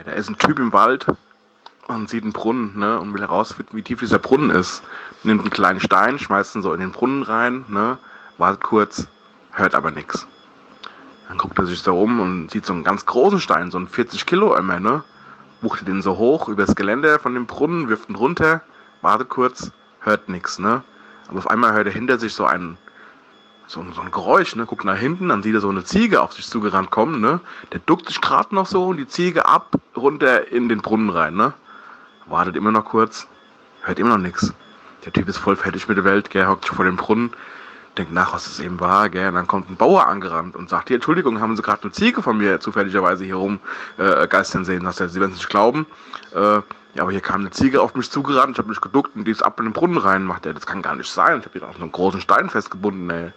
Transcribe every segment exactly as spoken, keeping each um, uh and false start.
Da ist ein Typ im Wald und sieht einen Brunnen, ne, und will herausfinden, wie tief dieser Brunnen ist. Nimmt einen kleinen Stein, schmeißt ihn so in den Brunnen rein, ne, wartet kurz, hört aber nichts. Dann guckt er sich so um und sieht so einen ganz großen Stein, so einen vierzig Kilo Eimer, ne, wuchtet den so hoch übers Geländer von dem Brunnen, wirft ihn runter, wartet kurz, hört nichts, ne. Aber auf einmal hört er hinter sich so ein, so, so ein Geräusch, ne, guckt nach hinten, dann sieht er so eine Ziege auf sich zugerannt kommen, ne. Der duckt sich gerade noch so und die Ziege ab, runter in den Brunnen rein, ne. Wartet immer noch kurz, hört immer noch nichts. Der Typ ist voll fertig mit der Welt, gell, hockt sich vor dem Brunnen, denkt nach, was es eben war, gell, und dann kommt ein Bauer angerannt und sagt, hier, Entschuldigung, haben Sie gerade eine Ziege von mir zufälligerweise hier rum äh, geistern sehen? Sagt er, Sie werden es nicht glauben, äh, ja, aber hier kam eine Ziege auf mich zugerannt, ich habe mich geduckt und die ist ab in den Brunnen rein. Macht er, das kann gar nicht sein, ich habe die auf so einen großen Stein festgebunden, ey.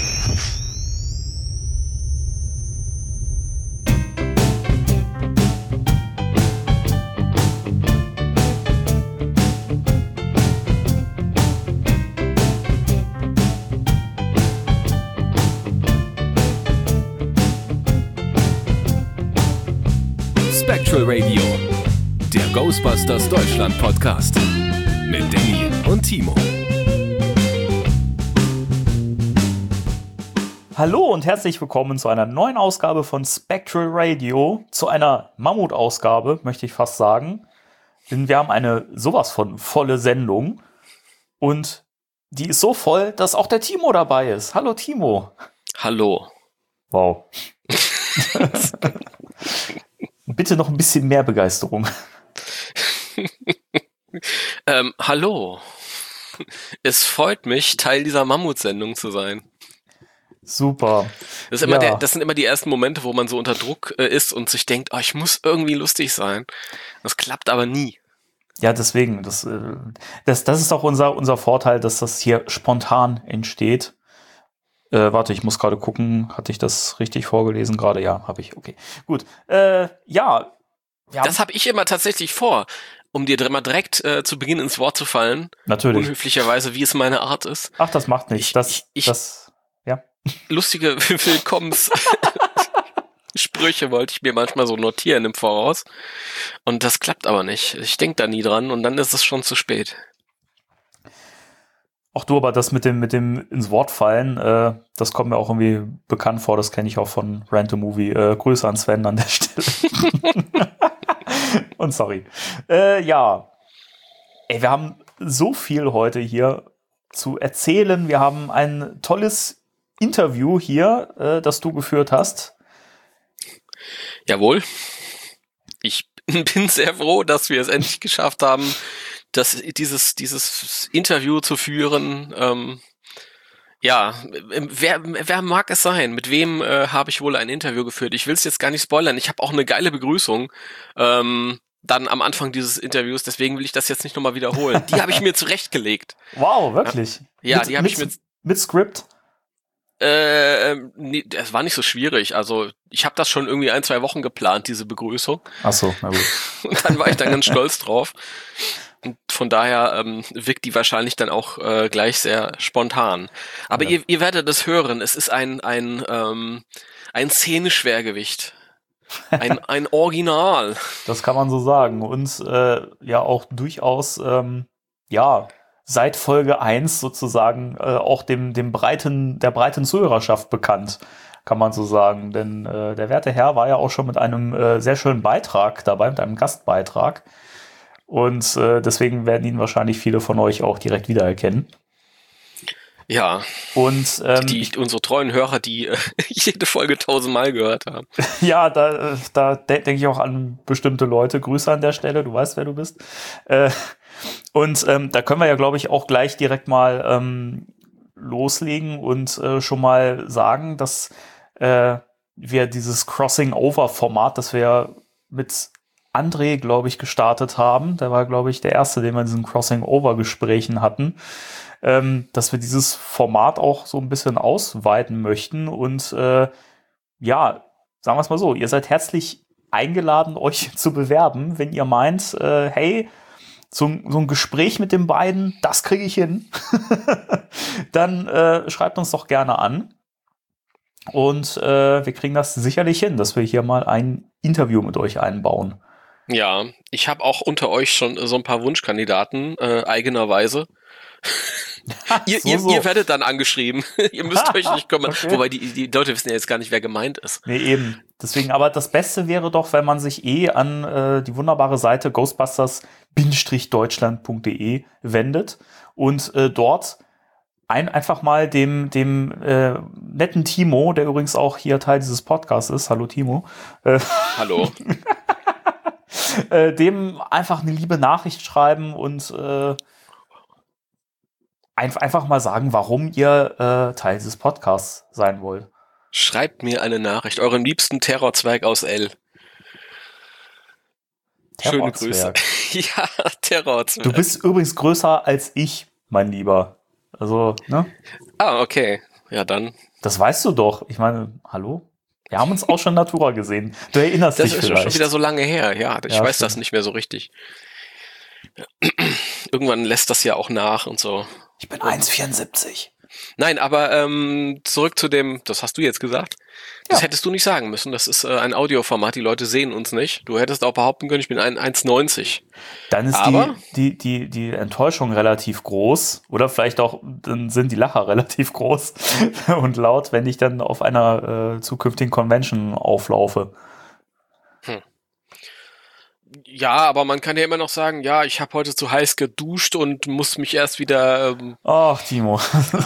Spectral Radio, der Ghostbusters Deutschland Podcast mit Danny und Timo. Hallo und herzlich willkommen zu einer neuen Ausgabe von Spectral Radio, zu einer Mammutausgabe, möchte ich fast sagen. Denn wir haben eine sowas von volle Sendung und die ist so voll, dass auch der Timo dabei ist. Hallo Timo. Hallo. Wow. Bitte noch ein bisschen mehr Begeisterung. ähm, hallo. Es freut mich, Teil dieser Mammutsendung zu sein. Super. Das, ist immer ja. der, das sind immer die ersten Momente, wo man so unter Druck äh, ist und sich denkt, oh, ich muss irgendwie lustig sein. Das klappt aber nie. Ja, deswegen. Das, das, das ist auch unser, unser Vorteil, dass das hier spontan entsteht. Äh, warte, ich muss gerade gucken, hatte ich das richtig vorgelesen gerade? Ja, habe ich, okay. Gut, äh, ja. Das habe ich immer tatsächlich vor, um dir mal direkt äh, zu Beginn ins Wort zu fallen. Natürlich. Unhöflicherweise, wie es meine Art ist. Ach, das macht nichts. Ich, das, ich, ich, das, ja. Lustige Willkommenssprüche wollte ich mir manchmal so notieren im Voraus. Und das klappt aber nicht. Ich denke da nie dran und dann ist es schon zu spät. Auch du, aber das mit dem, mit dem ins Wort fallen, äh, das kommt mir auch irgendwie bekannt vor, das kenne ich auch von Rant a Movie. Äh, Grüße an Sven an der Stelle. Und sorry. Äh, ja. Ey, wir haben so viel heute hier zu erzählen. Wir haben ein tolles Interview hier, äh, das du geführt hast. Jawohl. Ich bin sehr froh, dass wir es endlich geschafft haben, das, dieses, dieses Interview zu führen. Ähm, ja, wer, wer mag es sein? Mit wem äh, habe ich wohl ein Interview geführt? Ich will es jetzt gar nicht spoilern. Ich habe auch eine geile Begrüßung ähm, dann am Anfang dieses Interviews. Deswegen will ich das jetzt nicht nochmal wiederholen. Die habe ich mir zurechtgelegt. Wow, wirklich? Ja, mit, die habe ich mir... Mit Skript? Äh, nee, es war nicht so schwierig. Also ich habe das schon irgendwie ein, zwei Wochen geplant, diese Begrüßung. Ach so, na gut. Und dann war ich dann ganz stolz drauf. Und von daher ähm, wirkt die wahrscheinlich dann auch äh, gleich sehr spontan. Aber ja. ihr, ihr werdet es hören. Es ist ein ein ähm, ein Szeneschwergewicht. Ein ein Original. Das kann man so sagen. Und äh, ja auch durchaus ähm, ja seit Folge eins sozusagen äh, auch dem dem breiten der breiten Zuhörerschaft bekannt, kann man so sagen. Denn äh, der werte Herr war ja auch schon mit einem äh, sehr schönen Beitrag dabei, mit einem Gastbeitrag. Und äh, deswegen werden ihn wahrscheinlich viele von euch auch direkt wiedererkennen. Ja. Und ähm, die, unsere treuen Hörer, die äh, jede Folge tausendmal gehört haben. Ja, da, da de- denke ich auch an bestimmte Leute. Grüße an der Stelle, du weißt, wer du bist. Äh, und ähm, da können wir ja, glaube ich, auch gleich direkt mal ähm, loslegen und äh, schon mal sagen, dass äh, wir dieses Crossing-Over-Format, das wir mit André, glaube ich, gestartet haben. Der war, glaube ich, der Erste, den wir in diesen Crossing-Over-Gesprächen hatten. Ähm, dass wir dieses Format auch so ein bisschen ausweiten möchten. Und äh, ja, sagen wir es mal so, ihr seid herzlich eingeladen, euch zu bewerben, wenn ihr meint, äh, hey, so, so ein Gespräch mit den beiden, das kriege ich hin. Dann äh, schreibt uns doch gerne an. Und äh, wir kriegen das sicherlich hin, dass wir hier mal ein Interview mit euch einbauen. Ja, ich habe auch unter euch schon so ein paar Wunschkandidaten, äh, eigenerweise. ihr, so, ihr, so. ihr werdet dann angeschrieben. Ihr müsst euch nicht kümmern. Okay. Wobei die, die Leute wissen ja jetzt gar nicht, wer gemeint ist. Nee, eben. Deswegen, aber das Beste wäre doch, wenn man sich eh an äh, die wunderbare Seite ghostbusters Deutschland punkt de wendet und äh, dort ein, einfach mal dem, dem äh, netten Timo, der übrigens auch hier Teil dieses Podcasts ist, hallo Timo, äh, Hallo. äh, dem einfach eine liebe Nachricht schreiben und äh, ein, einfach mal sagen, warum ihr äh, Teil dieses Podcasts sein wollt. Schreibt mir eine Nachricht. Euren liebsten Terrorzweig aus L. Schöne Grüße. Ja, Terrorzwerg. Du bist übrigens größer als ich, mein Lieber. Also, ne? Ah, okay. Ja, dann. Das weißt du doch. Ich meine, hallo? Wir haben uns auch schon Natura gesehen. Du erinnerst Das dich ist vielleicht. schon wieder so lange her. Ja, ich Ja, weiß stimmt. das nicht mehr so richtig. Irgendwann lässt das ja auch nach und so. Ich bin eins Komma vierundsiebzig. Nein, aber ähm, zurück zu dem, das hast du jetzt gesagt. Das Ja. hättest du nicht sagen müssen. Das ist äh, ein Audioformat, die Leute sehen uns nicht. Du hättest auch behaupten können, ich bin ein eins neunzig. Dann ist Aber- die, die, die, die Enttäuschung relativ groß. Oder vielleicht auch, dann sind die Lacher relativ groß und laut, wenn ich dann auf einer äh, zukünftigen Convention auflaufe. Ja, aber man kann ja immer noch sagen, ja, ich habe heute zu heiß geduscht und muss mich erst wieder... Ähm, Ach, Timo.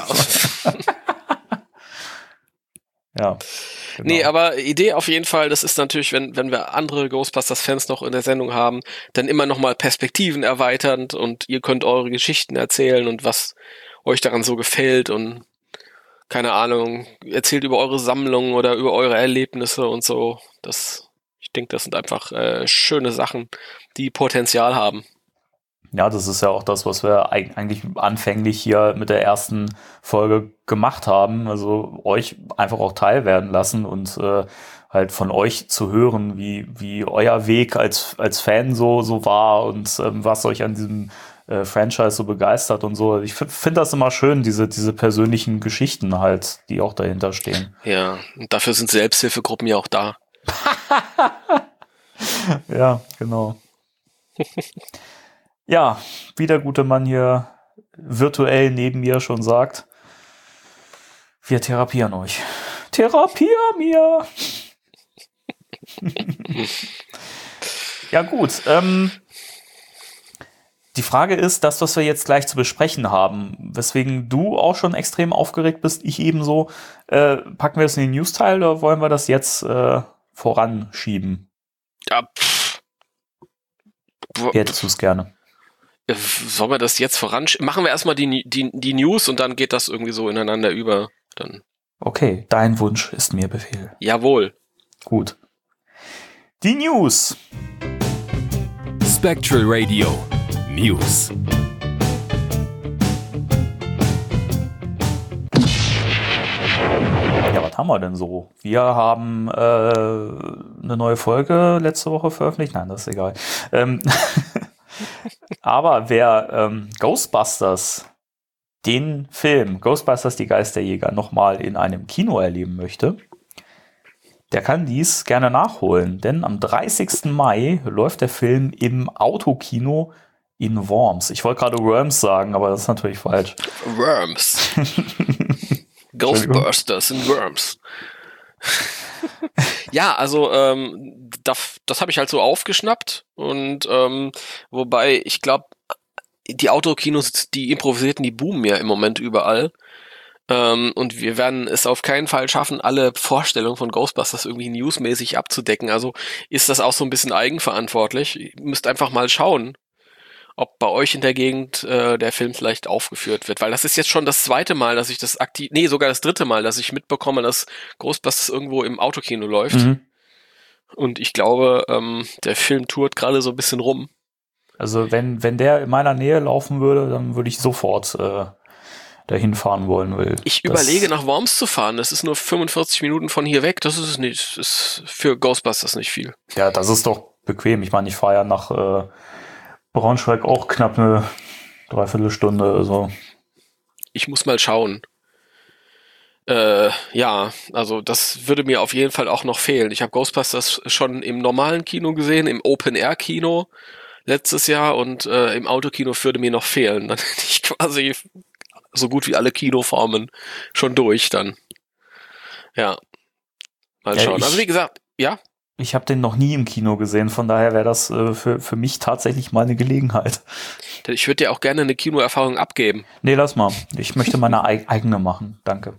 Ja. Genau. Nee, aber Idee auf jeden Fall, das ist natürlich, wenn, wenn wir andere Ghostbusters-Fans noch in der Sendung haben, dann immer nochmal Perspektiven erweiternd und ihr könnt eure Geschichten erzählen und was euch daran so gefällt und keine Ahnung, erzählt über eure Sammlung oder über eure Erlebnisse und so. Das, ich denke, das sind einfach äh, schöne Sachen, die Potenzial haben. Ja, das ist ja auch das, was wir eig- eigentlich anfänglich hier mit der ersten Folge gemacht haben. Also euch einfach auch teilwerden lassen und äh, halt von euch zu hören, wie, wie euer Weg als, als Fan so, so war und ähm, was euch an diesem äh, Franchise so begeistert und so. Ich finde das immer schön, diese, diese persönlichen Geschichten halt, die auch dahinter stehen. Ja, und dafür sind Selbsthilfegruppen ja auch da. Ja, genau. Ja, wie der gute Mann hier virtuell neben mir schon sagt, wir therapieren euch. Therapier mir! Ja gut, ähm, die Frage ist, das, was wir jetzt gleich zu besprechen haben, weswegen du auch schon extrem aufgeregt bist, ich ebenso, äh, packen wir das in den News-Teil oder wollen wir das jetzt äh, voranschieben? Ja, pff. Wie hättest du es gerne? Sollen wir das jetzt voran? Machen wir erstmal die, die, die News und dann geht das irgendwie so ineinander über. Dann. Okay, dein Wunsch ist mir Befehl. Jawohl. Gut. Die News. Spectral Radio News. Ja, was haben wir denn so? Wir haben äh, eine neue Folge letzte Woche veröffentlicht. Nein, das ist egal. Ähm, aber wer ähm, Ghostbusters, den Film Ghostbusters, die Geisterjäger, nochmal in einem Kino erleben möchte, der kann dies gerne nachholen. Denn am dreißigsten Mai läuft der Film im Autokino in Worms. Ich wollte gerade Worms sagen, aber das ist natürlich falsch. Worms. Ghostbusters in Worms. Ja, also ähm, das, das habe ich halt so aufgeschnappt und ähm, wobei ich glaube, die Autokinos, die improvisierten, die boomen ja im Moment überall. Ähm, und wir werden es auf keinen Fall schaffen, alle Vorstellungen von Ghostbusters irgendwie newsmäßig abzudecken. Also ist das auch so ein bisschen eigenverantwortlich. Ihr müsst einfach mal schauen, ob bei euch in der Gegend äh, der Film vielleicht aufgeführt wird. Weil das ist jetzt schon das zweite Mal, dass ich das aktiv, nee, sogar das dritte Mal, dass ich mitbekomme, dass Ghostbusters irgendwo im Autokino läuft. Mhm. Und ich glaube, ähm, der Film tourt gerade so ein bisschen rum. Also wenn, wenn der in meiner Nähe laufen würde, dann würde ich sofort äh, dahin fahren wollen. Will. Ich das, überlege, nach Worms zu fahren. Das ist nur fünfundvierzig Minuten von hier weg. Das ist nicht, ist für Ghostbusters nicht viel. Ja, das ist doch bequem. Ich meine, ich fahre ja nach äh, Braunschweig auch knapp eine Dreiviertelstunde. Also. Ich muss mal schauen. Äh, ja, also das würde mir auf jeden Fall auch noch fehlen. Ich habe Ghostbusters schon im normalen Kino gesehen, im Open-Air-Kino letztes Jahr und äh, im Autokino würde mir noch fehlen. Dann hätte ich quasi so gut wie alle Kinoformen schon durch dann. Ja, mal Ja, schauen. ich- Also wie gesagt, ja, Ich habe den noch nie im Kino gesehen, von daher wäre das äh, für, für mich tatsächlich mal eine Gelegenheit. ich würde dir auch gerne eine Kinoerfahrung abgeben. Nee, lass mal. Ich möchte meine eig- eigene machen. Danke.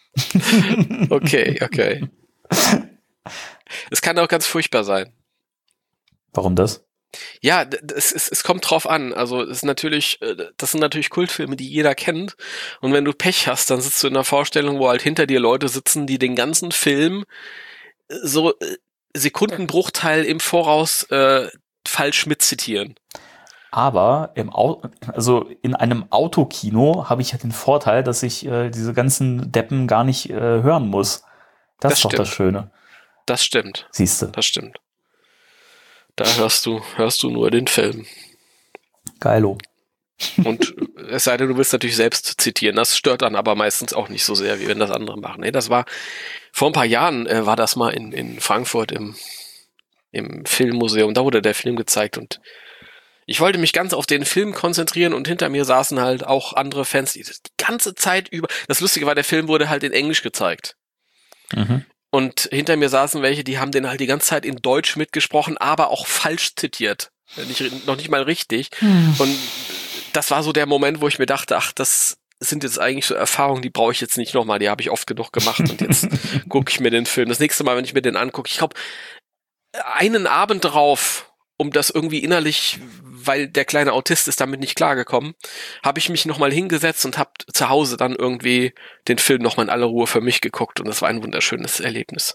Okay, okay. Es kann auch ganz furchtbar sein. Warum das? Ja, d- d- es, es, es kommt drauf an. Also es ist natürlich, äh, das sind natürlich Kultfilme, die jeder kennt. Und wenn du Pech hast, dann sitzt du in einer Vorstellung, wo halt hinter dir Leute sitzen, die den ganzen Film äh, so äh, Sekundenbruchteil im Voraus äh, falsch mitzitieren. Aber im Au also in einem Autokino habe ich ja den Vorteil, dass ich äh, diese ganzen Deppen gar nicht äh, hören muss. Das, Das ist doch das stimmt. Schöne. Das stimmt, Siehst du. das stimmt. Da hörst du, hörst du nur den Film. Geilo. Und es sei denn, du willst natürlich selbst zitieren. Das stört dann aber meistens auch nicht so sehr, wie wenn das andere machen. Nee, das war, vor ein paar Jahren äh, war das mal in, in Frankfurt im, im Filmmuseum. Da wurde der Film gezeigt und ich wollte mich ganz auf den Film konzentrieren und hinter mir saßen halt auch andere Fans, die das die ganze Zeit über. Das Lustige war, der Film wurde halt in Englisch gezeigt. Mhm. Und hinter mir saßen welche, die haben den halt die ganze Zeit in Deutsch mitgesprochen, aber auch falsch zitiert. Nicht, noch nicht mal richtig. Und das war so der Moment, wo ich mir dachte, ach, das sind jetzt eigentlich so Erfahrungen, die brauche ich jetzt nicht nochmal, die habe ich oft genug gemacht und jetzt gucke ich mir den Film. Das nächste Mal, wenn ich mir den angucke, ich glaube, einen Abend drauf, um das irgendwie innerlich, weil der kleine Autist ist damit nicht klargekommen, habe ich mich nochmal hingesetzt und habe zu Hause dann irgendwie den Film nochmal in aller Ruhe für mich geguckt und das war ein wunderschönes Erlebnis.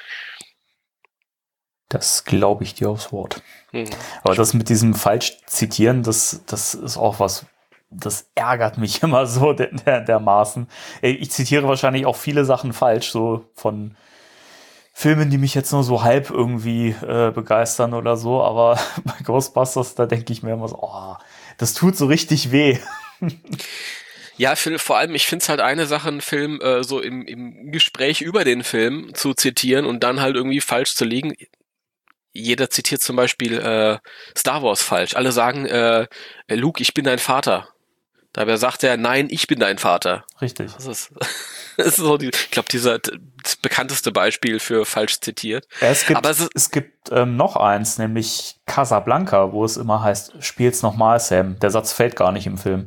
Das glaube ich dir aufs Wort. Hm. Aber das mit diesem falsch zitieren, das, das ist auch was, das ärgert mich immer so der, der, dermaßen. Ich zitiere wahrscheinlich auch viele Sachen falsch, so von Filmen, die mich jetzt nur so halb irgendwie äh, begeistern oder so, aber bei Ghostbusters, da denke ich mir immer so, oh, das tut so richtig weh. Ja, für, vor allem, ich finde es halt eine Sache, einen Film äh, so im, im Gespräch über den Film zu zitieren und dann halt irgendwie falsch zu liegen. Jeder zitiert zum Beispiel äh, Star Wars falsch. Alle sagen, äh, Luke, ich bin dein Vater. Dabei sagt er, nein, ich bin dein Vater. Richtig. Das ist, das ist so die, ich glaube, dieser das bekannteste Beispiel für falsch zitiert. Ja, es gibt, Aber es ist, es gibt ähm, noch eins, nämlich Casablanca, wo es immer heißt, spiel's nochmal, Sam. Der Satz fällt gar nicht im Film.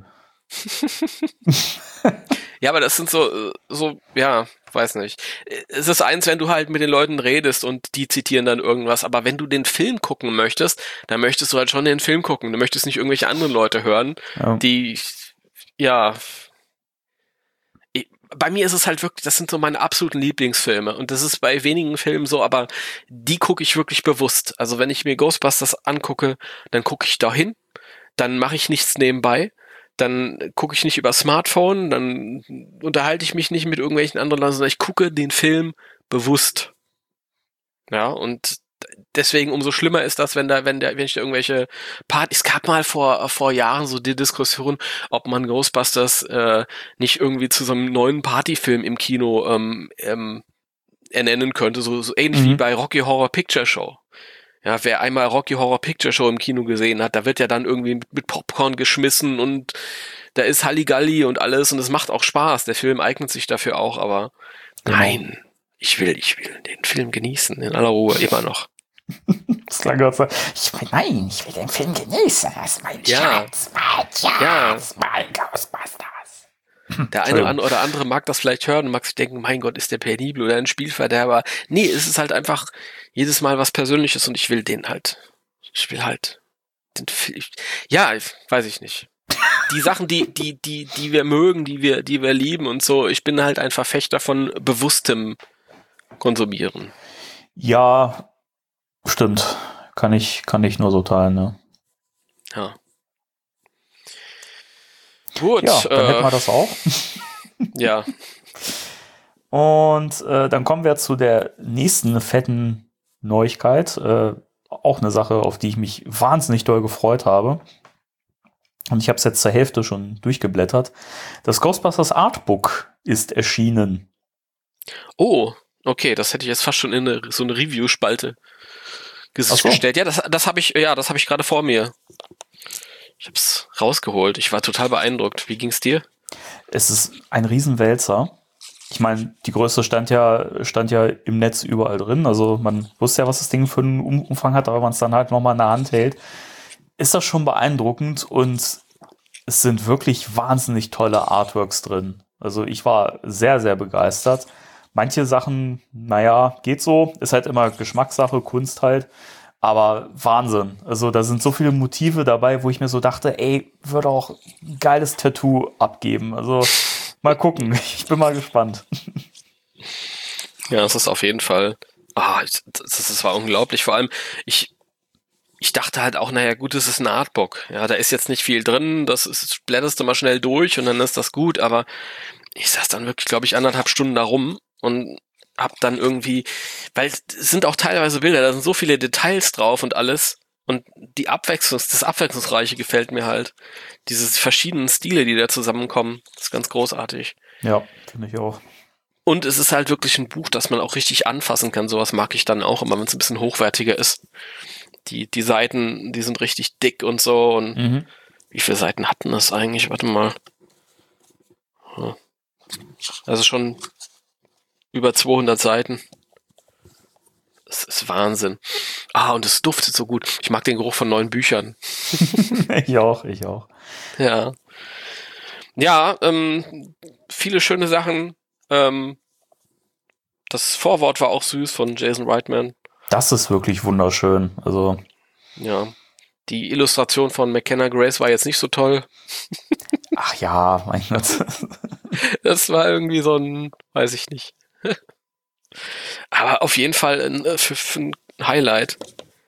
ja, aber das sind so, so, ja, weiß nicht. Es ist eins, wenn du halt mit den Leuten redest und die zitieren dann irgendwas, aber wenn du den Film gucken möchtest, dann möchtest du halt schon den Film gucken. Du möchtest nicht irgendwelche anderen Leute hören, Ja. die, ja, ich, bei mir ist es halt wirklich, das sind so meine absoluten Lieblingsfilme und das ist bei wenigen Filmen so, aber die gucke ich wirklich bewusst. Also wenn ich mir Ghostbusters angucke, dann gucke ich da hin, dann mache ich nichts nebenbei. Dann gucke ich nicht über Smartphone, dann unterhalte ich mich nicht mit irgendwelchen anderen Leuten, sondern ich gucke den Film bewusst. Ja, und deswegen umso schlimmer ist das, wenn da, wenn der, wenn ich da irgendwelche Partys, es gab mal vor, vor Jahren so die Diskussion, ob man Ghostbusters äh, nicht irgendwie zu so einem neuen Partyfilm im Kino ähm, ähm, ernennen könnte, so, so ähnlich Mhm. wie bei Rocky Horror Picture Show. Ja, wer einmal Rocky Horror Picture Show im Kino gesehen hat, da wird ja dann irgendwie mit Popcorn geschmissen und da ist Halligalli und alles und es macht auch Spaß. Der Film eignet sich dafür auch, aber Genau. nein, ich will, ich will den Film genießen, in aller Ruhe, immer noch. Das klang gerade so, ich will, nein, ich will den Film genießen. Das ist mein Ja. Schatz, mein Schatz, mein Ghostbusters. Der eine oder andere, oder andere mag das vielleicht hören und mag sich denken, mein Gott, ist der penibel oder ein Spielverderber. Nee, es ist halt einfach jedes Mal was Persönliches und ich will den halt. Ich will halt den Film. Ja, weiß ich nicht. Die Sachen, die, die, die, die wir mögen, die wir, die wir lieben und so, ich bin halt ein Verfechter von bewusstem Konsumieren. Ja, stimmt. Kann ich, kann ich nur so teilen, ne? Ja. Gut, Ja, dann hätten wir äh, das auch. ja. Und äh, dann kommen wir zu der nächsten fetten Neuigkeit. Äh, auch eine Sache, auf die ich mich wahnsinnig doll gefreut habe. Und ich habe es jetzt zur Hälfte schon durchgeblättert. Das Ghostbusters Artbook ist erschienen. Oh, okay, das hätte ich jetzt fast schon in eine, so eine Review-Spalte ges- Ach so. gestellt. Ja, das, das habe ich, ja, das habe ich gerade vor mir. Ich hab's rausgeholt. Ich war total beeindruckt. Wie ging's dir? Es ist ein Riesenwälzer. Ich meine, die Größe stand ja, stand ja im Netz überall drin. Also man wusste ja, was das Ding für einen Um- Umfang hat, aber wenn man es dann halt nochmal in der Hand hält, ist das schon beeindruckend und es sind wirklich wahnsinnig tolle Artworks drin. Also ich war sehr, sehr begeistert. Manche Sachen, naja, geht so, ist halt immer Geschmackssache, Kunst halt, aber Wahnsinn. Also da sind so viele Motive dabei, wo ich mir so dachte, ey, würde auch ein geiles Tattoo abgeben. Also mal gucken, ich bin mal gespannt. Ja, das ist auf jeden Fall. Ah, das, das, das war unglaublich. Vor allem, ich, ich dachte halt auch, naja, gut, es ist ein Artbook. Ja, da ist jetzt nicht viel drin, das ist, blätterst du mal schnell durch und dann ist das gut, aber ich saß dann wirklich, glaube ich, anderthalb Stunden da rum und hab dann irgendwie, weil es sind auch teilweise Bilder, da sind so viele Details drauf und alles und die Abwechslung, das Abwechslungsreiche gefällt mir halt. Diese verschiedenen Stile, die da zusammenkommen, das ist ganz großartig. Ja, finde ich auch. Und es ist halt wirklich ein Buch, das man auch richtig anfassen kann. Sowas mag ich dann auch immer, wenn es ein bisschen hochwertiger ist. Die, die Seiten, die sind richtig dick und so. Und Mhm. wie viele Seiten hatten das eigentlich? Warte mal. Also schon über zweihundert Seiten. Das ist Wahnsinn. Ah, und es duftet so gut. Ich mag den Geruch von neuen Büchern. Ich auch, ich auch. Ja. Ja, ähm, viele schöne Sachen. Ähm, das Vorwort war auch süß von Jason Reitman. Das ist wirklich wunderschön. Also Ja. Die Illustration von McKenna Grace war jetzt nicht so toll. ach ja, mein Gott. Das war irgendwie so ein, weiß ich nicht. Aber auf jeden Fall ein, für, für ein Highlight.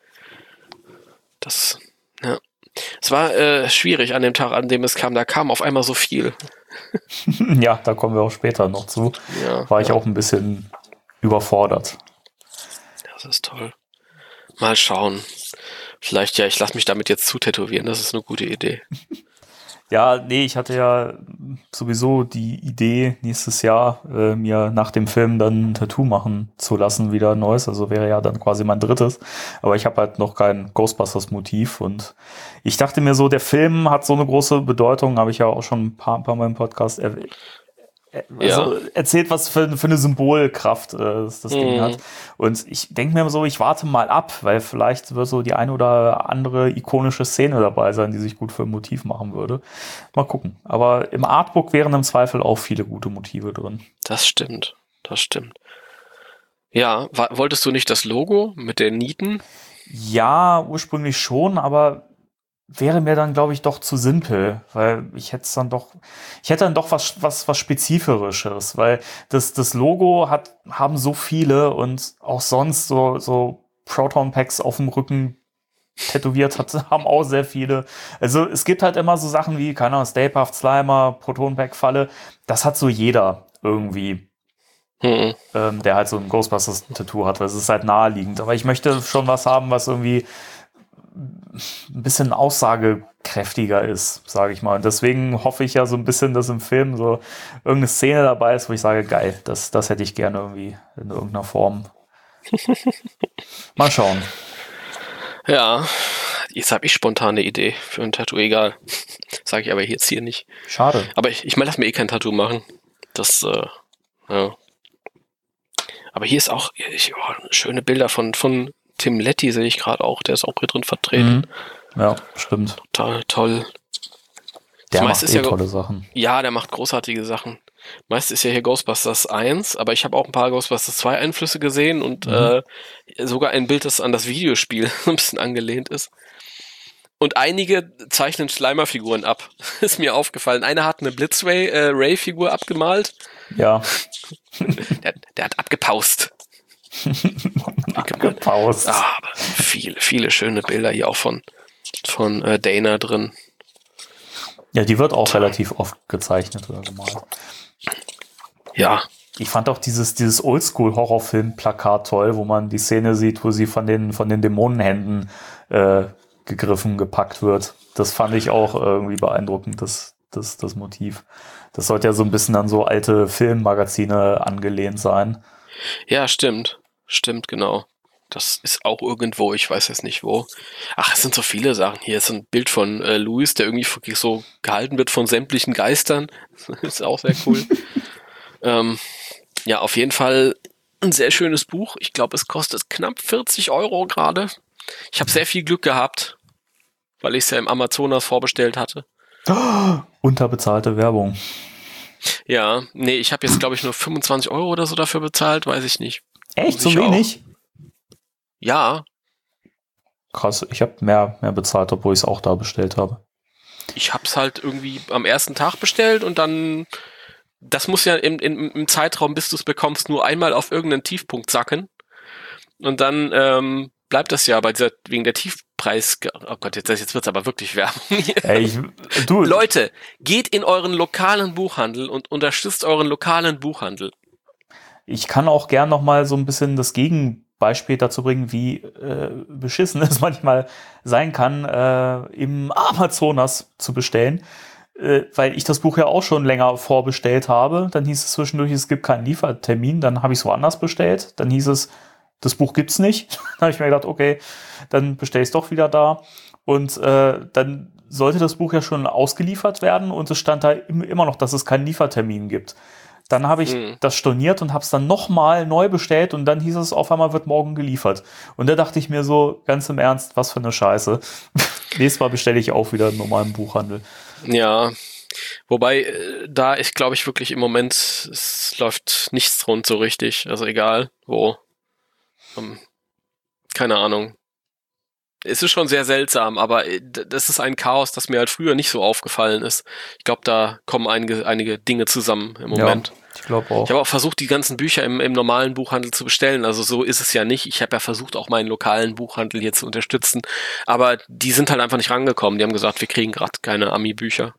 Das, ja. Es war äh, schwierig an dem Tag, an dem es kam. Da kam auf einmal so viel. Ja, da kommen wir auch später noch zu. Ja, War ich ja. auch ein bisschen überfordert. Das ist toll. Mal schauen. Vielleicht, ja, ich lasse mich damit jetzt zutätowieren. Das ist eine gute Idee. Ja, nee, ich hatte ja sowieso die Idee, nächstes Jahr äh, mir nach dem Film dann ein Tattoo machen zu lassen, wieder ein neues. Also wäre ja dann quasi mein drittes. Aber ich habe halt noch kein Ghostbusters-Motiv. Und ich dachte mir so, der Film hat so eine große Bedeutung, habe ich ja auch schon ein paar, ein paar Mal im Podcast erwähnt. Also Ja. erzählt, was für, für eine Symbolkraft äh, das, das Ding Mhm. hat. Und ich denke mir so, ich warte mal ab, weil vielleicht wird so die ein oder andere ikonische Szene dabei sein, die sich gut für ein Motiv machen würde. Mal gucken. Aber im Artbook wären im Zweifel auch viele gute Motive drin. Das stimmt. Das stimmt. Ja, wa- wolltest du nicht das Logo mit den Nieten? Ja, ursprünglich schon, aber wäre mir dann, glaube ich, doch zu simpel, weil ich hätte dann doch, ich hätte dann doch was, was, was Spezifischeres, weil das, das Logo hat, haben so viele und auch sonst so, so Proton Packs auf dem Rücken tätowiert hat, haben auch sehr viele. Also es gibt halt immer so Sachen wie, keine Ahnung, Stay Puft Slimer, Proton Pack Falle, das hat so jeder irgendwie, Hm. ähm, der halt so ein Ghostbusters Tattoo hat, weil es ist halt naheliegend. Aber ich möchte schon was haben, was irgendwie ein bisschen aussagekräftiger ist, sage ich mal. Und deswegen hoffe ich ja so ein bisschen, dass im Film so irgendeine Szene dabei ist, wo ich sage, geil, das, das hätte ich gerne irgendwie in irgendeiner Form. Mal schauen. Ja, jetzt habe ich spontan eine Idee für ein Tattoo. Egal. Sage ich aber jetzt hier nicht. Schade. Aber ich, ich meine, lass mir eh kein Tattoo machen. Das, äh, ja. Aber hier ist auch ich, oh, schöne Bilder von, von Tim Letty, sehe ich gerade auch. Der ist auch hier drin vertreten. Mhm. Ja, stimmt. Total toll. Der Das macht meiste ist eh ja tolle Sachen. Ja, der macht großartige Sachen. Meist ist ja hier Ghostbusters eins, aber ich habe auch ein paar Ghostbusters zwei Einflüsse gesehen und Mhm. äh, sogar ein Bild, das an das Videospiel so ein bisschen angelehnt ist. Und einige zeichnen Schleimerfiguren ab. Ist mir aufgefallen. Einer hat eine Blitzray-Ray-Figur abgemalt. Ja. Der, der hat abgepaust. Abgepaust. Ah, aber viele, viele schöne Bilder hier auch von, von äh, Dana drin. Ja, die wird auch relativ oft gezeichnet oder gemalt. Ja, Ich fand auch dieses, dieses Oldschool-Horrorfilm-Plakat toll, wo man die Szene sieht, wo sie von den, von den Dämonenhänden äh, gegriffen, gepackt wird. Das fand ich auch irgendwie beeindruckend. Das, das, das Motiv. Das sollte ja so ein bisschen an so alte Filmmagazine angelehnt sein. Ja, stimmt. Stimmt, genau. Das ist auch irgendwo, ich weiß jetzt nicht wo. Ach, es sind so viele Sachen. Hier ist ein Bild von äh, Louis, der irgendwie wirklich so gehalten wird von sämtlichen Geistern. Das ist auch sehr cool. ähm, ja, auf jeden Fall ein sehr schönes Buch. Ich glaube, es kostet knapp vierzig Euro gerade. Ich habe sehr viel Glück gehabt, weil ich es ja im Amazonas vorbestellt hatte. Oh, unterbezahlte Werbung. Ja, nee, ich habe jetzt, glaube ich, nur fünfundzwanzig Euro oder so dafür bezahlt, weiß ich nicht. Echt? So wenig? Ja. Krass, ich habe mehr, mehr bezahlt, obwohl ich es auch da bestellt habe. Ich habe es halt irgendwie am ersten Tag bestellt und dann, das muss ja im, im, im Zeitraum, bis du es bekommst, nur einmal auf irgendeinen Tiefpunkt sacken. Und dann ähm, bleibt das ja bei dieser, wegen der Tiefpreis, oh Gott, jetzt, jetzt wird's aber wirklich Werbung hier. Ey, ich, du. Leute, geht in euren lokalen Buchhandel und unterstützt euren lokalen Buchhandel. Ich kann auch gern noch mal so ein bisschen das Gegenbeispiel dazu bringen, wie äh, beschissen es manchmal sein kann, äh, im Amazonas zu bestellen. Äh, weil ich das Buch ja auch schon länger vorbestellt habe. Dann hieß es zwischendurch, es gibt keinen Liefertermin. Dann habe ich es woanders bestellt. Dann hieß es, das Buch gibt's nicht. Dann habe ich mir gedacht, okay, dann bestelle ich es doch wieder da. Und äh, dann sollte das Buch ja schon ausgeliefert werden und es stand da im, immer noch, dass es keinen Liefertermin gibt. Dann habe ich mhm. das storniert und habe es dann nochmal neu bestellt und dann hieß es, auf einmal wird morgen geliefert. Und da dachte ich mir so, ganz im Ernst, was für eine Scheiße. Nächstes Mal bestelle ich auch wieder einen normalen Buchhandel. Ja, wobei, da ist, glaube ich, wirklich im Moment, es läuft nichts rund so richtig. Also egal, wo. Um, keine Ahnung. Es ist schon sehr seltsam, aber das ist ein Chaos, das mir halt früher nicht so aufgefallen ist. Ich glaube, da kommen einige, einige Dinge zusammen im Moment. Ja, ich glaube auch. Ich habe auch versucht, die ganzen Bücher im, im normalen Buchhandel zu bestellen. Also so ist es ja nicht. Ich habe ja versucht, auch meinen lokalen Buchhandel hier zu unterstützen. Aber die sind halt einfach nicht rangekommen. Die haben gesagt, wir kriegen gerade keine Ami-Bücher.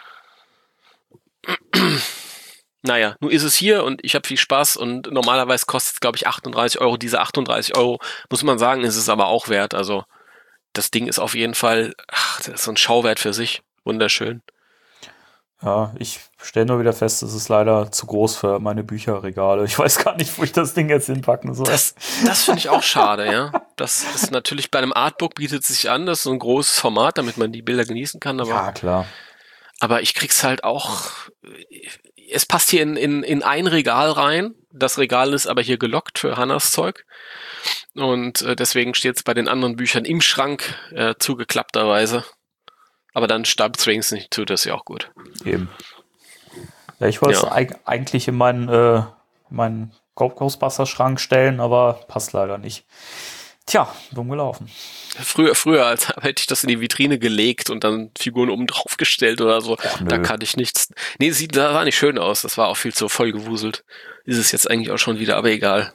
Naja, nun ist es hier und ich habe viel Spaß und normalerweise kostet es, glaube ich, achtunddreißig Euro. Diese achtunddreißig Euro, muss man sagen, ist es aber auch wert. Also das Ding ist auf jeden Fall, ach, das ist so ein Schauwert für sich. Wunderschön. Ja, ich stelle nur wieder fest, es ist leider zu groß für meine Bücherregale. Ich weiß gar nicht, wo ich das Ding jetzt hinpacken soll. Das, das finde ich auch schade, ja. Das ist natürlich bei einem Artbook bietet es sich an, das ist so ein großes Format, damit man die Bilder genießen kann. Aber, ja, klar. Aber ich krieg's halt auch, es passt hier in, in, in ein Regal rein. Das Regal ist aber hier gelockt für Hannas Zeug. Und äh, deswegen steht es bei den anderen Büchern im Schrank äh, zugeklappterweise. Aber dann stabt's wenigstens nicht zu, das ist ja auch gut. Eben. Ja, ich wollte es Ja. eig- eigentlich in meinen, äh, meinen Ghostbusters-Schrank stellen, aber passt leider nicht. Tja, dumm gelaufen. Früher, früher, als hätte ich das in die Vitrine gelegt und dann Figuren oben drauf gestellt oder so. Och, Da nö. kannte ich nichts. Nee, sieht, das sah nicht schön aus. Das war auch viel zu voll gewuselt. Ist es jetzt eigentlich auch schon wieder, aber egal.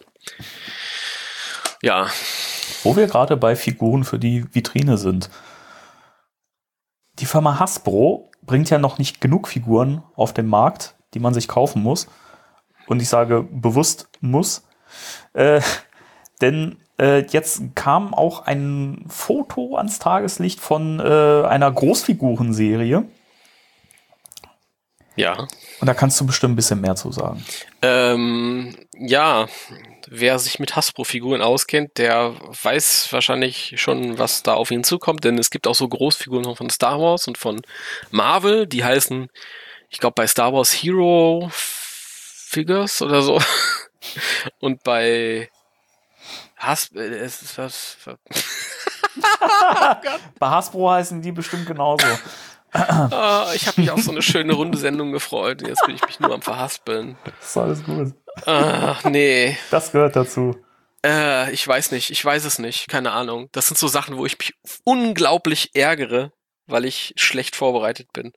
Ja. Wo wir gerade bei Figuren für die Vitrine sind. Die Firma Hasbro bringt ja noch nicht genug Figuren auf den Markt, die man sich kaufen muss. Und ich sage bewusst muss. Äh, denn äh, jetzt kam auch ein Foto ans Tageslicht von äh, einer Großfigurenserie. Ja. Und da kannst du bestimmt ein bisschen mehr zu sagen. Ähm, ja, wer sich mit Hasbro-Figuren auskennt, der weiß wahrscheinlich schon, was da auf ihn zukommt, denn es gibt auch so Großfiguren von Star Wars und von Marvel, die heißen, ich glaube bei Star Wars Hero Figures oder so. Und bei Hasbro, es ist was. Bei Hasbro heißen die bestimmt genauso. Ah, ich habe mich auf so eine schöne runde Sendung gefreut. Jetzt bin ich mich nur am Verhaspeln. Das ist alles gut. Ach, nee. Das gehört dazu. Äh, ich weiß nicht. Ich weiß es nicht. Keine Ahnung. Das sind so Sachen, wo ich mich unglaublich ärgere, weil ich schlecht vorbereitet bin.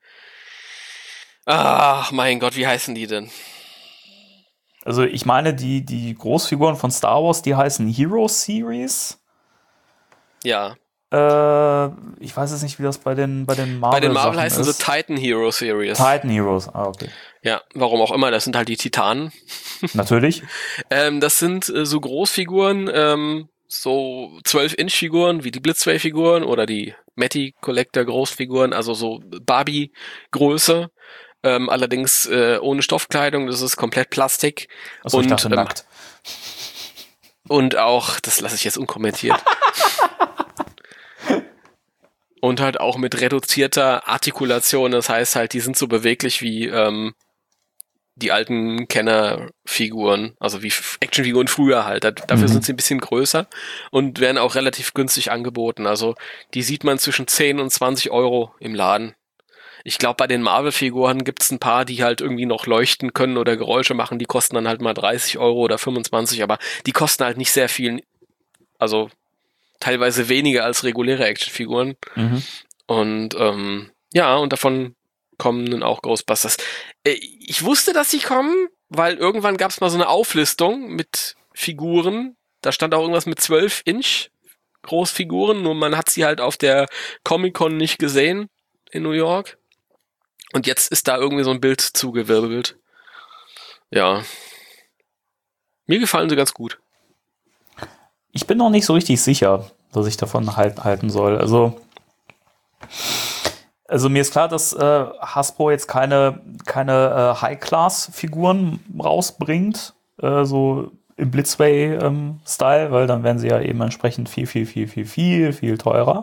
Ach, mein Gott, wie heißen die denn? Also ich meine, die, die Großfiguren von Star Wars, die heißen Hero Series. Ja. Äh, ich weiß jetzt nicht, wie das bei den, bei den Marvel Bei den Marvel Sachen heißen sie ist. Titan Hero Series. Titan Heroes, ah, okay. Ja, warum auch immer. Das sind halt die Titanen. Natürlich. Ähm, das sind äh, so Großfiguren, ähm, so zwölf Inch Figuren wie die Blitzway-Figuren oder die Matty Collector Großfiguren, also so Barbie-Größe. Ähm, allerdings äh, ohne Stoffkleidung, das ist komplett Plastik. Achso, und, ich dachte ähm, nackt. Und auch, das lasse ich jetzt unkommentiert. Und halt auch mit reduzierter Artikulation, das heißt halt, die sind so beweglich wie ähm, die alten Kenner-Figuren, also wie Actionfiguren früher halt. Da, dafür Mhm. sind sie ein bisschen größer und werden auch relativ günstig angeboten. Also die sieht man zwischen zehn und zwanzig Euro im Laden. Ich glaube, bei den Marvel-Figuren gibt es ein paar, die halt irgendwie noch leuchten können oder Geräusche machen. Die kosten dann halt mal dreißig Euro oder fünfundzwanzig, aber die kosten halt nicht sehr viel. Also teilweise weniger als reguläre Actionfiguren. Mhm. Und ähm, ja, und davon kommen dann auch Ghostbusters. Äh, ich wusste, dass sie kommen, weil irgendwann gab es mal so eine Auflistung mit Figuren. Da stand auch irgendwas mit zwölf Inch Großfiguren, nur man hat sie halt auf der Comic-Con nicht gesehen in New York. Und jetzt ist da irgendwie so ein Bild zugewirbelt. Ja. Mir gefallen sie ganz gut. Ich bin noch nicht so richtig sicher, was ich davon halt, halten soll. Also, also mir ist klar, dass äh, Hasbro jetzt keine, keine äh, High-Class-Figuren rausbringt, äh, so im Blitzway-Style, ähm, weil dann werden sie ja eben entsprechend viel, viel, viel, viel, viel, viel teurer.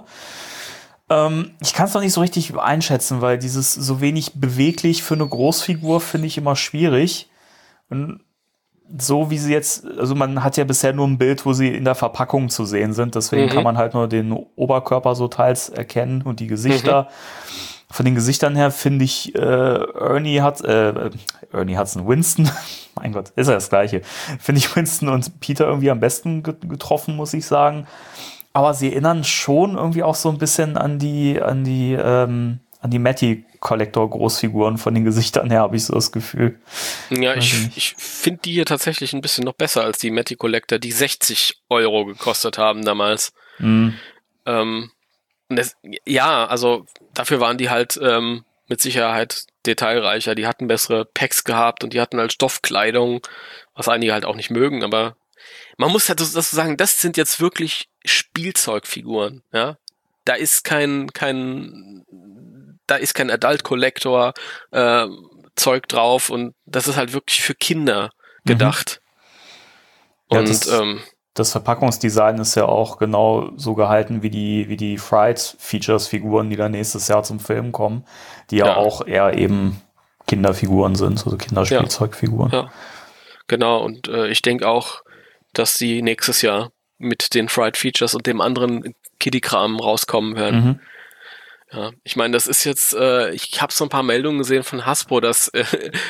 Ähm, ich kann es noch nicht so richtig einschätzen, weil dieses so wenig beweglich für eine Großfigur finde ich immer schwierig. Und so wie sie jetzt, also man hat ja bisher nur ein Bild, wo sie in der Verpackung zu sehen sind, deswegen Mhm. kann man halt nur den Oberkörper so teils erkennen und die Gesichter. Mhm. Von den Gesichtern her finde ich, äh, Ernie hat, äh, Ernie Hudson, Winston, mein Gott, ist ja das Gleiche, finde ich Winston und Peter irgendwie am besten getroffen, muss ich sagen. Aber sie erinnern schon irgendwie auch so ein bisschen an die, an die, ähm, an die Matty-Collector-Großfiguren von den Gesichtern her, habe ich so das Gefühl. Ja, Weiß ich, nicht. ich finde die hier tatsächlich ein bisschen noch besser als die Matty Collector, die sechzig Euro gekostet haben damals. Mhm. Ähm, und das, ja, also dafür waren die halt ähm, mit Sicherheit detailreicher. Die hatten bessere Packs gehabt und die hatten halt Stoffkleidung, was einige halt auch nicht mögen, aber man muss halt das sagen, das sind jetzt wirklich Spielzeugfiguren, ja. Da ist kein, kein, da ist kein Adult Collector äh, Zeug drauf und das ist halt wirklich für Kinder gedacht. Ja, und das- ähm, Das Verpackungsdesign ist ja auch genau so gehalten wie die, wie die Fright-Features-Figuren, die dann nächstes Jahr zum Film kommen, die ja, Ja. auch eher eben Kinderfiguren sind, also Kinderspielzeugfiguren. ja, genau. Und äh, ich denke auch, dass die nächstes Jahr mit den Fright Features und dem anderen Kiddie-Kram rauskommen werden. Mhm. Ja, ich meine, das ist jetzt, äh, ich habe so ein paar Meldungen gesehen von Hasbro, dass äh,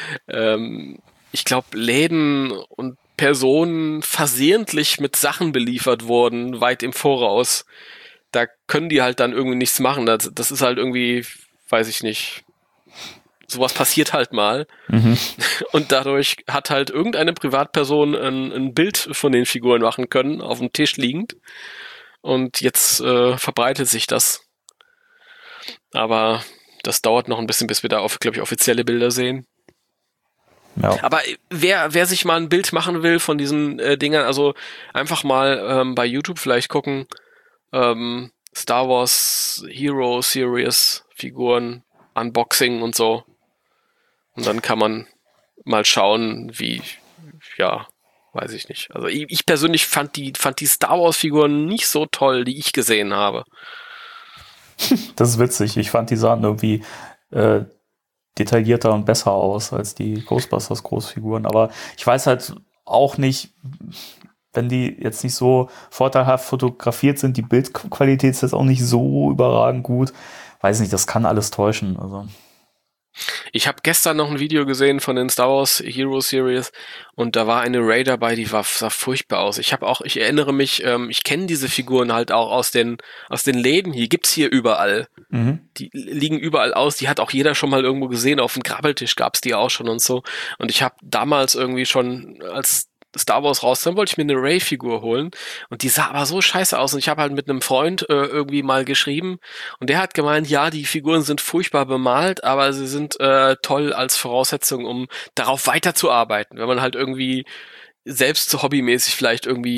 ähm, ich glaube, Läden und Personen versehentlich mit Sachen beliefert wurden, weit im Voraus. Da können die halt dann irgendwie nichts machen. Das, das ist halt irgendwie, weiß ich nicht, sowas passiert halt mal. Mhm. Und dadurch hat halt irgendeine Privatperson ein, ein Bild von den Figuren machen können, auf dem Tisch liegend. Und jetzt äh, verbreitet sich das. Aber das dauert noch ein bisschen, bis wir da, glaube ich, offizielle Bilder sehen. Ja. Aber wer, wer sich mal ein Bild machen will von diesen äh, Dingern, also einfach mal ähm, bei YouTube vielleicht gucken, ähm, Star Wars Hero Series Figuren, Unboxing und so. Und dann kann man mal schauen, wie, ja, weiß ich nicht. Also ich, ich persönlich fand die, fand die Star Wars Figuren nicht so toll, die ich gesehen habe. Das ist witzig. Ich fand die sahen irgendwie äh, detaillierter und besser aus als die Ghostbusters Großfiguren. Aber ich weiß halt auch nicht, wenn die jetzt nicht so vorteilhaft fotografiert sind, die Bildqualität ist jetzt auch nicht so überragend gut. Weiß nicht, das kann alles täuschen. Also. Ich habe gestern noch ein Video gesehen von den Star Wars Hero Series und da war eine Ray dabei, die war, sah furchtbar aus. Ich habe auch, ich erinnere mich, ähm, ich kenne diese Figuren halt auch aus den aus den Läden. Hier gibt's hier überall. Mhm. Die liegen überall aus. Die hat auch jeder schon mal irgendwo gesehen. Auf dem Grabbeltisch gab's die auch schon und so. Und ich habe damals irgendwie schon als Star Wars raus, dann wollte ich mir eine Ray-Figur holen und die sah aber so scheiße aus und ich habe halt mit einem Freund äh, irgendwie mal geschrieben und der hat gemeint, ja, die Figuren sind furchtbar bemalt, aber sie sind äh, toll als Voraussetzung, um darauf weiterzuarbeiten, wenn man halt irgendwie selbst so hobbymäßig vielleicht irgendwie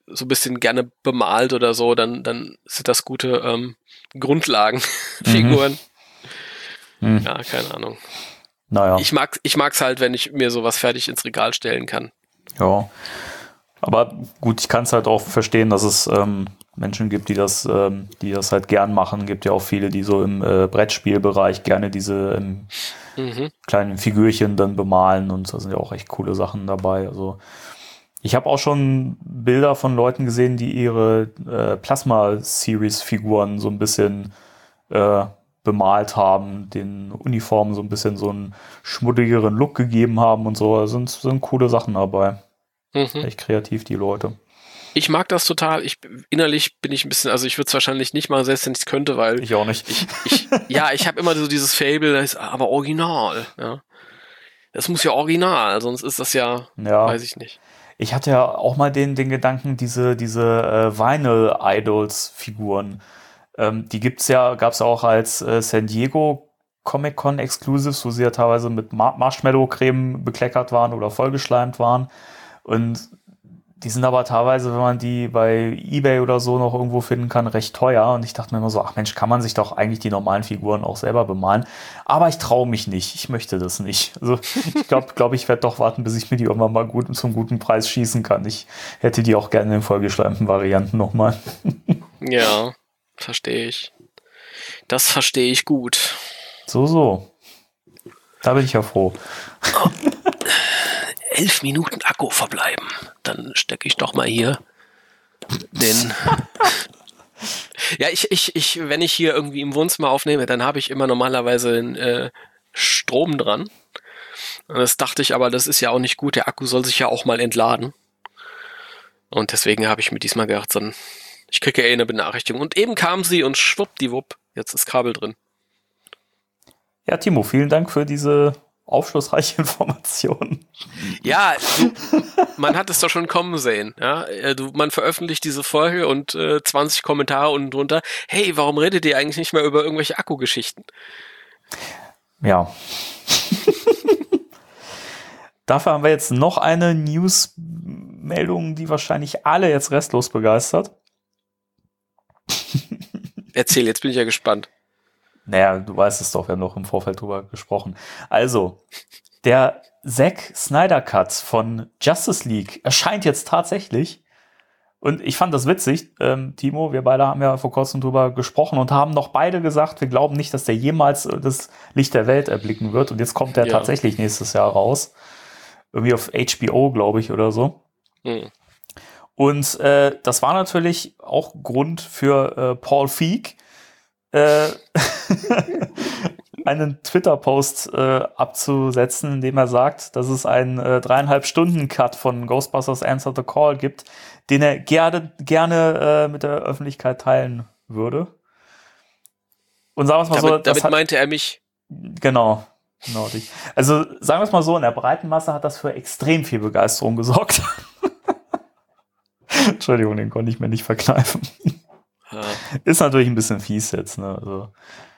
so ein bisschen gerne bemalt oder so, dann, dann sind das gute ähm, Grundlagenfiguren. Mhm. Ja, keine Ahnung. Naja. Ich mag, ich mag's halt, wenn ich mir sowas fertig ins Regal stellen kann. Ja. Aber gut, ich kann es halt auch verstehen, dass es ähm, Menschen gibt, die das, ähm, die das halt gern machen. Gibt ja auch viele, die so im äh, Brettspielbereich gerne diese ähm, Mhm. kleinen Figürchen dann bemalen und da sind ja auch echt coole Sachen dabei. Also ich habe auch schon Bilder von Leuten gesehen, die ihre äh, Plasma-Series-Figuren so ein bisschen äh, bemalt haben, den Uniformen so ein bisschen so einen schmuddigeren Look gegeben haben und so. Da sind, sind coole Sachen dabei. Mhm. Echt kreativ, die Leute. Ich mag das total. Ich innerlich bin ich ein bisschen, also ich würde es wahrscheinlich nicht machen, selbst wenn ich es könnte, weil Ich auch nicht. ich, ich ja, ich habe immer so dieses Fable, das ist aber original, ja. Das muss ja original, sonst ist das ja, Ja. weiß ich nicht. Ich hatte ja auch mal den, den Gedanken, diese, diese äh, Vinyl-Idols-Figuren, ähm, die gibt's ja, gab's ja auch als äh, San Diego Comic-Con Exclusives, wo sie ja teilweise mit Mar- Marshmallow-Creme bekleckert waren oder vollgeschleimt waren. Und die sind aber teilweise, wenn man die bei eBay oder so noch irgendwo finden kann, recht teuer. Und ich dachte mir immer so, ach Mensch, kann man sich doch eigentlich die normalen Figuren auch selber bemalen. Aber ich traue mich nicht. Ich möchte das nicht. Also ich glaube, glaub, ich werde doch warten, bis ich mir die irgendwann mal gut zum guten Preis schießen kann. Ich hätte die auch gerne in vollgeschleimten Varianten nochmal. Ja, verstehe ich. Das verstehe ich gut. So, so. Da bin ich ja froh. Elf Minuten Akku verbleiben. Dann stecke ich doch mal hier den. Ja, ich, ich, ich, wenn ich hier irgendwie im Wohnzimmer aufnehme, dann habe ich immer normalerweise den äh, Strom dran. Und das dachte ich aber, das ist ja auch nicht gut. Der Akku soll sich ja auch mal entladen. Und deswegen habe ich mir diesmal gedacht, so ein, ich kriege ja eh eine Benachrichtigung. Und eben kam sie und schwuppdiwupp, jetzt ist Kabel drin. Ja, Timo, vielen Dank für diese aufschlussreiche Informationen. Ja, du, man hat es doch schon kommen sehen. Ja? Du, man veröffentlicht diese Folge und äh, zwanzig Kommentare unten drunter. Hey, warum redet ihr eigentlich nicht mehr über irgendwelche Akkugeschichten? Ja. Dafür haben wir jetzt noch eine News-Meldung, die wahrscheinlich alle jetzt restlos begeistert. Erzähl, jetzt bin ich ja gespannt. Naja, du weißt es doch, wir haben doch im Vorfeld drüber gesprochen. Also, der Zack Snyder Cut von Justice League erscheint jetzt tatsächlich. Und ich fand das witzig, ähm, Timo, wir beide haben ja vor kurzem drüber gesprochen und haben noch beide gesagt, wir glauben nicht, dass der jemals das Licht der Welt erblicken wird. Und jetzt kommt der Ja. tatsächlich nächstes Jahr raus. Irgendwie auf H B O, glaube ich, oder so. Hm. Und äh, das war natürlich auch Grund für äh, Paul Feig, äh, einen Twitter-Post äh, abzusetzen, in dem er sagt, dass es einen äh, dreieinhalb Stunden Cut von Ghostbusters Answer the Call gibt, den er gerne, gerne äh, mit der Öffentlichkeit teilen würde. Und sagen wir es mal Damit, so, das damit hat, meinte er mich. genau, genau dich. Also sagen wir es mal so, in der breiten Masse hat das für extrem viel Begeisterung gesorgt. Entschuldigung, den konnte ich mir nicht verkneifen. Ja, Ist natürlich ein bisschen fies jetzt, ne? Also,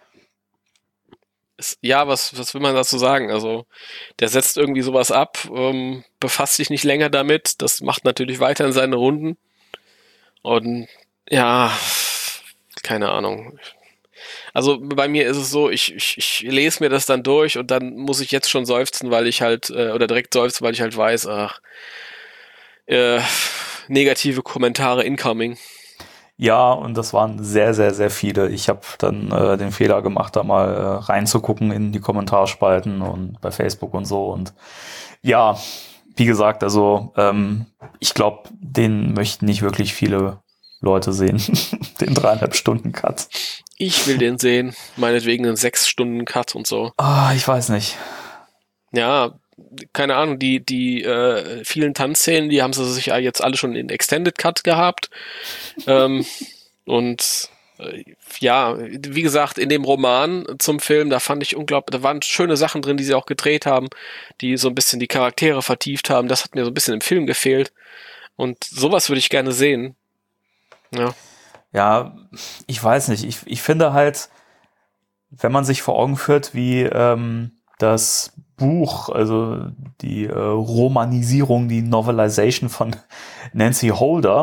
es, ja was, was will man dazu sagen? Also, der setzt irgendwie sowas ab, ähm, befasst sich nicht länger damit. Das macht natürlich weiterhin seine Runden. Und ja, keine Ahnung. Also bei mir ist es so, ich, ich, ich lese mir das dann durch und dann muss ich jetzt schon seufzen, weil ich halt, äh, oder direkt seufzen, weil ich halt weiß, ach, äh, negative Kommentare incoming. ja, und das waren sehr, sehr, sehr viele. Ich habe dann äh, den Fehler gemacht, da mal äh, reinzugucken in die Kommentarspalten und bei Facebook und so. Und ja, wie gesagt, also ähm, ich glaube, den möchten nicht wirklich viele Leute sehen, den dreieinhalb Stunden Cut. Ich will den sehen, meinetwegen einen sechs Stunden Cut und so. Ah, ich weiß nicht. Ja, keine Ahnung, die, die äh, vielen Tanzszenen, die haben sie sich ja jetzt alle schon in Extended Cut gehabt. ähm, und äh, ja, wie gesagt, in dem Roman zum Film, da fand ich unglaublich, da waren schöne Sachen drin, die sie auch gedreht haben, die so ein bisschen die Charaktere vertieft haben. Das hat mir so ein bisschen im Film gefehlt. Und sowas würde ich gerne sehen. Ja. Ja, ich weiß nicht. Ich, ich finde halt, wenn man sich vor Augen führt, wie ähm, das Buch, also die äh, Romanisierung, die Novelization von Nancy Holder,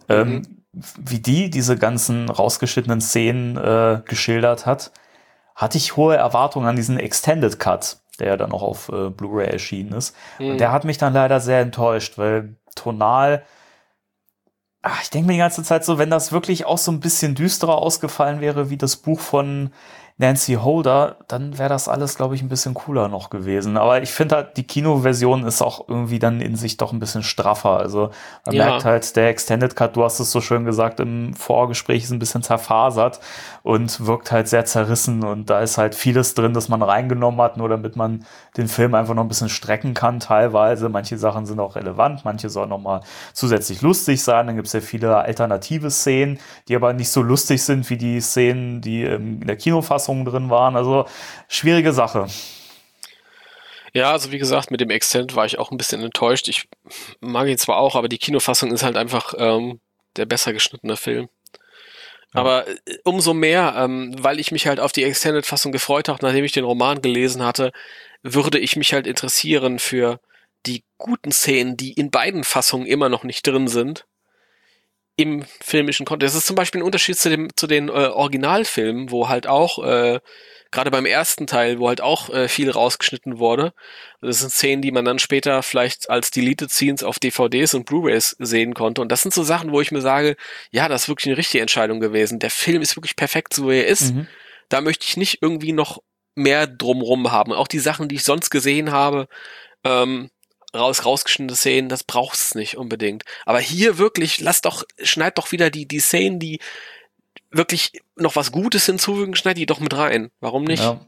ähm, wie die diese ganzen rausgeschnittenen Szenen äh, geschildert hat, hatte ich hohe Erwartungen an diesen Extended Cut, der ja dann auch auf äh, Blu-ray erschienen ist. Mhm. Und der hat mich dann leider sehr enttäuscht, weil tonal, ach, ich denke mir die ganze Zeit so, wenn das wirklich auch so ein bisschen düsterer ausgefallen wäre wie das Buch von Nancy Holder, dann wäre das alles, glaube ich, ein bisschen cooler noch gewesen. Aber ich finde halt, die Kinoversion ist auch irgendwie dann in sich doch ein bisschen straffer. Also man ja. merkt halt, der Extended Cut, du hast es so schön gesagt, im Vorgespräch ist ein bisschen zerfasert und wirkt halt sehr zerrissen. Und da ist halt vieles drin, das man reingenommen hat, nur damit man den Film einfach noch ein bisschen strecken kann teilweise. Manche Sachen sind auch relevant, manche sollen noch mal zusätzlich lustig sein. Dann gibt es ja viele alternative Szenen, die aber nicht so lustig sind wie die Szenen, die in der Kinofassung drin waren. Also schwierige Sache. Ja, also wie gesagt, mit dem Extend war ich auch ein bisschen enttäuscht. Ich mag ihn zwar auch, aber die Kinofassung ist halt einfach ähm, der besser geschnittene Film. Ja. Aber äh, umso mehr, ähm, weil ich mich halt auf die Extended-Fassung gefreut habe, nachdem ich den Roman gelesen hatte, würde ich mich halt interessieren für die guten Szenen, die in beiden Fassungen immer noch nicht drin sind. Im filmischen Kontext. Das ist zum Beispiel ein Unterschied zu, dem, zu den äh, Originalfilmen, wo halt auch, äh, gerade beim ersten Teil, wo halt auch äh, viel rausgeschnitten wurde. Das sind Szenen, die man dann später vielleicht als Deleted Scenes auf D V Ds und Blu-rays sehen konnte. Und das sind so Sachen, wo ich mir sage, ja, das ist wirklich eine richtige Entscheidung gewesen. Der Film ist wirklich perfekt, so wie er ist. Mhm. Da möchte ich nicht irgendwie noch mehr drumrum haben. Auch die Sachen, die ich sonst gesehen habe, ähm, raus, rausgeschnittene Szenen, das braucht es nicht unbedingt. Aber hier wirklich, lass doch, schneid doch wieder die, die Szenen, die wirklich noch was Gutes hinzufügen, schneid die doch mit rein. Warum nicht? Ja.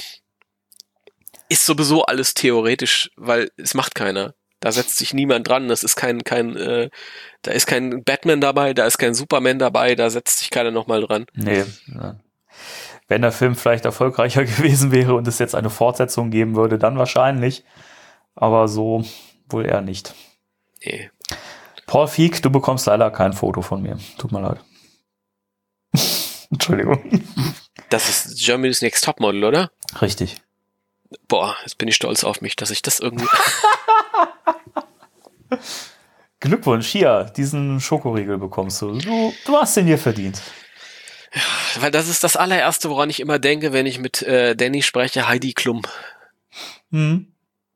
Ist sowieso alles theoretisch, weil es macht keiner. Da setzt sich niemand dran. Das ist kein, kein, äh, da ist kein Batman dabei, da ist kein Superman dabei, da setzt sich keiner nochmal dran. Nee. Ja. Wenn der Film vielleicht erfolgreicher gewesen wäre und es jetzt eine Fortsetzung geben würde, dann wahrscheinlich. Aber so wohl eher nicht. Nee. Paul Feig, du bekommst leider kein Foto von mir. Tut mir leid. Entschuldigung. Das ist Germany's Next Topmodel, oder? Richtig. Boah, jetzt bin ich stolz auf mich, dass ich das irgendwie... Glückwunsch, hier, diesen Schokoriegel bekommst du. Du, du hast den dir verdient. Ja, weil das ist das allererste, woran ich immer denke, wenn ich mit äh, Danny spreche, Heidi Klum. Hm.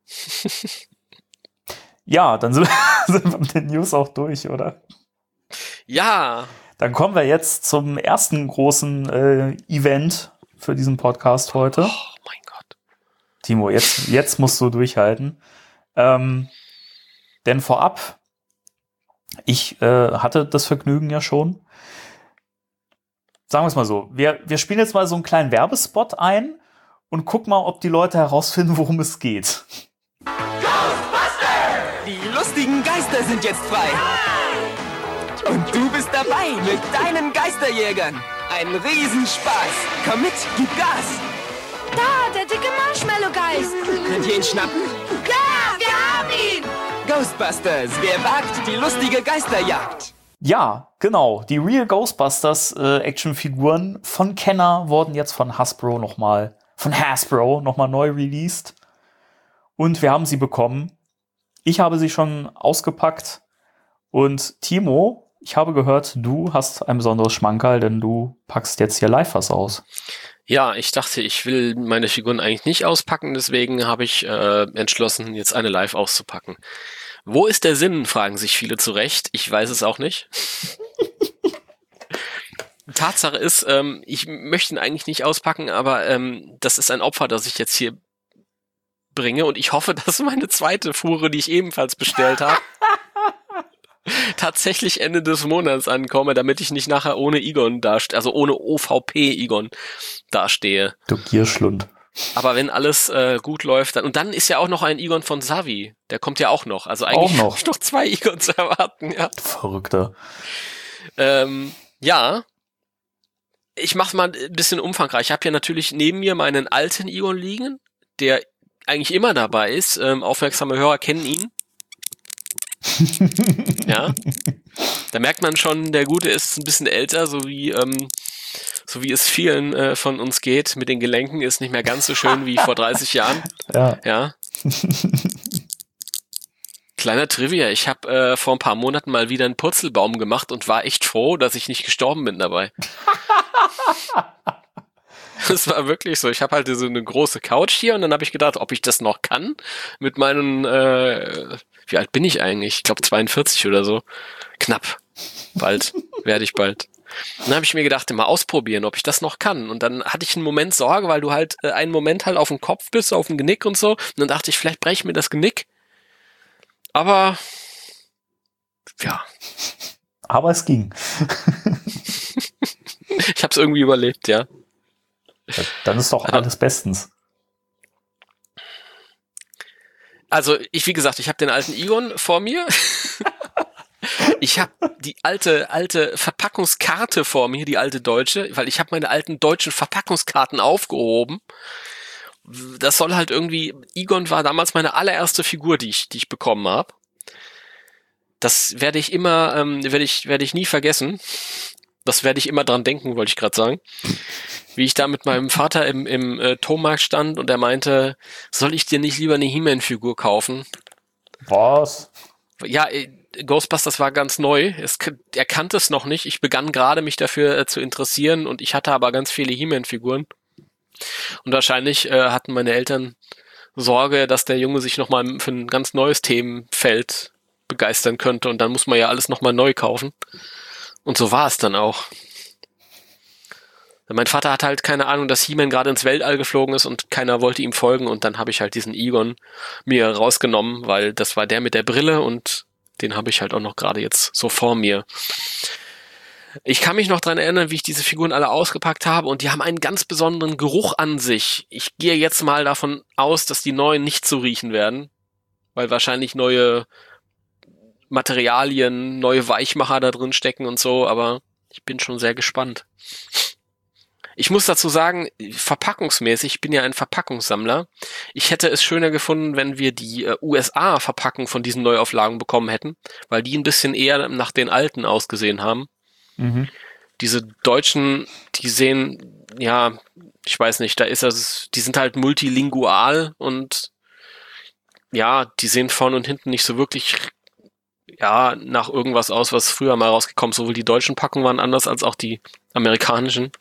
Ja, dann sind wir mit den News auch durch, oder? Ja. Dann kommen wir jetzt zum ersten großen äh, Event für diesen Podcast heute. Oh mein Gott. Timo, jetzt, jetzt musst du durchhalten. Ähm, denn vorab, ich äh, hatte das Vergnügen ja schon. Sagen wir es mal so, wir, wir spielen jetzt mal so einen kleinen Werbespot ein und gucken mal, ob die Leute herausfinden, worum es geht. Die lustigen Geister sind jetzt frei. Und du bist dabei mit deinen Geisterjägern. Ein Riesenspaß. Komm mit, gib Gas. Da, der dicke Marshmallow-Geist. Könnt ihr ihn schnappen? Ja, wir haben ihn. Ghostbusters, wer wagt die lustige Geisterjagd? Ja, genau. Die Real Ghostbusters äh, Actionfiguren von Kenner wurden jetzt von Hasbro nochmal, von Hasbro nochmal neu released. Und wir haben sie bekommen. Ich habe sie schon ausgepackt und Timo, ich habe gehört, du hast ein besonderes Schmankerl, denn du packst jetzt hier live was aus. Ja, ich dachte, ich will meine Figuren eigentlich nicht auspacken, deswegen habe ich äh, entschlossen, jetzt eine live auszupacken. Wo ist der Sinn, fragen sich viele zu Recht. Ich weiß es auch nicht. Tatsache ist, ähm, ich möchte ihn eigentlich nicht auspacken, aber ähm, das ist ein Opfer, das ich jetzt hier bringe und ich hoffe, dass meine zweite Fuhre, die ich ebenfalls bestellt habe, tatsächlich Ende des Monats ankomme, damit ich nicht nachher ohne Egon dastehe, also ohne O V P Egon dastehe. Du Gierschlund. Aber wenn alles äh, gut läuft, dann und dann ist ja auch noch ein Egon von Savi, der kommt ja auch noch. Also eigentlich noch. habe ich noch zwei Egons zu erwarten. Ja. Verrückter. Ähm, ja, ich mach's mal ein bisschen umfangreich. Ich habe hier natürlich neben mir meinen alten Egon liegen, der eigentlich immer dabei ist. Ähm, aufmerksame Hörer kennen ihn. Ja. Da merkt man schon, der Gute ist ein bisschen älter, so wie, ähm, so wie es vielen äh, von uns geht. Mit den Gelenken ist nicht mehr ganz so schön wie vor dreißig Jahren. Ja. Ja. Kleiner Trivia, ich habe äh, vor ein paar Monaten mal wieder einen Purzelbaum gemacht und war echt froh, dass ich nicht gestorben bin dabei. Das war wirklich so. Ich habe halt so eine große Couch hier und dann habe ich gedacht, ob ich das noch kann mit meinen, äh, wie alt bin ich eigentlich? Ich glaube zweiundvierzig oder so. Knapp. Bald. Werde ich bald. Dann habe ich mir gedacht, mal ausprobieren, ob ich das noch kann. Und dann hatte ich einen Moment Sorge, weil du halt äh, einen Moment halt auf dem Kopf bist, auf dem Genick und so. Und dann dachte ich, vielleicht breche ich mir das Genick. Aber ja. Aber es ging. Ich habe es irgendwie überlebt, ja. Dann ist doch alles bestens. Also ich, wie gesagt, ich habe den alten Egon vor mir. Ich habe die alte alte Verpackungskarte vor mir, die alte deutsche, weil ich habe meine alten deutschen Verpackungskarten aufgehoben. Das soll halt irgendwie, Egon war damals meine allererste Figur, die ich die ich bekommen habe. Das werde ich immer, ähm, werde ich werde ich nie vergessen. Das werde ich immer dran denken, wollte ich gerade sagen. Wie ich da mit meinem Vater im, im äh, Tomarkt stand und er meinte, soll ich dir nicht lieber eine He-Man-Figur kaufen? Was? Ja, äh, Ghostbusters war ganz neu. Es, er kannte es noch nicht. Ich begann gerade, mich dafür äh, zu interessieren und ich hatte aber ganz viele He-Man-Figuren. Und wahrscheinlich äh, hatten meine Eltern Sorge, dass der Junge sich nochmal für ein ganz neues Themenfeld begeistern könnte und dann muss man ja alles nochmal neu kaufen. Und so war es dann auch. Mein Vater hatte halt keine Ahnung, dass He-Man gerade ins Weltall geflogen ist und keiner wollte ihm folgen und dann habe ich halt diesen Egon mir rausgenommen, weil das war der mit der Brille und den habe ich halt auch noch gerade jetzt so vor mir. Ich kann mich noch dran erinnern, wie ich diese Figuren alle ausgepackt habe und die haben einen ganz besonderen Geruch an sich. Ich gehe jetzt mal davon aus, dass die neuen nicht so riechen werden, weil wahrscheinlich neue Materialien, neue Weichmacher da drin stecken und so, aber ich bin schon sehr gespannt. Ich muss dazu sagen, verpackungsmäßig, ich bin ja ein Verpackungssammler. Ich hätte es schöner gefunden, wenn wir die äh, U S A-Verpackung von diesen Neuauflagen bekommen hätten, weil die ein bisschen eher nach den alten ausgesehen haben. Mhm. Diese deutschen, die sehen, ja, ich weiß nicht, da ist das, die sind halt multilingual und ja, die sehen vorne und hinten nicht so wirklich ja, nach irgendwas aus, was früher mal rausgekommen ist. Sowohl die deutschen Packungen waren anders als auch die amerikanischen.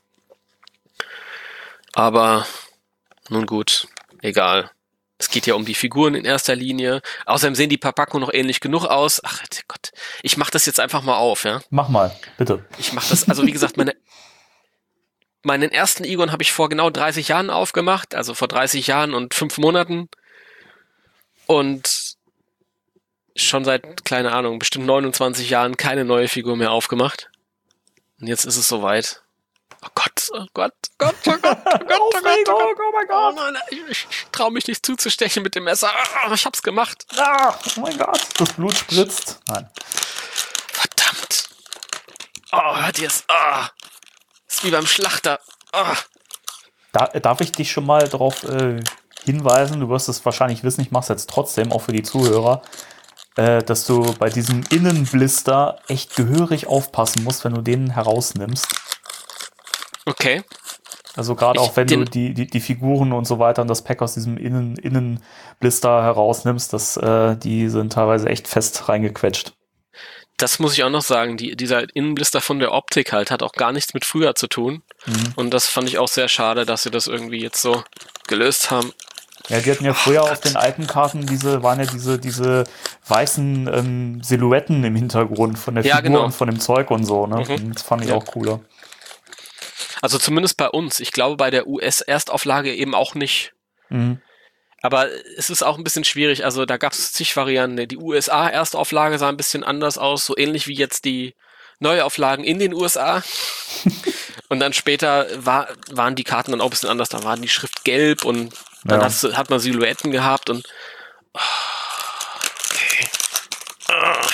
Aber nun gut, egal. Es geht ja um die Figuren in erster Linie. Außerdem sehen die Verpackungen noch ähnlich genug aus. Ach Gott, ich mach das jetzt einfach mal auf, ja? Mach mal, bitte. Ich mach das, also wie gesagt, meine meinen ersten Egon habe ich vor genau dreißig Jahren aufgemacht, also vor dreißig Jahren und fünf Monaten. Und schon seit, keine Ahnung, bestimmt neunundzwanzig Jahren keine neue Figur mehr aufgemacht. Und jetzt ist es soweit. Oh Gott, oh Gott, Gott, oh Gott, oh Gott, oh Gott, oh Gott, oh mein Gott. Oh nein, ich, ich traue mich nicht zuzustechen mit dem Messer. Oh, ich hab's gemacht. Ah, oh mein Gott, das Blut spritzt. Nein. Verdammt. Oh, hört ihr es? Oh, ist wie beim Schlachter. Oh. Da, darf ich dich schon mal darauf äh, hinweisen, du wirst es wahrscheinlich wissen, ich mach's jetzt trotzdem, auch für die Zuhörer, äh, dass du bei diesem Innenblister echt gehörig aufpassen musst, wenn du den herausnimmst. Okay. Also gerade auch wenn du die, die, die Figuren und so weiter und das Pack aus diesem Innen, Innenblister herausnimmst, das, äh, die sind teilweise echt fest reingequetscht. Das muss ich auch noch sagen, die, dieser Innenblister von der Optik halt hat auch gar nichts mit früher zu tun. Mhm. Und das fand ich auch sehr schade, dass sie das irgendwie jetzt so gelöst haben. Ja, die hatten ja früher oh, auf den alten Karten diese, waren ja diese, diese weißen ähm, Silhouetten im Hintergrund von der ja, Figur genau. und von dem Zeug und so, ne? Mhm. Das fand ich ja. auch cooler. Also zumindest bei uns. Ich glaube bei der U S-Erstauflage eben auch nicht. Mhm. Aber es ist auch ein bisschen schwierig. Also da gab es zig Varianten. Die U S A-Erstauflage sah ein bisschen anders aus, so ähnlich wie jetzt die Neuauflagen in den U S A. Und dann später war, waren die Karten dann auch ein bisschen anders. Da war die Schrift gelb und dann ja. hat, hat man Silhouetten gehabt und oh, okay. Oh.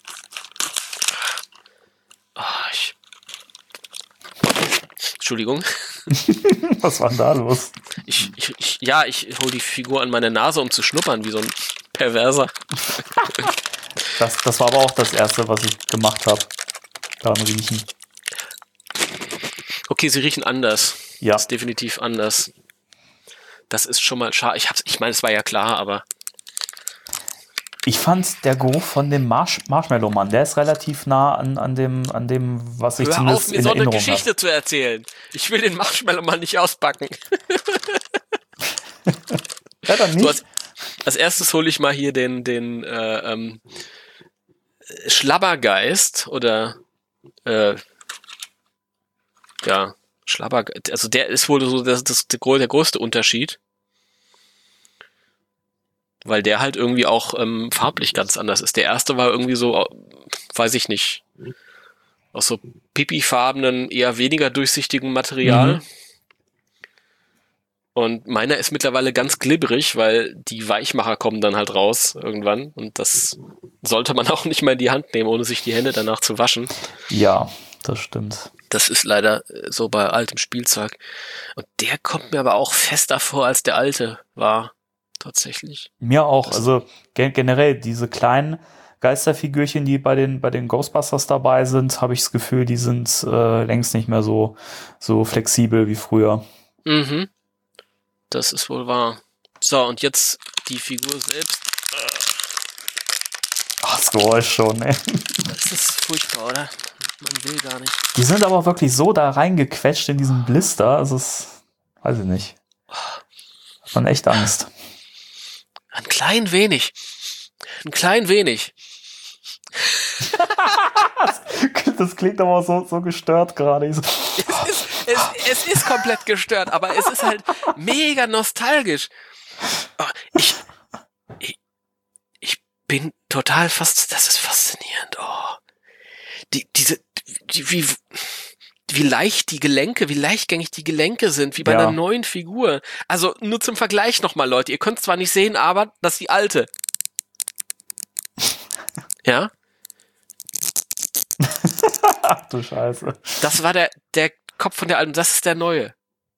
Oh, ich Entschuldigung. Was war denn da los? Ich, ich, ich, ja, ich hole die Figur an meine Nase, um zu schnuppern, wie so ein Perverser. Das, das war aber auch das Erste, was ich gemacht habe. Daran riechen. Okay, sie riechen anders. Ja. Das ist definitiv anders. Das ist schon mal schade. Ich, hab's, ich meine, es war ja klar, aber Ich fand der Geruch von dem Marsh- Marshmallow-Mann, der ist relativ nah an, an, dem, an dem, was ich Hör zumindest auf, mir in so eine Erinnerung Geschichte habe. zu erzählen. Ich will den Marshmallow-Mann nicht auspacken. Ja, dann So, nicht. als, als erstes hole ich mal hier den, den äh, ähm, Schlabbergeist oder äh, ja, Schlabbergeist. Also der ist wohl so das, das, der, der größte Unterschied. Weil der halt irgendwie auch ähm, farblich ganz anders ist. Der erste war irgendwie so, weiß ich nicht, aus so pipifarbenen, eher weniger durchsichtigen Material. Mhm. Und meiner ist mittlerweile ganz glibberig, weil die Weichmacher kommen dann halt raus irgendwann. Und das sollte man auch nicht mal in die Hand nehmen, ohne sich die Hände danach zu waschen. Ja, das stimmt. Das ist leider äh, so bei altem Spielzeug. Und der kommt mir aber auch fester vor, als der alte war. Tatsächlich. Mir auch. Also gen- generell diese kleinen Geisterfigürchen, die bei den, bei den Ghostbusters dabei sind, habe ich das Gefühl, die sind äh, längst nicht mehr so, so flexibel wie früher. Mhm. Das ist wohl wahr. So, und jetzt die Figur selbst. Ach, das Geräusch schon, ey. Das ist furchtbar, oder? Man will gar nicht. Die sind aber wirklich so da reingequetscht in diesen Blister. Also es, weiß ich nicht. Hat man echt Angst. Ein klein wenig. Ein klein wenig. Das klingt aber so, so gestört gerade. So. Es ist, es, es ist komplett gestört, aber es ist halt mega nostalgisch. Oh, ich, ich, ich bin total fast, das ist faszinierend. Oh. Die, diese, die, wie, wie leicht die Gelenke, wie leichtgängig die Gelenke sind, wie bei Ja. einer neuen Figur. Also nur zum Vergleich nochmal, Leute. Ihr könnt es zwar nicht sehen, aber das ist die alte. Ja? Ach du Scheiße. Das war der, der Kopf von der alten, das ist der neue.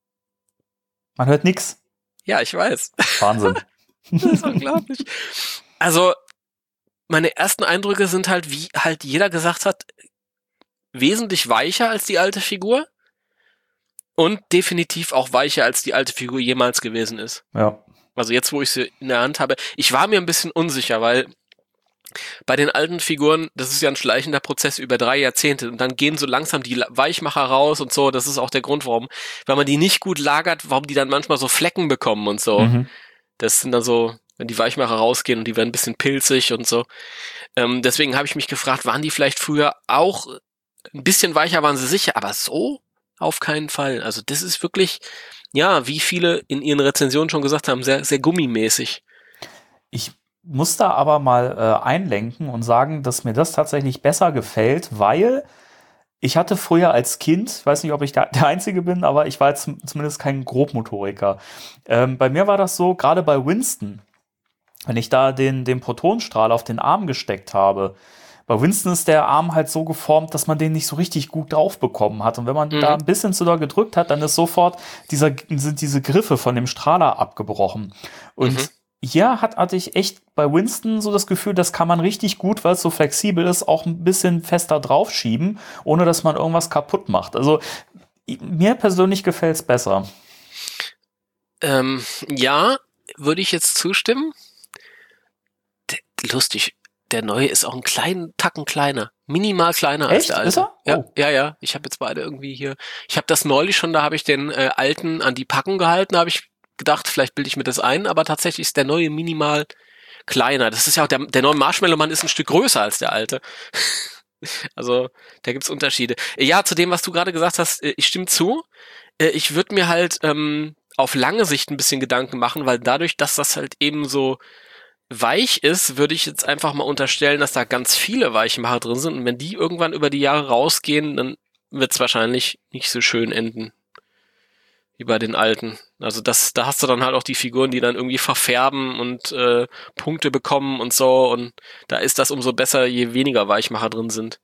Man hört nix. Ja, ich weiß. Wahnsinn. Das ist unglaublich. Also, meine ersten Eindrücke sind halt, wie halt jeder gesagt hat, wesentlich weicher als die alte Figur und definitiv auch weicher als die alte Figur jemals gewesen ist. Ja. Also jetzt, wo ich sie in der Hand habe, ich war mir ein bisschen unsicher, weil bei den alten Figuren, das ist ja ein schleichender Prozess über drei Jahrzehnte und dann gehen so langsam die Weichmacher raus und so, das ist auch der Grund, warum, wenn man die nicht gut lagert, warum die dann manchmal so Flecken bekommen und so. Mhm. Das sind dann so, wenn die Weichmacher rausgehen und die werden ein bisschen pilzig und so. Ähm, deswegen habe ich mich gefragt, waren die vielleicht früher auch ein bisschen weicher, waren sie sicher, aber so auf keinen Fall. Also das ist wirklich, ja, wie viele in ihren Rezensionen schon gesagt haben, sehr, sehr gummimäßig. Ich muss da aber mal äh, einlenken und sagen, dass mir das tatsächlich besser gefällt, weil ich hatte früher als Kind, ich weiß nicht, ob ich da der Einzige bin, aber ich war jetzt zumindest kein Grobmotoriker. Ähm, bei mir war das so, gerade bei Winston, wenn ich da den, den Protonstrahl auf den Arm gesteckt habe, bei Winston ist der Arm halt so geformt, dass man den nicht so richtig gut drauf bekommen hat. Und wenn man Mhm. da ein bisschen zu doll gedrückt hat, dann ist sofort dieser, sind diese Griffe von dem Strahler abgebrochen. Und Mhm. hier hat, hatte ich echt bei Winston so das Gefühl, das kann man richtig gut, weil es so flexibel ist, auch ein bisschen fester draufschieben, ohne dass man irgendwas kaputt macht. Also i- mir persönlich gefällt es besser. Ähm, ja, würde ich jetzt zustimmen. Der, lustig, der neue ist auch einen kleinen Tacken kleiner. Minimal kleiner als Echt? der alte. Ist er? Ja, Oh. ja, ja. Ich habe jetzt beide irgendwie hier. Ich habe das neulich schon, da habe ich den äh, alten an die Packung gehalten, habe ich gedacht, vielleicht bilde ich mir das ein, aber tatsächlich ist der neue minimal kleiner. Das ist ja auch, der, der neue Marshmallow-Mann ist ein Stück größer als der alte. Also, da gibt's Unterschiede. Ja, zu dem, was du gerade gesagt hast, äh, ich stimme zu. Äh, Ich würde mir halt ähm, auf lange Sicht ein bisschen Gedanken machen, weil dadurch, dass das halt eben so weich ist, würde ich jetzt einfach mal unterstellen, dass da ganz viele Weichmacher drin sind und wenn die irgendwann über die Jahre rausgehen, dann wird's wahrscheinlich nicht so schön enden wie bei den alten. Also das, da hast du dann halt auch die Figuren, die dann irgendwie verfärben und äh, Punkte bekommen und so und da ist das umso besser, je weniger Weichmacher drin sind.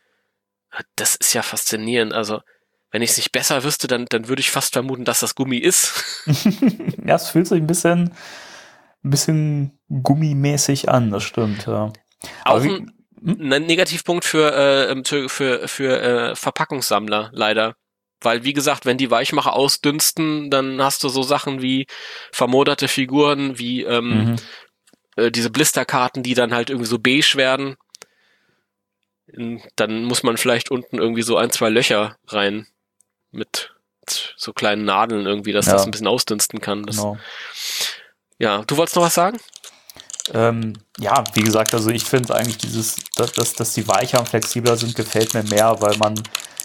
Das ist ja faszinierend. Also wenn ich es nicht besser wüsste, dann, dann würde ich fast vermuten, dass das Gummi ist. Ja, es fühlt sich ein bisschen, ein bisschen gummimäßig an, das stimmt, ja. Auch Aber wie- ein, ein Negativpunkt für, äh, für, für, für äh, Verpackungssammler, leider. Weil, wie gesagt, wenn die Weichmacher ausdünsten, dann hast du so Sachen wie vermoderte Figuren, wie ähm, Mhm. äh, diese Blisterkarten, die dann halt irgendwie so beige werden. In, dann muss man vielleicht unten irgendwie so ein, zwei Löcher rein mit so kleinen Nadeln irgendwie, dass Ja. das ein bisschen ausdünsten kann. Das, Genau. Ja, du wolltest noch was sagen? Ähm, ja, wie gesagt, also ich finde eigentlich dieses, dass, dass, dass die weicher und flexibler sind, gefällt mir mehr, weil man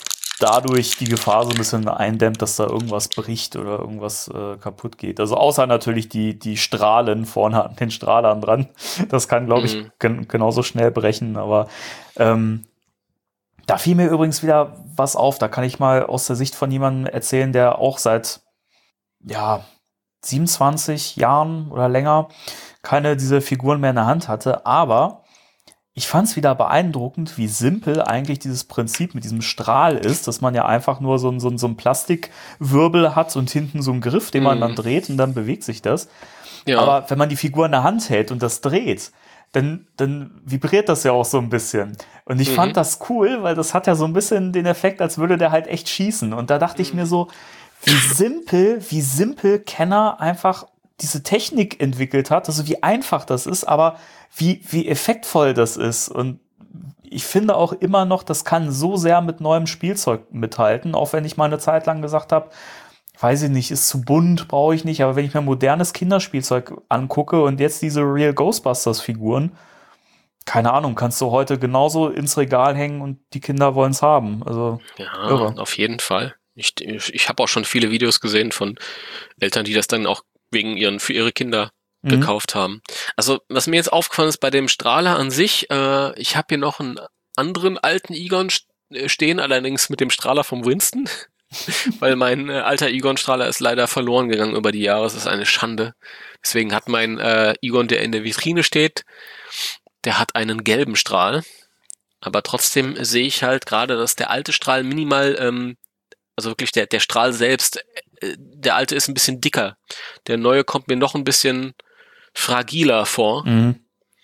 dadurch die Gefahr so ein bisschen eindämmt, dass da irgendwas bricht oder irgendwas äh, kaputt geht. Also außer natürlich die, die Strahlen vorne an den Strahlern dran. Das kann, glaube ich, Mhm. gen genauso schnell brechen. Aber ähm, da fiel mir übrigens wieder was auf. Da kann ich mal aus der Sicht von jemandem erzählen, der auch seit ja, siebenundzwanzig Jahren oder länger keine dieser Figuren mehr in der Hand hatte. Aber ich fand es wieder beeindruckend, wie simpel eigentlich dieses Prinzip mit diesem Strahl ist, dass man ja einfach nur so, ein- so, ein- so einen Plastikwirbel hat und hinten so einen Griff, den man Mhm. dann dreht und dann bewegt sich das. Ja. Aber wenn man die Figur in der Hand hält und das dreht, dann, dann vibriert das ja auch so ein bisschen. Und ich Mhm. fand das cool, weil das hat ja so ein bisschen den Effekt, als würde der halt echt schießen. Und da dachte ich mir so, wie simpel, wie simpel Kenner einfach diese Technik entwickelt hat, also wie einfach das ist, aber wie, wie effektvoll das ist. Und ich finde auch immer noch, das kann so sehr mit neuem Spielzeug mithalten, auch wenn ich mal eine Zeit lang gesagt habe, weiß ich nicht, ist zu bunt, brauche ich nicht, aber wenn ich mir modernes Kinderspielzeug angucke und jetzt diese Real Ghostbusters-Figuren, keine Ahnung, kannst du heute genauso ins Regal hängen und die Kinder wollen es haben. Also, Ja, irre. auf jeden Fall. Ich, ich, ich habe auch schon viele Videos gesehen von Eltern, die das dann auch wegen ihren, für ihre Kinder Mhm. gekauft haben. Also, was mir jetzt aufgefallen ist bei dem Strahler an sich, äh, ich habe hier noch einen anderen alten Egon st- äh, stehen, allerdings mit dem Strahler vom Winston, weil mein äh, alter Egon-Strahler ist leider verloren gegangen über die Jahre. Es ist eine Schande. Deswegen hat mein äh, Egon, der in der Vitrine steht, der hat einen gelben Strahl. Aber trotzdem sehe ich halt gerade, dass der alte Strahl minimal, ähm, also wirklich der, der Strahl selbst, äh, der alte ist ein bisschen dicker. Der neue kommt mir noch ein bisschen fragiler vor. Mhm.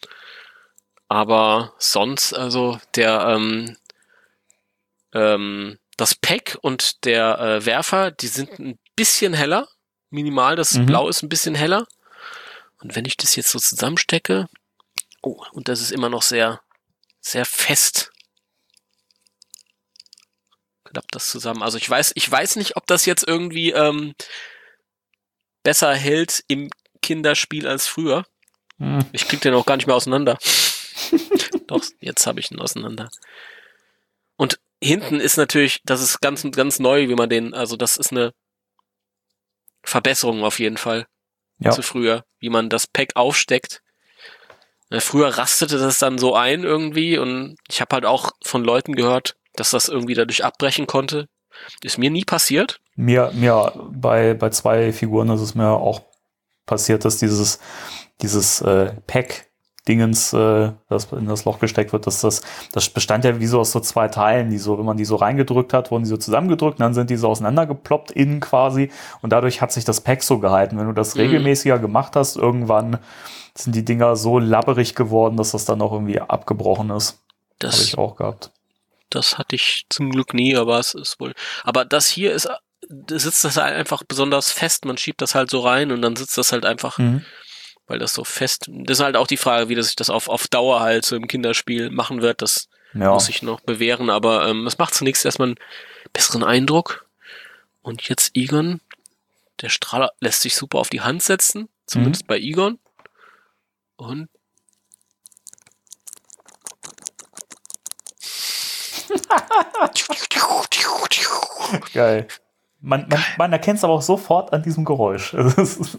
Aber sonst, also der, ähm, ähm, das Pack und der äh, Werfer, die sind ein bisschen heller. Minimal, das Mhm. Blau ist ein bisschen heller. Und wenn ich das jetzt so zusammenstecke, oh, und das ist immer noch sehr, sehr fest. Klappt das zusammen. Also ich weiß, ich weiß nicht, ob das jetzt irgendwie ähm, besser hält im Kinderspiel als früher. Mhm. Ich krieg den auch gar nicht mehr auseinander. Doch, jetzt habe ich ihn auseinander. Und hinten ist natürlich, das ist ganz, ganz neu, wie man den, also das ist eine Verbesserung auf jeden Fall Ja. zu früher, wie man das Pack aufsteckt. Äh, Früher rastete das dann so ein irgendwie und ich habe halt auch von Leuten gehört, dass das irgendwie dadurch abbrechen konnte. Ist mir nie passiert. Mir, mir bei, bei zwei Figuren ist es mir auch passiert, dass dieses, dieses äh, Pack-Dingens, äh, das in das Loch gesteckt wird, dass das, das bestand ja wie so aus so zwei Teilen, die so, wenn man die so reingedrückt hat, wurden die so zusammengedrückt und dann sind die so auseinandergeploppt innen quasi und dadurch hat sich das Pack so gehalten. Wenn du das Mhm. regelmäßiger gemacht hast, irgendwann sind die Dinger so labberig geworden, dass das dann auch irgendwie abgebrochen ist. Habe Das, ich auch gehabt. das hatte ich zum Glück nie, aber es ist wohl. Aber das hier ist, da sitzt das halt einfach besonders fest. Man schiebt das halt so rein und dann sitzt das halt einfach, Mhm. weil das so fest. Das ist halt auch die Frage, wie das sich das auf, auf Dauer halt so im Kinderspiel machen wird. Das Ja. muss ich noch bewähren, aber ähm, es macht zunächst erstmal einen besseren Eindruck. Und jetzt Egon, der Strahler lässt sich super auf die Hand setzen, zumindest bei Egon. Und Geil. Man, man, man erkennt es aber auch sofort an diesem Geräusch. Also es ist-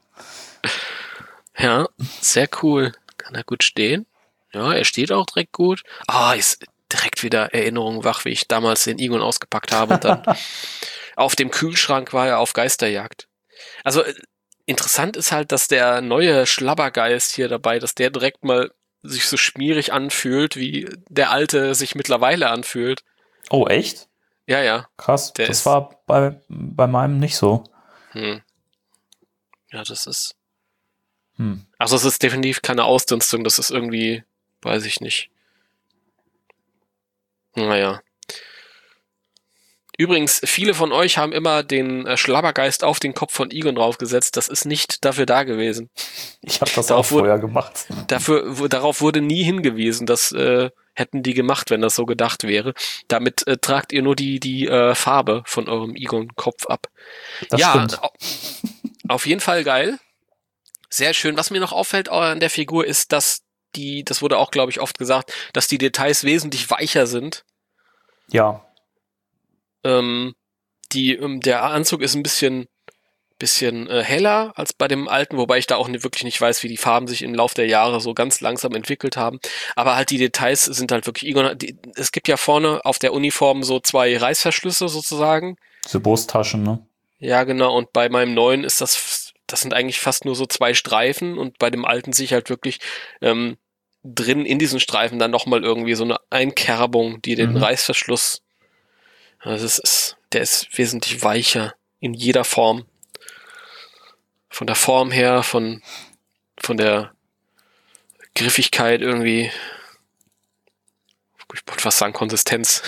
ja, sehr cool. Kann er gut stehen? Ja, er steht auch direkt gut. Ah, ist direkt wieder Erinnerung wach, wie ich damals den Egon ausgepackt habe und dann auf dem Kühlschrank war er auf Geisterjagd. Also äh, interessant ist halt, dass der neue Schlabbergeist hier dabei, dass der direkt mal sich so schmierig anfühlt, wie der alte sich mittlerweile anfühlt. Oh, echt? Ja, ja. Krass. Der das ist- war bei, bei meinem nicht so. Hm. Ja, das ist. Hm. Also es ist definitiv keine Ausdünstung, das ist irgendwie, weiß ich nicht. Naja. Übrigens, viele von euch haben immer den äh, Schlabbergeist auf den Kopf von Egon draufgesetzt. Das ist nicht dafür da gewesen. Ich habe das Darauf auch wurde- vorher gemacht. Dafür, wo, darauf wurde nie hingewiesen. Das äh, hätten die gemacht, wenn das so gedacht wäre. Damit äh, tragt ihr nur die, die äh, Farbe von eurem Egon-Kopf ab. Das ja, stimmt. au- auf jeden Fall geil. Sehr schön. Was mir noch auffällt an der Figur ist, dass die, das wurde auch, glaube ich, oft gesagt, dass die Details wesentlich weicher sind. Ja, Ähm, die, ähm, der Anzug ist ein bisschen, bisschen äh, heller als bei dem alten, wobei ich da auch nicht, wirklich nicht weiß, wie die Farben sich im Laufe der Jahre so ganz langsam entwickelt haben. Aber halt die Details sind halt wirklich, Egon, die, es gibt ja vorne auf der Uniform so zwei Reißverschlüsse sozusagen. diese Brusttaschen, ne? Ja, genau. Und bei meinem neuen ist das, das sind eigentlich fast nur so zwei Streifen und bei dem alten sehe ich halt wirklich ähm, drin in diesen Streifen dann nochmal irgendwie so eine Einkerbung, die den Mhm. Reißverschluss, also es ist, der ist wesentlich weicher in jeder Form. Von der Form her, von, von der Griffigkeit irgendwie, ich wollte fast sagen Konsistenz.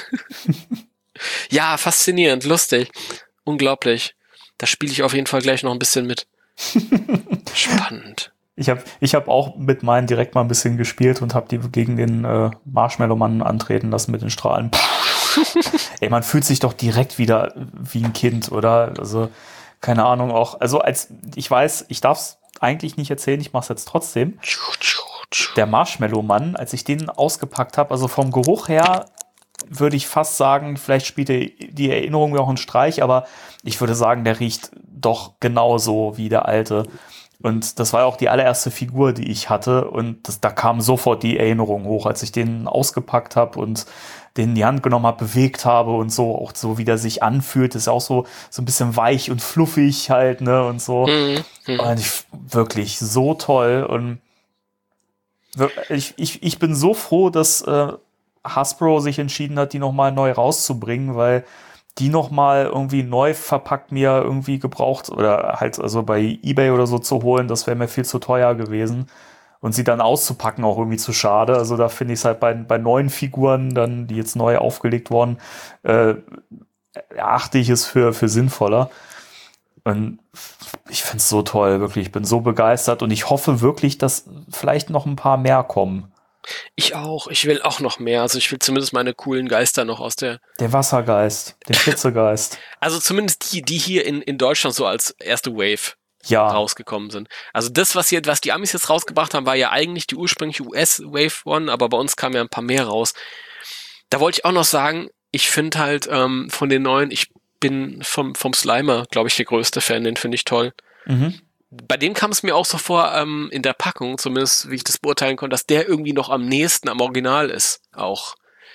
Ja, faszinierend, lustig, unglaublich. Da spiele ich auf jeden Fall gleich noch ein bisschen mit. Spannend. Ich habe ich hab auch mit meinen direkt mal ein bisschen gespielt und habe die gegen den äh, Marshmallow-Mann antreten lassen mit den Strahlen. Ey, man fühlt sich doch direkt wieder wie ein Kind, oder? Also, keine Ahnung, auch, also als, ich weiß, ich darf es eigentlich nicht erzählen, ich mache es jetzt trotzdem. Der Marshmallow-Mann, als ich den ausgepackt habe, also vom Geruch her würde ich fast sagen, vielleicht spielt die, die Erinnerung mir auch einen Streich, aber ich würde sagen, der riecht doch genauso wie der alte. Und das war auch die allererste Figur, die ich hatte. Und das, da kam sofort die Erinnerung hoch, als ich den ausgepackt habe und den in die Hand genommen habe, bewegt habe und so, auch so wie der sich anfühlt. Das ist auch so, so ein bisschen weich und fluffig halt, ne, und so. Mhm. Mhm. Und ich, wirklich so toll. Und wir- ich, ich, ich bin so froh, dass äh, Hasbro sich entschieden hat, die nochmal neu rauszubringen, weil die nochmal irgendwie neu verpackt mir irgendwie gebraucht oder halt also bei eBay oder so zu holen, das wäre mir viel zu teuer gewesen. Und sie dann auszupacken auch irgendwie zu schade. Also da finde ich es halt bei, bei neuen Figuren, dann, die jetzt neu aufgelegt wurden, äh, erachte ich es für, für sinnvoller. Und ich finde es so toll, wirklich. Ich bin so begeistert und ich hoffe wirklich, dass vielleicht noch ein paar mehr kommen. Ich auch. Ich will auch noch mehr. Also ich will zumindest meine coolen Geister noch aus der, Der Wassergeist, der Flitzegeist. also zumindest die, die hier in, in Deutschland so als erste Wave Ja, rausgekommen sind. Also das, was hier, was die Amis jetzt rausgebracht haben, war ja eigentlich die ursprüngliche U S Wave One, aber bei uns kamen ja ein paar mehr raus. Da wollte ich auch noch sagen, ich finde halt ähm, von den neuen, ich bin vom, vom Slimer, glaube ich, der größte Fan, den finde ich toll. mhm. Bei dem kam es mir auch so vor, ähm, in der Packung, zumindest wie ich das beurteilen konnte, dass der irgendwie noch am nächsten am Original ist, auch.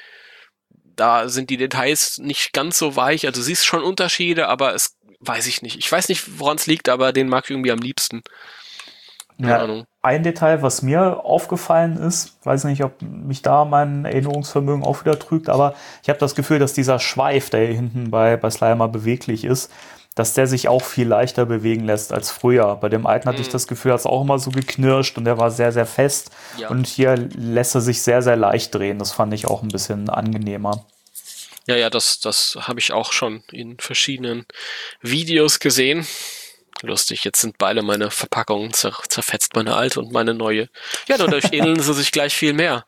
Da sind die Details nicht ganz so weich, also du siehst schon Unterschiede, aber es weiß ich nicht. Ich weiß nicht, woran es liegt, aber den mag ich irgendwie am liebsten. Keine Ja, Ahnung. ein Detail, was mir aufgefallen ist, weiß nicht, ob mich da mein Erinnerungsvermögen auch wieder trügt, aber ich habe das Gefühl, dass dieser Schweif, der hier hinten bei, bei Slimer beweglich ist, dass der sich auch viel leichter bewegen lässt als früher. Bei dem alten hatte ich Mhm. das Gefühl, hat es auch immer so geknirscht und der war sehr, sehr fest. Ja. Und hier lässt er sich sehr, sehr leicht drehen. Das fand ich auch ein bisschen angenehmer. Ja, ja, das, das habe ich auch schon in verschiedenen Videos gesehen. Lustig, jetzt sind beide meine Verpackungen zer zerfetzt, meine alte und meine neue. Ja, dadurch ähneln sie sich gleich viel mehr.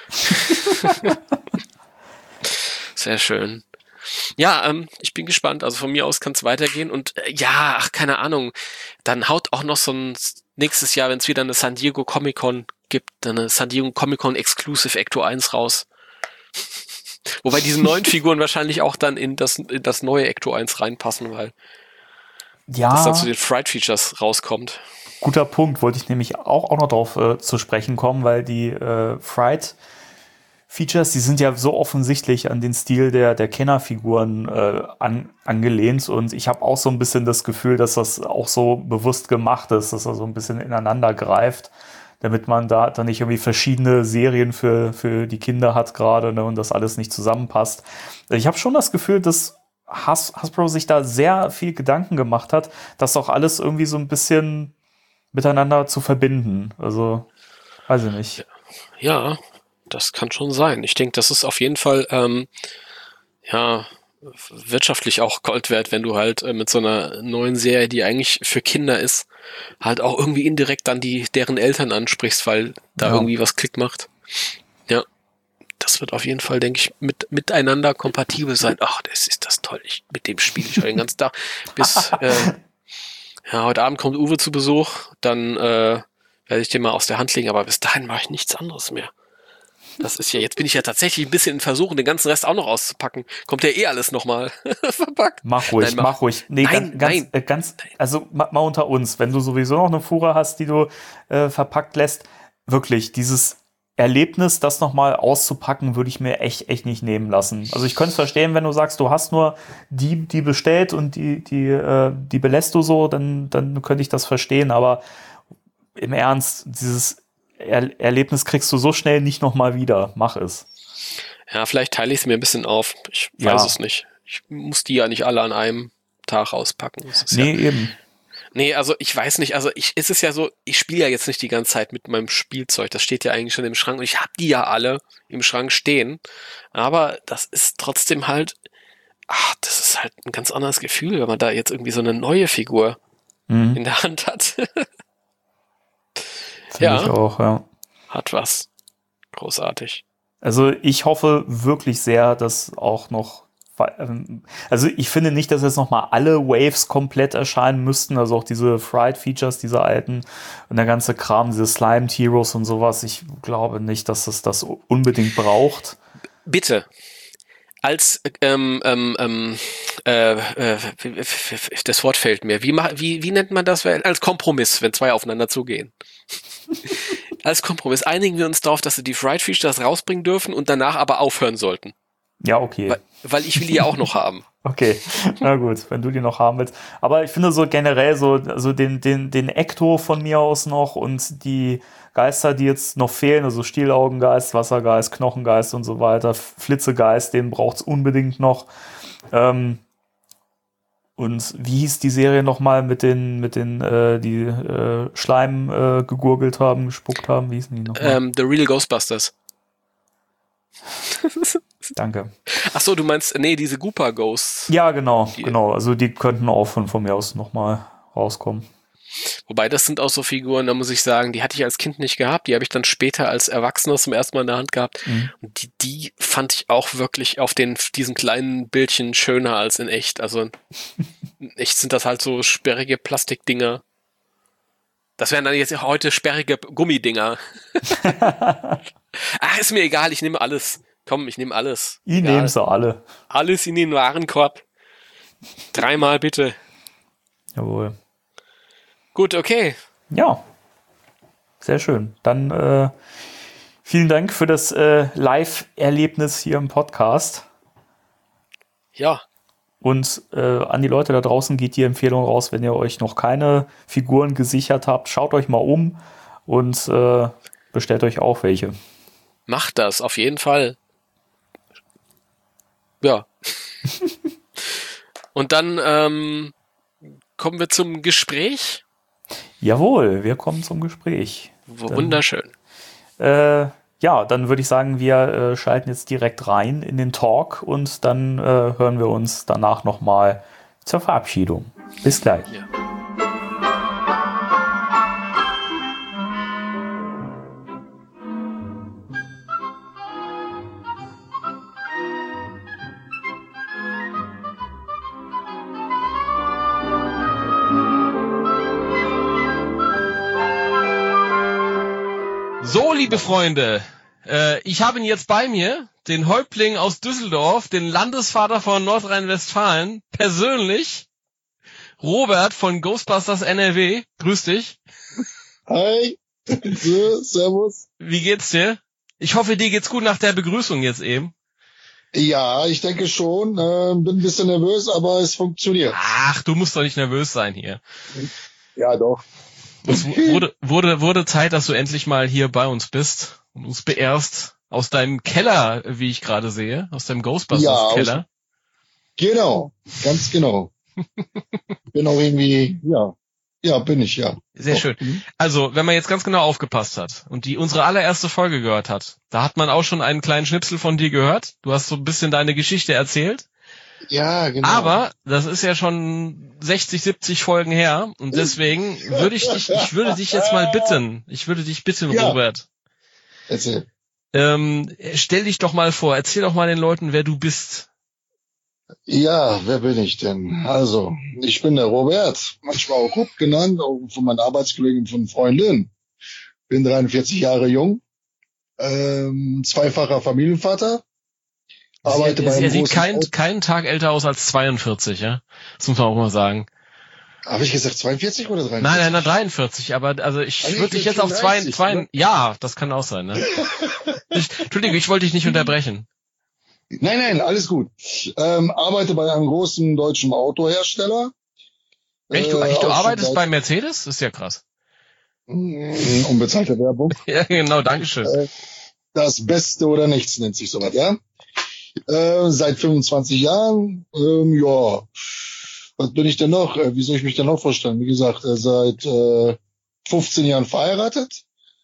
Sehr schön. Ja, ähm, ich bin gespannt. Also von mir aus kann es weitergehen. Und äh, ja, ach, keine Ahnung. Dann haut auch noch so ein nächstes Jahr, wenn es wieder eine San Diego Comic Con gibt, eine San Diego Comic Con Exclusive Ecto eins raus. Wobei diese neuen Figuren wahrscheinlich auch dann in das, in das neue Ecto eins reinpassen, weil Ja, das dann zu den Fright Features rauskommt. guter Punkt. Wollte ich nämlich auch, auch noch drauf äh, zu sprechen kommen, weil die äh, Fright Features, die sind ja so offensichtlich an den Stil der, der Kennerfiguren äh, an, angelehnt und ich habe auch so ein bisschen das Gefühl, dass das auch so bewusst gemacht ist, dass er so ein bisschen ineinander greift, damit man da dann nicht irgendwie verschiedene Serien für, für die Kinder hat gerade, ne, und das alles nicht zusammenpasst. Ich habe schon das Gefühl, dass Has, Hasbro sich da sehr viel Gedanken gemacht hat, das auch alles irgendwie so ein bisschen miteinander zu verbinden. Also, weiß ich nicht. Ja, das kann schon sein. Ich denke, das ist auf jeden Fall, ähm, ja, wirtschaftlich auch Gold wert, wenn du halt äh, mit so einer neuen Serie, die eigentlich für Kinder ist, halt auch irgendwie indirekt dann die deren Eltern ansprichst, weil da Ja. irgendwie was Klick macht. Ja, das wird auf jeden Fall, denke ich, mit miteinander kompatibel sein. Ach, das ist das toll. Ich, mit dem spiele ich den ganzen Tag. Bis äh, ja, heute Abend kommt Uwe zu Besuch, dann äh, werde ich den mal aus der Hand legen, aber bis dahin mache ich nichts anderes mehr. Das ist ja, jetzt bin ich ja tatsächlich ein bisschen in Versuchen, den ganzen Rest auch noch auszupacken. Kommt ja eh alles nochmal verpackt. Mach ruhig, Nein, mach- mach ruhig. Nee, Nein, ganz, ganz, nein. äh, ganz, also ma- mal unter uns, wenn du sowieso noch eine Fuhre hast, die du äh, verpackt lässt, wirklich, dieses Erlebnis, das nochmal auszupacken, würde ich mir echt, echt nicht nehmen lassen. Also ich könnte es verstehen, wenn du sagst, du hast nur die, die bestellt und die, die, äh, die belässt du so, dann, dann könnte ich das verstehen, aber im Ernst, dieses er Erlebnis kriegst du so schnell nicht nochmal wieder. Mach es. Ja, vielleicht teile ich es mir ein bisschen auf. Ich Ja. weiß es nicht. Ich muss die ja nicht alle an einem Tag auspacken. Das ist Nee, ja, eben. nee, also ich weiß nicht. Also ich, es ist ja so, ich spiele ja jetzt nicht die ganze Zeit mit meinem Spielzeug. Das steht ja eigentlich schon im Schrank und ich habe die ja alle im Schrank stehen. Aber das ist trotzdem halt, ach, das ist halt ein ganz anderes Gefühl, wenn man da jetzt irgendwie so eine neue Figur Mhm. in der Hand hat. Finde Ja. ich auch, ja. Hat was. Großartig. Also ich hoffe wirklich sehr, dass auch noch, ähm, also ich finde nicht, dass jetzt noch mal alle Waves komplett erscheinen müssten, also auch diese Fried-Features, diese alten und der ganze Kram, diese Slimed Heroes und sowas. Ich glaube nicht, dass es das unbedingt braucht. Bitte. Als, ähm, ähm, ähm, äh, äh, das Wort fällt mir. Wie, mach, wie, wie nennt man das? Als Kompromiss, wenn zwei aufeinander zugehen. Als Kompromiss einigen wir uns darauf, dass sie die Fried Features rausbringen dürfen und danach aber aufhören sollten. Ja, okay. Weil, weil ich will die ja auch noch haben. Okay, na gut, wenn du die noch haben willst. Aber ich finde so generell so, also den, den, den Ekto von mir aus noch und die Geister, die jetzt noch fehlen, also Stielaugengeist, Wassergeist, Knochengeist und so weiter, Flitzegeist, den braucht es unbedingt noch. Ähm, und wie hieß die Serie nochmal mit den, mit den, äh, die äh, Schleim äh, gegurgelt haben, gespuckt haben? Wie hießen die nochmal? Ähm, The Real Ghostbusters. Danke. Ach so, du meinst, nee, diese Gooper Ghosts. Ja, genau, Die- genau. Also die könnten auch von, von mir aus nochmal rauskommen. Wobei, das sind auch so Figuren, da muss ich sagen, die hatte ich als Kind nicht gehabt. Die habe ich dann später als Erwachsener zum ersten Mal in der Hand gehabt. Mhm. Und die, die fand ich auch wirklich auf den, diesen kleinen Bildchen schöner als in echt. Also in echt sind das halt so sperrige Plastikdinger. Das wären dann jetzt heute sperrige Gummidinger. Ach, ist mir egal, ich nehme alles. Komm, ich nehme alles. Ich Egal. nehme sie alle. Alles in den Warenkorb. Dreimal bitte. Jawohl. Gut, okay. Ja, sehr schön. Dann äh, vielen Dank für das äh, Live-Erlebnis hier im Podcast. Ja, Und äh, an die Leute da draußen geht die Empfehlung raus, wenn ihr euch noch keine Figuren gesichert habt, schaut euch mal um und äh, bestellt euch auch welche. macht das, auf jeden Fall. Ja. Und dann ähm, kommen wir zum Gespräch. Jawohl, wir kommen zum Gespräch. Wunderschön. Äh, ja, dann würde ich sagen, wir äh, schalten jetzt direkt rein in den Talk und dann äh, hören wir uns danach nochmal zur Verabschiedung. Bis gleich. Ja. So, liebe Freunde, äh, ich habe ihn jetzt bei mir, den Häuptling aus Düsseldorf, den Landesvater von Nordrhein-Westfalen, persönlich, Robert von Ghostbusters N R W. Grüß dich. Hi. So, servus. Wie geht's dir? Ich hoffe, dir geht's gut nach der Begrüßung jetzt eben. Ja, ich denke schon. Äh, bin ein bisschen nervös, aber es funktioniert. Ach, du musst doch nicht nervös sein hier. Ja, doch. Es wurde, wurde, wurde Zeit, dass du endlich mal hier bei uns bist und uns beehrst aus deinem Keller, wie ich gerade sehe, aus deinem Ja, Ghostbusters-Keller. Genau, ganz genau. Bin auch irgendwie, ja. Ja, bin ich, ja. Sehr Doch. schön. Mhm. Also, wenn man jetzt ganz genau aufgepasst hat und die unsere allererste Folge gehört hat, da hat man auch schon einen kleinen Schnipsel von dir gehört. Du hast so ein bisschen deine Geschichte erzählt. Ja, genau. Aber das ist ja schon sechzig, siebzig Folgen her und deswegen würde ich dich, ich würde dich jetzt mal bitten, ich würde dich bitten, Ja. Robert, Erzähl. ähm, stell dich doch mal vor, erzähl doch mal den Leuten, wer du bist. Ja, wer bin ich denn? Also, ich bin der Robert, manchmal auch Rupp genannt, auch von meinen Arbeitskollegen, von Freundin. Bin dreiundvierzig Jahre jung, ähm, zweifacher Familienvater. Arbeite Sie, bei er einem sieht großen kein, Auto- keinen Tag älter aus als zweiundvierzig, ja? Das muss man auch mal sagen. Habe ich gesagt zweiundvierzig oder dreiundvierzig? Nein, nein, nein, dreiundvierzig, aber also ich Also ich würde dich bin jetzt auf zwei, vierunddreißig, zwei, ne? ja, das kann auch sein, ne? ich, Entschuldigung, ich wollte dich nicht unterbrechen. Nein, nein, alles gut. Ähm, arbeite bei einem großen deutschen Autohersteller. Echt, du, Äh, echt, du auch schon arbeitest seit- bei Mercedes? Das ist ja krass. Mm, Unbezahlte Werbung. Ja, genau, dankeschön. Äh, Das Beste oder Nichts nennt sich sowas, ja. Äh, seit fünfundzwanzig Jahren, ähm, ja. Was bin ich denn noch? Äh, wie soll ich mich denn noch vorstellen? Wie gesagt, äh, seit äh, fünfzehn Jahren verheiratet.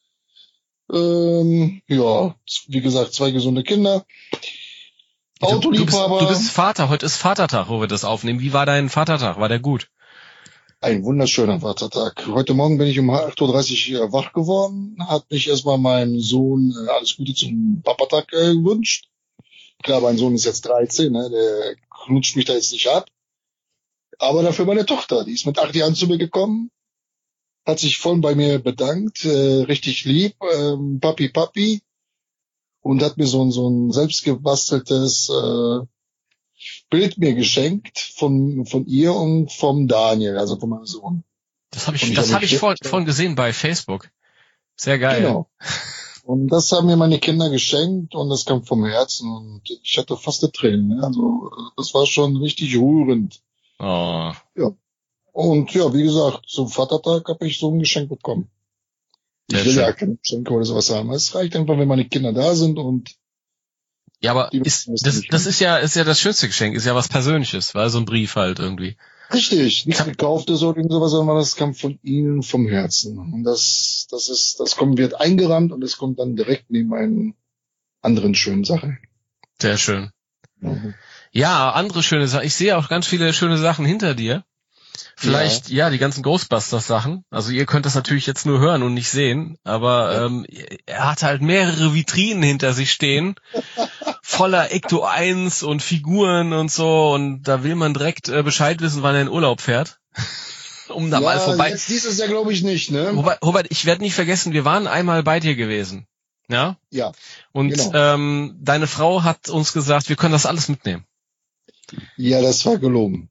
Ähm, ja, z- wie gesagt, zwei gesunde Kinder. Du, du, bist, Autoliebhaber. du bist Vater, heute ist Vatertag, wo wir das aufnehmen. Wie war dein Vatertag? War der gut? Ein wunderschöner Vatertag. Heute Morgen bin ich um acht Uhr dreißig äh, wach geworden, hat mich erstmal meinem Sohn äh, alles Gute zum Papatag äh, gewünscht. Klar, mein Sohn ist jetzt dreizehn, ne, der knutscht mich da jetzt nicht ab. Aber dafür meine Tochter, die ist mit acht Jahren zu mir gekommen, hat sich voll bei mir bedankt, äh, richtig lieb, ähm, Papi, Papi, und hat mir so ein, so ein selbstgebasteltes äh, Bild mir geschenkt von von ihr und vom Daniel, also von meinem Sohn. Das habe Und ich, ich das hab habe ich mich- vorhin vorhin gesehen bei Facebook. Sehr geil. Genau. Und das haben mir meine Kinder geschenkt und das kam vom Herzen und ich hatte fast eine Tränen. Ne? Also das war schon richtig rührend. Oh. Und ja, wie gesagt, zum Vatertag habe ich so ein Geschenk bekommen. Ich Sehr will schön. ja keine Geschenke oder sowas haben. Es reicht einfach, wenn meine Kinder da sind und Ja, aber Die ist, müssen das, nicht das hin. ist ja, ist ja das schönste Geschenk, ist ja was Persönliches, weil so ein Brief halt irgendwie. richtig, nichts gekauftes oder irgend sowas, sondern das kam von ihnen vom Herzen. Und das, das ist, das kommt, wird eingerahmt und das kommt dann direkt neben einen anderen schönen Sachen. Sehr schön. Mhm. Ja, andere schöne Sachen. Ich sehe auch ganz viele schöne Sachen hinter dir. Vielleicht, ja, die ganzen Ghostbusters-Sachen. Also ihr könnt das natürlich jetzt nur hören und nicht sehen, aber Ja. ähm, er hat halt mehrere Vitrinen hinter sich stehen, voller Ecto eins und Figuren und so, und da will man direkt äh, Bescheid wissen, wann er in Urlaub fährt. um da mal vorbei. Jetzt dieses Jahr glaube ich nicht, ne? Robert, Robert, ich werde nicht vergessen, wir waren einmal bei dir gewesen. Ja? Ja, Und genau. ähm, deine Frau hat uns gesagt, wir können das alles mitnehmen. ja, das war gelogen.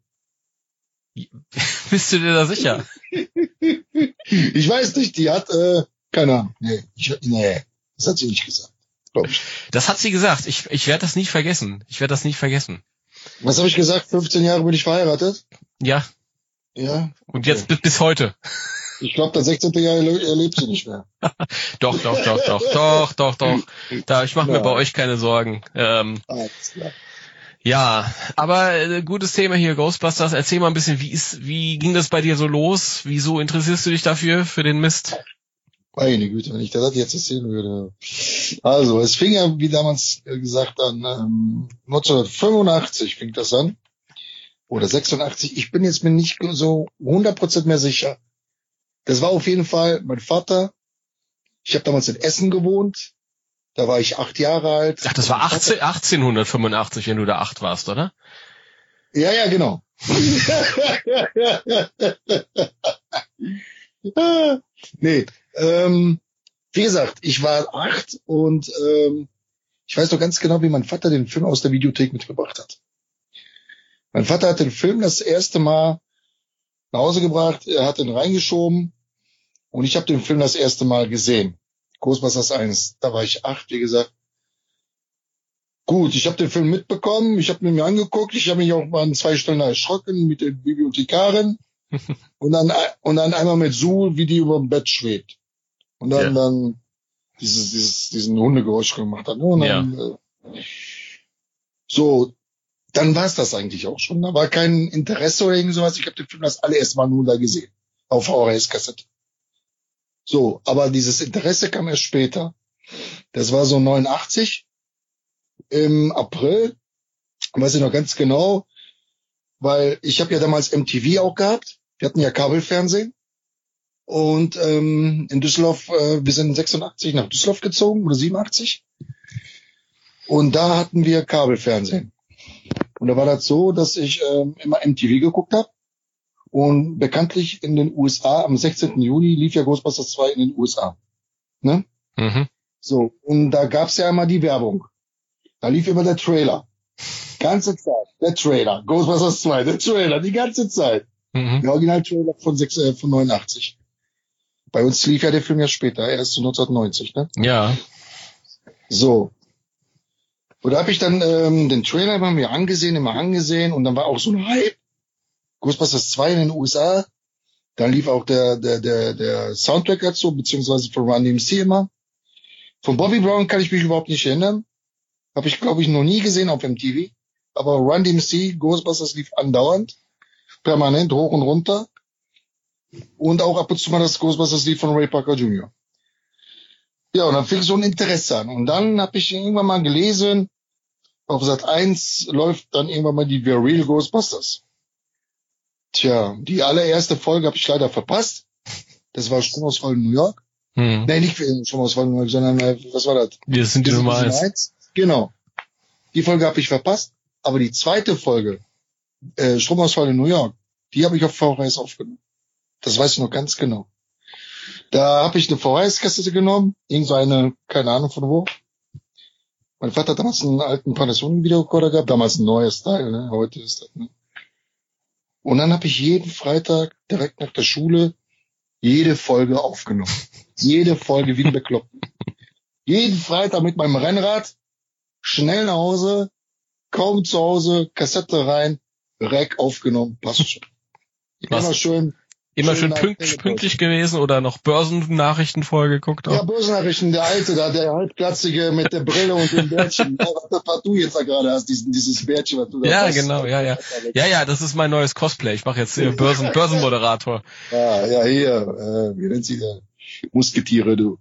Bist du dir da sicher? Ich weiß nicht, die hat, äh, keine Ahnung. Nee, ich, nee, das hat sie nicht gesagt, glaube ich. Das hat sie gesagt. Ich, ich werde das nicht vergessen. Ich werde das nicht vergessen. Was habe ich gesagt? fünfzehn Jahre bin ich verheiratet? Ja, Ja. und jetzt bis, bis heute. Ich glaube, das sechzehnte Jahr erle- erlebt sie nicht mehr. Doch, doch, doch, doch, doch, doch, doch. Da, ich mache mir Ja. bei euch keine Sorgen. Ähm, Alles klar. ja, aber äh, gutes Thema hier, Ghostbusters. Erzähl mal ein bisschen, wie ist, wie ging das bei dir so los? Wieso interessierst du dich dafür, für den Mist? Meine Güte, wenn ich das jetzt erzählen würde. Also, es fing ja, wie damals äh, gesagt, an, ähm, neunzehnhundertfünfundachtzig fing das an. Oder sechsundachtzig. Ich bin jetzt mir nicht so hundert Prozent mehr sicher. Das war auf jeden Fall mein Vater. Ich habe damals in Essen gewohnt. Da war ich acht Jahre alt. Ach, das war Mein Vater- achtzehn, achtzehnhundertfünfundachtzig, wenn du da acht warst, oder? Ja, ja, genau. nee, ähm, wie gesagt, ich war acht und ähm, ich weiß noch ganz genau, wie mein Vater den Film aus der Videothek mitgebracht hat. Mein Vater hat den Film das erste Mal nach Hause gebracht, er hat ihn reingeschoben und ich habe den Film das erste Mal gesehen. Ghostbusters eins, da war ich acht, wie gesagt. Gut, ich habe den Film mitbekommen, ich habe mir angeguckt, ich habe mich auch mal an zwei Stellen erschrocken mit der Bibliothekarin und dann und dann einmal mit Sul, wie die über dem Bett schwebt und dann Ja. dann dieses dieses diesen Hundegeräusch gemacht hat. Und dann, äh, so, dann war es das eigentlich auch schon. Da war kein Interesse oder irgend sowas. Ich habe den Film das allererste Mal nur da gesehen auf V H S-Kassette. So, aber dieses Interesse kam erst später. Das war so neunundachtzig. Im April, weiß ich noch ganz genau, weil ich habe ja damals M T V auch gehabt. Wir hatten ja Kabelfernsehen. Und ähm, in Düsseldorf, äh, wir sind sechsundachtzig nach Düsseldorf gezogen, oder siebenundachtzig. Und da hatten wir Kabelfernsehen. Und da war das so, dass ich ähm, immer M T V geguckt habe. Und bekanntlich in den U S A am sechzehnten Juli lief ja Ghostbusters zwei in den U S A. Ne? Mhm. So, und da gab's ja immer die Werbung. Da lief immer der Trailer. Ganze Zeit, der Trailer. Ghostbusters zwei, der Trailer, die ganze Zeit. Mhm. Der Original-Trailer von, sechs, äh, von neunundachtzig. Bei uns lief ja der Film ja später, erst neunzehnhundertneunzig, ne? Ja. So. Und da habe ich dann ähm, den Trailer immer mir angesehen, immer angesehen und dann war auch so ein Hype. Ghostbusters zwei in den U S A. Dann lief auch der der der der Soundtrack dazu, beziehungsweise von Run D M C immer. Von Bobby Brown kann ich mich überhaupt nicht erinnern. Habe ich, glaube ich, noch nie gesehen auf M T V. Aber Run D M C, Ghostbusters lief andauernd. Permanent, hoch und runter. Und auch ab und zu mal das Ghostbusters lief von Ray Parker Junior Ja, und dann fing so ein Interesse an. Und dann habe ich irgendwann mal gelesen, auf Sat eins läuft dann irgendwann mal die The Real Ghostbusters. Tja, die allererste Folge habe ich leider verpasst. Das war Stromausfall in New York. Hm. Nee, nicht Stromausfall in New York, sondern, äh, was war das? Wir sind die Nummer eins. Genau. Die Folge habe ich verpasst. Aber die zweite Folge, äh, Stromausfall in New York, die habe ich auf V H S aufgenommen. Das weiß ich noch ganz genau. Da habe ich eine V H S-Kassette genommen, irgend so eine, keine Ahnung von wo. Mein Vater hat damals einen alten Panasonic-Videorekorder gehabt, damals ein neues Style, ne? Heute ist das, ne? Und dann habe ich jeden Freitag direkt nach der Schule jede Folge aufgenommen. Jede Folge wie ein Bekloppt. Jeden Freitag mit meinem Rennrad, schnell nach Hause, kaum zu Hause, Kassette rein, Rack aufgenommen, passt schon. Was? Immer schön. Immer schön nach- pünktlich, pünktlich gewesen oder noch Börsennachrichten vorher geguckt? Ja, Auch? Börsennachrichten, der Alte da, der Halbplatzige mit der Brille und dem Bärtchen. Ja, was, was du jetzt da gerade hast, diesen, dieses Bärtchen, was du da Ja, hast. genau, ja, ja. Ja, ja, das ist mein neues Cosplay. Ich mache jetzt äh, Börsen, Börsenmoderator. Ja, ja, hier, äh, wie nennt sie der? Musketiere, du.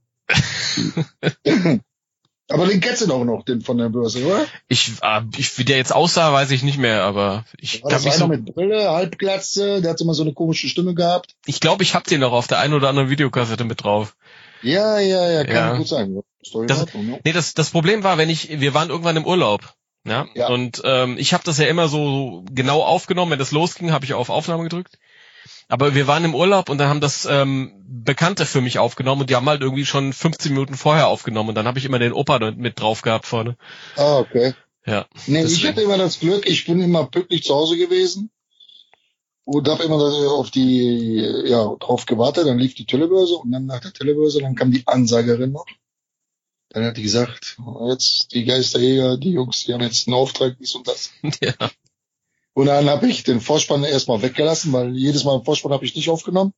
Aber den kennst du doch noch, den von der Börse, oder? Ich, äh, ich, wie der jetzt aussah, weiß ich nicht mehr, aber ich War kann das mich einer so, mit Brille, Halbglatze, der hatte immer so eine komische Stimme gehabt. ich glaube, ich hab den noch auf der einen oder anderen Videokassette mit drauf. Ja, ja, ja, kann Ja. gut sein. Ist doch in Das- Ordnung, ne? Nee, das, das Problem war, wenn ich, wir waren irgendwann im Urlaub. Ja, Ja. und ähm, ich habe das ja immer so genau aufgenommen. Wenn das losging, habe ich auf Aufnahme gedrückt. Aber wir waren im Urlaub und dann haben das ähm, Bekannte für mich aufgenommen und die haben halt irgendwie schon fünfzehn Minuten vorher aufgenommen und dann habe ich immer den Opa mit drauf gehabt vorne. Ah, okay. Ja. Nee, ich deswegen. hatte immer das Glück, ich bin immer pünktlich zu Hause gewesen und habe immer auf die, ja, drauf gewartet, dann lief die Telebörse und dann nach der Telebörse, dann kam die Ansagerin noch. Dann hat die gesagt, jetzt die Geisterjäger, die Jungs, die haben jetzt einen Auftrag, dies und das. Ja. Und dann habe ich den Vorspann erstmal weggelassen, weil jedes Mal im Vorspann habe ich nicht aufgenommen.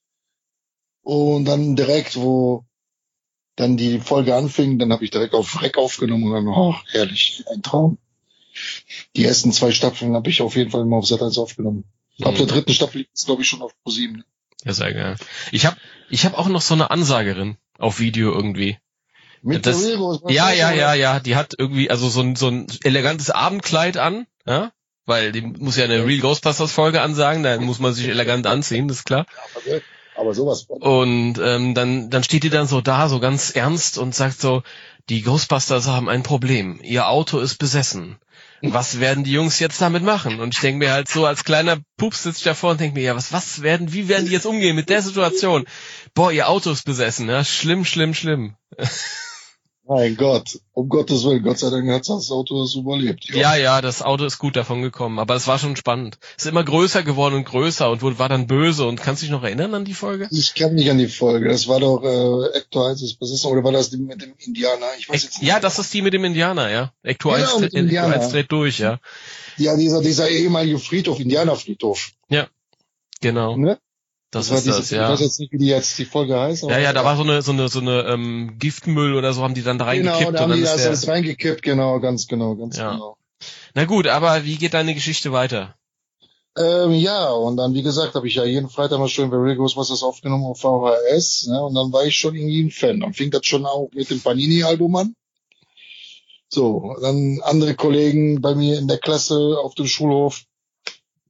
Und dann direkt, wo dann die Folge anfing, dann habe ich direkt auf Rec aufgenommen und dann, oh, herrlich, ein Traum. Die ersten zwei Staffeln habe ich auf jeden Fall immer auf Sat eins aufgenommen. Ab der dritten Staffel ist glaube ich schon auf Pro sieben. Ja, sehr geil. Ich habe ich hab auch noch so eine Ansagerin auf Video irgendwie. Mit Das- der Real Ghostbusters, Ja, ja, oder? ja, ja. Die hat irgendwie also so ein so ein elegantes Abendkleid an, ja, weil die muss ja eine Real Ghostbusters Folge ansagen, da muss man sich elegant anziehen, das ist klar. Aber, aber sowas. Und ähm, dann dann steht die dann so da, so ganz ernst und sagt so: Die Ghostbusters haben ein Problem. Ihr Auto ist besessen. Was werden die Jungs jetzt damit machen? Und ich denke mir halt so, als kleiner Pups sitze ich davor und denke mir, ja, was, was werden, wie werden die jetzt umgehen mit der Situation? Boah, ihr Auto ist besessen, ja, schlimm, schlimm, schlimm. Mein Gott, um Gottes Willen, Gott sei Dank hat das Auto das überlebt. Ja, ja, das Auto ist gut davon gekommen, aber es war schon spannend. Es ist immer größer geworden und größer und wurde, war dann böse. Und kannst du dich noch erinnern an die Folge? Ich kann mich an die Folge. Das war doch äh, Ecto eins ist besessen oder war das die mit dem Indianer? Ich weiß jetzt nicht. Ja, das ist die mit dem Indianer, ja. Ecto Genau, eins mit dem Ecto Indianer. eins dreht durch, ja. Ja, dieser dieser ehemalige Friedhof, Indianerfriedhof. Genau. Ne? Das, war ist das, diese, ja. Ich weiß jetzt nicht, wie die jetzt die Folge heißt. aber- Ja, ja, da war so eine, so eine, so eine ähm, Giftmüll oder so haben die dann da Genau, reingekippt da und haben die dann das ist alles der. reingekippt, genau, ganz genau, ganz Ja. genau. Na gut, aber wie geht deine Geschichte weiter? Ähm, ja, und dann, wie gesagt, habe ich ja jeden Freitag mal schön bei Real Ghostbusters aufgenommen auf V H S, ne, und dann war ich schon irgendwie ein Fan. Dann fing das schon auch mit dem Panini-Album an. So, dann andere Kollegen bei mir in der Klasse auf dem Schulhof,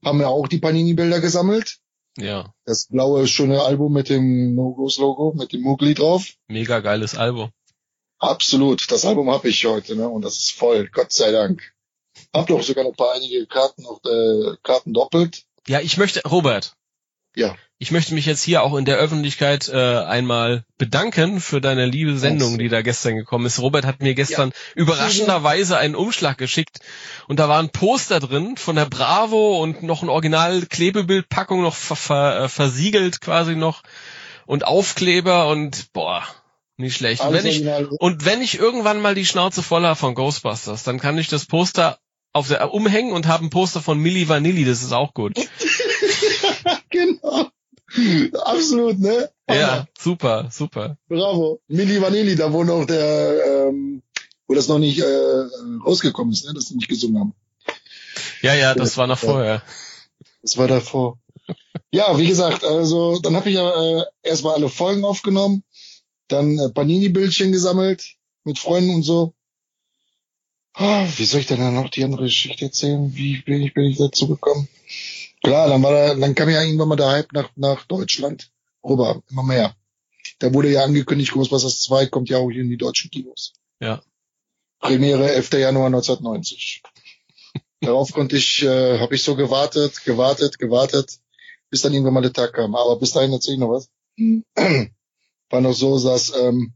haben wir auch die Panini-Bilder gesammelt. Ja. Das blaue, schöne Album mit dem No-Gos-Logo, mit dem Mowgli drauf. Mega geiles Album. Absolut. Das Album habe ich heute, ne? Und das ist voll. Gott sei Dank. Hab doch sogar noch ein paar einige Karten, noch äh, Karten doppelt. Ja, ich möchte, Robert. Ja. Ich möchte mich jetzt hier auch in der Öffentlichkeit äh, einmal bedanken für deine liebe Sendung, die da gestern gekommen ist. Robert hat mir gestern ja. überraschenderweise einen Umschlag geschickt und da waren Poster drin von der Bravo und noch ein Original-Klebebildpackung noch ver ver versiegelt quasi noch und Aufkleber und boah, nicht schlecht. Und wenn, ich, und wenn ich irgendwann mal die Schnauze voll habe von Ghostbusters, dann kann ich das Poster auf der umhängen und habe ein Poster von Milli Vanilli, das ist auch gut. Genau. Absolut, ne? Hammer. Ja, super, super. Bravo. Milli Vanilli, da wo noch der, ähm, wo das noch nicht äh, rausgekommen ist, ne? Dass sie nicht gesungen haben. Ja, ja, das war noch vorher. Das war davor. Ja, wie gesagt, also dann habe ich ja äh, erstmal alle Folgen aufgenommen, dann äh, Panini-Bildchen gesammelt mit Freunden und so. Ah, wie soll ich denn dann noch die andere Geschichte erzählen? Wie bin ich, bin ich dazu gekommen? Klar, dann war da, dann kam ja irgendwann mal der Hype nach, nach Deutschland rüber, immer mehr. Da wurde ja angekündigt, Ghostbusters zwei kommt ja auch hier in die deutschen Kinos. Ja. Premiere elfter Januar neunzehnhundertneunzig. Darauf konnte ich, äh, habe ich so gewartet, gewartet, gewartet, bis dann irgendwann mal der Tag kam. Aber bis dahin erzähl ich noch was. War noch so, dass ähm,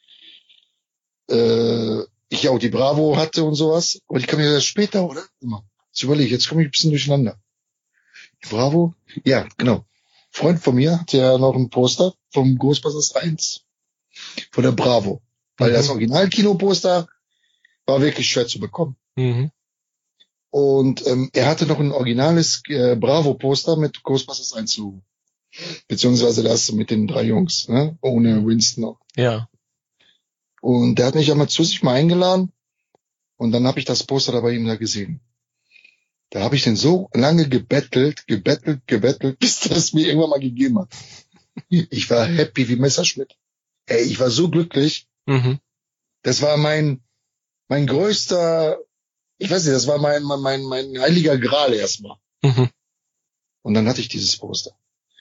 äh, ich ja auch die Bravo hatte und sowas. Aber die kam ja erst später, oder? Immer. Jetzt überlege ich, jetzt komme ich ein bisschen durcheinander. Bravo? Ja, genau. Freund von mir hatte ja noch ein Poster vom Ghostbusters eins von der Bravo. Weil mhm. das Original-Kinoposter war wirklich schwer zu bekommen. Mhm. Und ähm, er hatte noch ein originales äh, Bravo-Poster mit Ghostbusters eins Logo. Beziehungsweise das mit den drei Jungs, ne? Ohne Winston noch. Ja. Und der hat mich einmal zu sich mal eingeladen und dann habe ich das Poster da bei ihm da gesehen. Da habe ich den so lange gebettelt, gebettelt, gebettelt, bis das mir irgendwann mal gegeben hat. Ich war happy wie Messerschmidt. Ey, ich war so glücklich. Mhm. Das war mein mein größter, ich weiß nicht, das war mein mein mein, mein heiliger Gral erstmal. Mhm. Und dann hatte ich dieses Poster.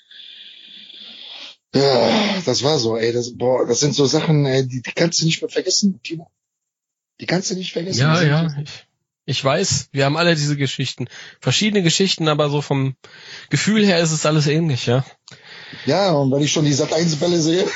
Ja, das war so, ey, das boah, das sind so Sachen, ey, die, die kannst du nicht mehr vergessen, Timo. Die kannst du nicht vergessen. Ja, ja, ich Ich weiß, wir haben alle diese Geschichten. Verschiedene Geschichten, aber so vom Gefühl her ist es alles ähnlich, ja. Ja, und wenn ich schon die Sat eins Bälle sehe.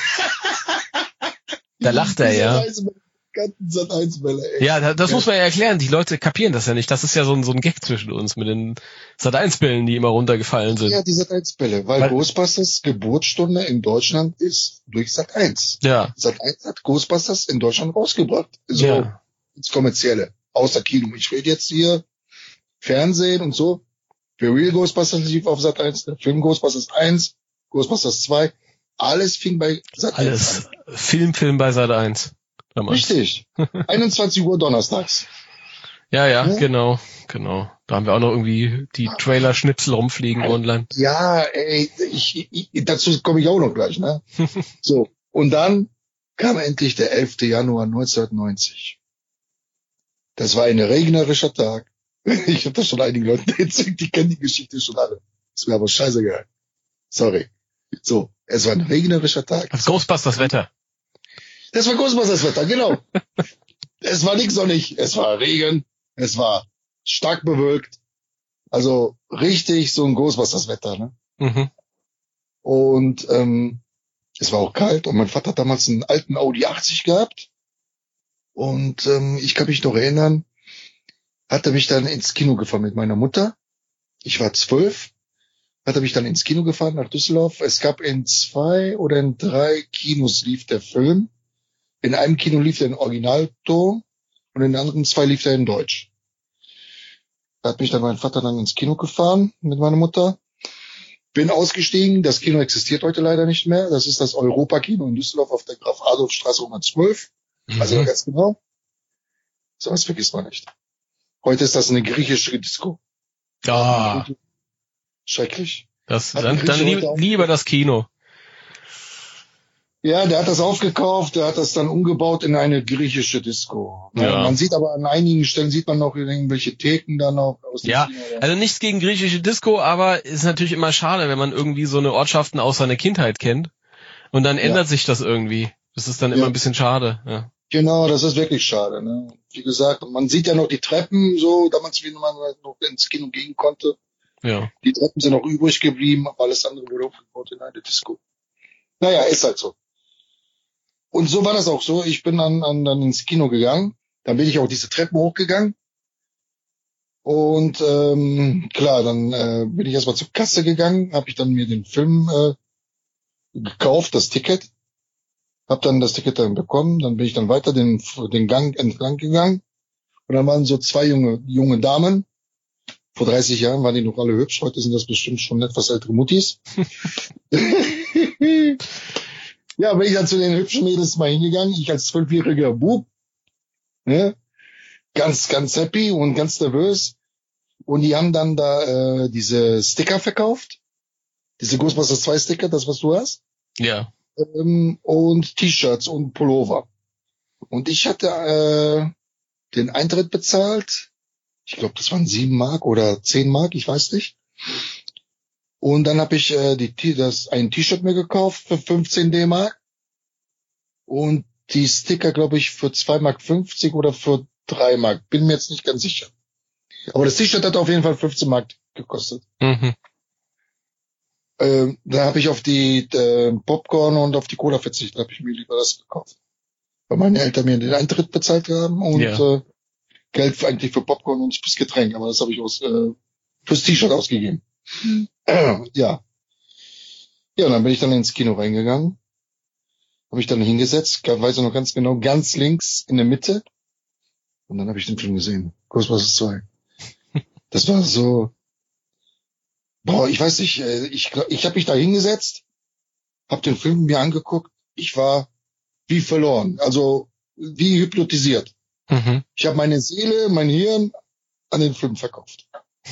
Da lacht er, ja. Sat eins Bälle, ey. Ja, das, das ja. muss man ja erklären. Die Leute kapieren das ja nicht. Das ist ja so ein, so ein Gag zwischen uns mit den Sat eins Bällen, die immer runtergefallen sind. Ja, die Sat eins Bälle, weil, weil Ghostbusters Geburtsstunde in Deutschland ist durch Sat eins. Ja. Sat eins hat Ghostbusters in Deutschland rausgebracht. So, ja. ins Kommerzielle. Außer Kino. Ich rede jetzt hier Fernsehen und so. The Real Ghostbusters lief auf Sat eins, der Film Ghostbusters eins, Ghostbusters zwei. Alles fing bei Sat eins an. Alles. Film, Film bei Sat eins. Damals. Richtig. einundzwanzig Uhr donnerstags. Ja, ja, ja, genau, genau. Da haben wir auch noch irgendwie die Trailer-Schnipsel rumfliegen online. Ja, ey, ich, ich, dazu komme ich auch noch gleich, ne? So. Und dann kam endlich der elfter Januar neunzehnhundertneunzig. Das war ein regnerischer Tag. Ich habe das schon einigen Leuten erzählt, die kennen die Geschichte schon alle. Das wäre aber scheißegal. Sorry. So, es war ein regnerischer Tag. Das Ghostbusters Wetter. Das war Ghostbusters Wetter, genau. Es war nicht sonnig, es war Regen, es war stark bewölkt. Also richtig so ein Ghostbusters Wetter, ne? Mhm. Und ähm, es war auch kalt und mein Vater hat damals einen alten Audi achtzig gehabt. Und ähm, ich kann mich noch erinnern, hat er mich dann ins Kino gefahren mit meiner Mutter. Ich war zwölf, hat er mich dann ins Kino gefahren nach Düsseldorf. Es gab in zwei oder in drei Kinos lief der Film. In einem Kino lief er in Originalton und in den anderen zwei lief er in Deutsch. Da hat mich dann mein Vater dann ins Kino gefahren mit meiner Mutter. Bin ausgestiegen, das Kino existiert heute leider nicht mehr. Das ist das Europa-Kino in Düsseldorf auf der Graf-Adolf-Straße hundertzwölf. Mhm. Also ganz genau. So was vergisst man nicht. Heute ist das eine griechische Disco. Ah. Schrecklich. Das, dann dann lieb, lieber das Kino. Ja, der hat das aufgekauft, der hat das dann umgebaut in eine griechische Disco. Ja. Man sieht aber an einigen Stellen, sieht man noch irgendwelche Theken da noch aus dem Ja, Kino. also nichts gegen griechische Disco, aber ist natürlich immer schade, wenn man irgendwie so eine Ortschaften aus seiner Kindheit kennt und dann ändert Ja. sich das irgendwie. Das ist dann immer Ja. ein bisschen schade. Ja. Genau, das ist wirklich schade. Ne? Wie gesagt, man sieht ja noch die Treppen, so damals, wie man halt noch ins Kino gehen konnte. Ja. Die Treppen sind noch übrig geblieben, aber alles andere wurde aufgebaut in eine Disco. Naja, ist halt so. Und so war das auch so. Ich bin dann, dann, dann ins Kino gegangen. Dann bin ich auch diese Treppen hochgegangen. Und ähm, klar, dann äh, bin ich erstmal zur Kasse gegangen, habe ich dann mir den Film äh, gekauft, das Ticket. Hab dann das Ticket dann bekommen. Dann bin ich dann weiter den, den Gang entlang gegangen. Und dann waren so zwei junge, junge Damen. Vor dreißig Jahren waren die noch alle hübsch. Heute sind das bestimmt schon etwas ältere Muttis. Ja, bin ich dann zu den hübschen Mädels mal hingegangen. Ich als zwölfjähriger Bub. Ne? Ganz, ganz happy und ganz nervös. Und die haben dann da äh, diese Sticker verkauft. Diese Ghostbusters zwei Sticker, das was du hast. Ja. Ähm, und T-Shirts und Pullover. Und ich hatte äh, den Eintritt bezahlt. Ich glaube, das waren sieben Mark oder zehn Mark, ich weiß nicht. Und dann habe ich äh, die T- das ein T-Shirt mir gekauft für fünfzehn D-Mark und die Sticker, glaube ich, für zwei Mark fünfzig oder für drei Mark. Bin mir jetzt nicht ganz sicher. Aber das T-Shirt hat auf jeden Fall fünfzehn Mark gekostet. Mhm. Ähm, da habe ich auf die äh, Popcorn und auf die Cola verzichtet. Da habe ich mir lieber das gekauft. Weil meine Eltern mir den Eintritt bezahlt haben und Ja. äh, Geld für, eigentlich für Popcorn und fürs Getränk. Aber das habe ich aus, äh, fürs T-Shirt ausgegeben. Ja. Ja, und dann bin ich dann ins Kino reingegangen. Habe ich dann hingesetzt, weiß ich noch ganz genau, ganz links in der Mitte. Und dann habe ich den Film gesehen. Ghostbusters zwei. Das war so, boah, ich weiß nicht, äh, ich, ich habe mich da hingesetzt, habe den Film mir angeguckt. Ich war wie verloren, also wie hypnotisiert. Mhm. Ich habe meine Seele, mein Hirn an den Film verkauft.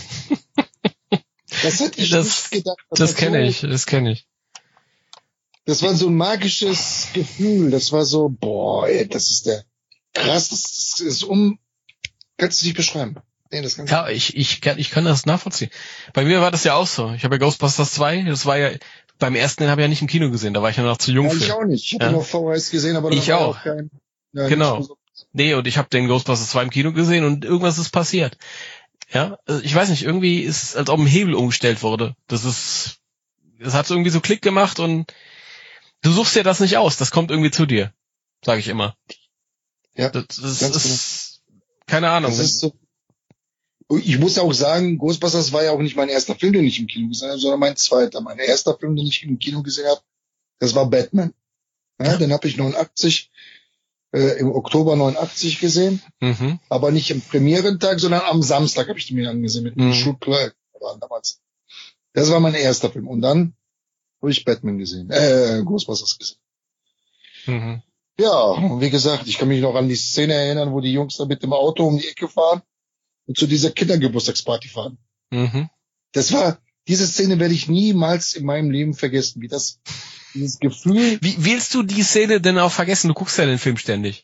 Das hätte ich Das- nicht gedacht. Das war kenne so, ich, das kenne ich. Das war so ein magisches Gefühl. Das war so, boah, ey, das ist der krass, das, das ist um, kannst du nicht beschreiben. Nee, das kann Ja, ich, ich kann, ich kann das nachvollziehen. Bei mir war das ja auch so. Ich habe ja Ghostbusters zwei, das war ja, beim ersten, den habe ich ja nicht im Kino gesehen, da war ich ja noch zu jung ja, ich für. auch nicht. Ich habe Ja. ihn auf V H S gesehen, aber da Ich war ja auch. kein, ja, Genau. nicht so- Nee, und ich habe den Ghostbusters zwei im Kino gesehen und irgendwas ist passiert. Ja, also ich weiß nicht, irgendwie ist, als ob ein Hebel umgestellt wurde. Das ist, das hat irgendwie so Klick gemacht und du suchst dir das nicht aus, das kommt irgendwie zu dir, sage ich immer. Ja, Das, das ganz ist, keine Ahnung. Das ist so. Ich muss auch sagen, Ghostbusters war ja auch nicht mein erster Film, den ich im Kino gesehen habe, sondern mein zweiter. Mein erster Film, den ich im Kino gesehen habe, das war Batman. Ja, den habe ich neunundachtzig, äh, im Oktober neunundachtzig gesehen, Mhm. aber nicht im Premierentag, sondern am Samstag habe ich den mir angesehen mit Mhm. mhm. Schulkleid damals. Das war mein erster Film. Und dann habe ich Batman gesehen, äh, Ghostbusters gesehen. Mhm. Ja, und wie gesagt, ich kann mich noch an die Szene erinnern, wo die Jungs da mit dem Auto um die Ecke fahren und zu dieser Kindergeburtstagsparty fahren. Mhm. Das war, diese Szene werde ich niemals in meinem Leben vergessen, wie das, dieses Gefühl, Wie willst du die Szene denn auch vergessen? Du guckst ja den Film ständig.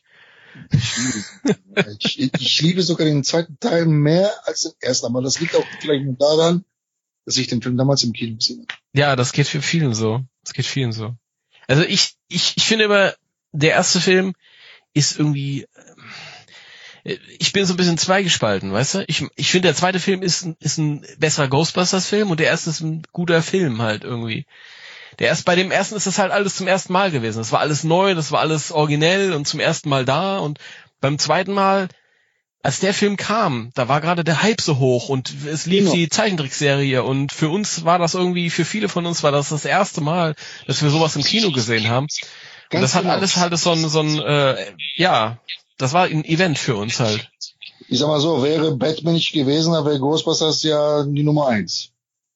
ich, ich, ich liebe sogar den zweiten Teil mehr als den ersten, aber das liegt auch vielleicht nur daran, dass ich den Film damals im Kino gesehen habe. Ja, das geht für vielen so. Das geht vielen so. Also ich, ich, ich finde immer, der erste Film ist irgendwie, äh, ich bin so ein bisschen zweigespalten, weißt du? Ich, ich finde, der zweite Film ist, ein- ist ein besserer Ghostbusters-Film und der erste ist ein guter Film halt irgendwie. Der erst, bei dem ersten ist das halt alles zum ersten Mal gewesen. Das war alles neu, das war alles originell und zum ersten Mal da und beim zweiten Mal, als der Film kam, da war gerade der Hype so hoch und es lief Genau. die Zeichentrickserie und für uns war das irgendwie, für viele von uns war das das erste Mal, dass wir sowas im Kino gesehen haben. Und Ganz das hat genau. alles halt so ein, so ein, äh, ja, das war ein Event für uns halt. Ich sag mal so, wäre Batman nicht gewesen, dann wäre Ghostbusters ja die Nummer eins.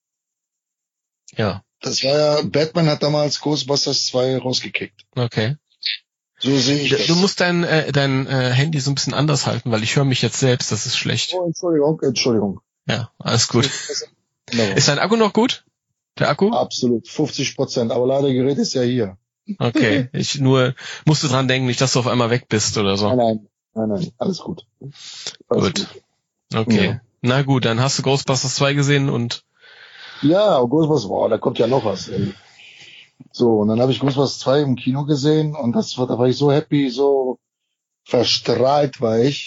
Ja, Das war ja, Batman hat damals Ghostbusters zwei rausgekickt. okay. So sehe ich das. Du musst dein, äh, dein äh, Handy so ein bisschen anders halten, weil ich höre mich jetzt selbst, das ist schlecht. Oh, Entschuldigung, Entschuldigung. Ja, alles gut. Wunderbar. Ist dein Akku noch gut? Der Akku? Absolut, fünfzig Prozent. Aber leider Gerät ist ja hier. Okay, ich nur musste dran denken, nicht, dass du auf einmal weg bist oder so. Nein, nein, nein, nein, alles gut. Alles Gut. Okay. Ja. Na gut, dann hast du Ghostbusters zwei gesehen und Ja, Ghostbusters, boah, da kommt ja noch was. Ey. So, und dann habe ich Ghostbusters zwei im Kino gesehen und das war, da war ich so happy, so verstrahlt war ich.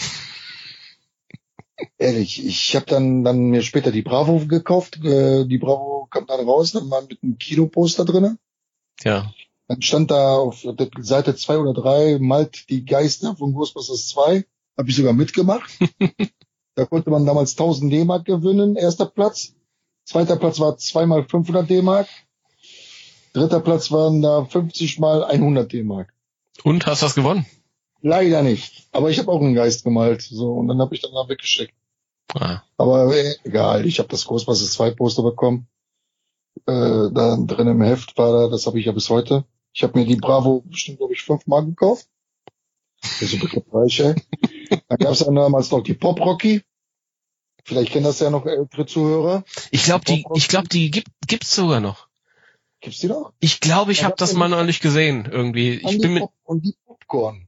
Ehrlich, ich habe dann dann mir später die Bravo gekauft. Äh, die Bravo kam dann raus, dann war mit einem Kinoposter drinne. ja. Dann stand da auf der Seite zwei oder drei malt die Geister von Ghostbusters zwei. Habe ich sogar mitgemacht. Da konnte man damals tausend D-Mark gewinnen, erster Platz. Zweiter Platz war zweimal fünfhundert D-Mark. Dritter Platz waren da fünfzig mal hundert D-Mark. Und hast du was gewonnen? Leider nicht. Aber ich habe auch einen Geist gemalt. So, und dann habe ich dann da weggesteckt. Ah. Aber äh, egal, ich habe das Ghostbusters zwei Poster bekommen. Äh, da drin im Heft war da, das habe ich ja bis heute. Ich habe mir die Bravo bestimmt, glaube ich, fünfmal gekauft. Das ist so begriffreich, ey. Dann gab es dann damals noch die Pop Rocky. Vielleicht kennen das ja noch ältere Zuhörer. Ich glaube, die, ich glaube, die gibt gibt's sogar noch. Gibt's die noch? Ich glaube, ich Ja, habe das mal noch nicht gesehen irgendwie. Ich Und die bin mit Pop- und die Popcorn.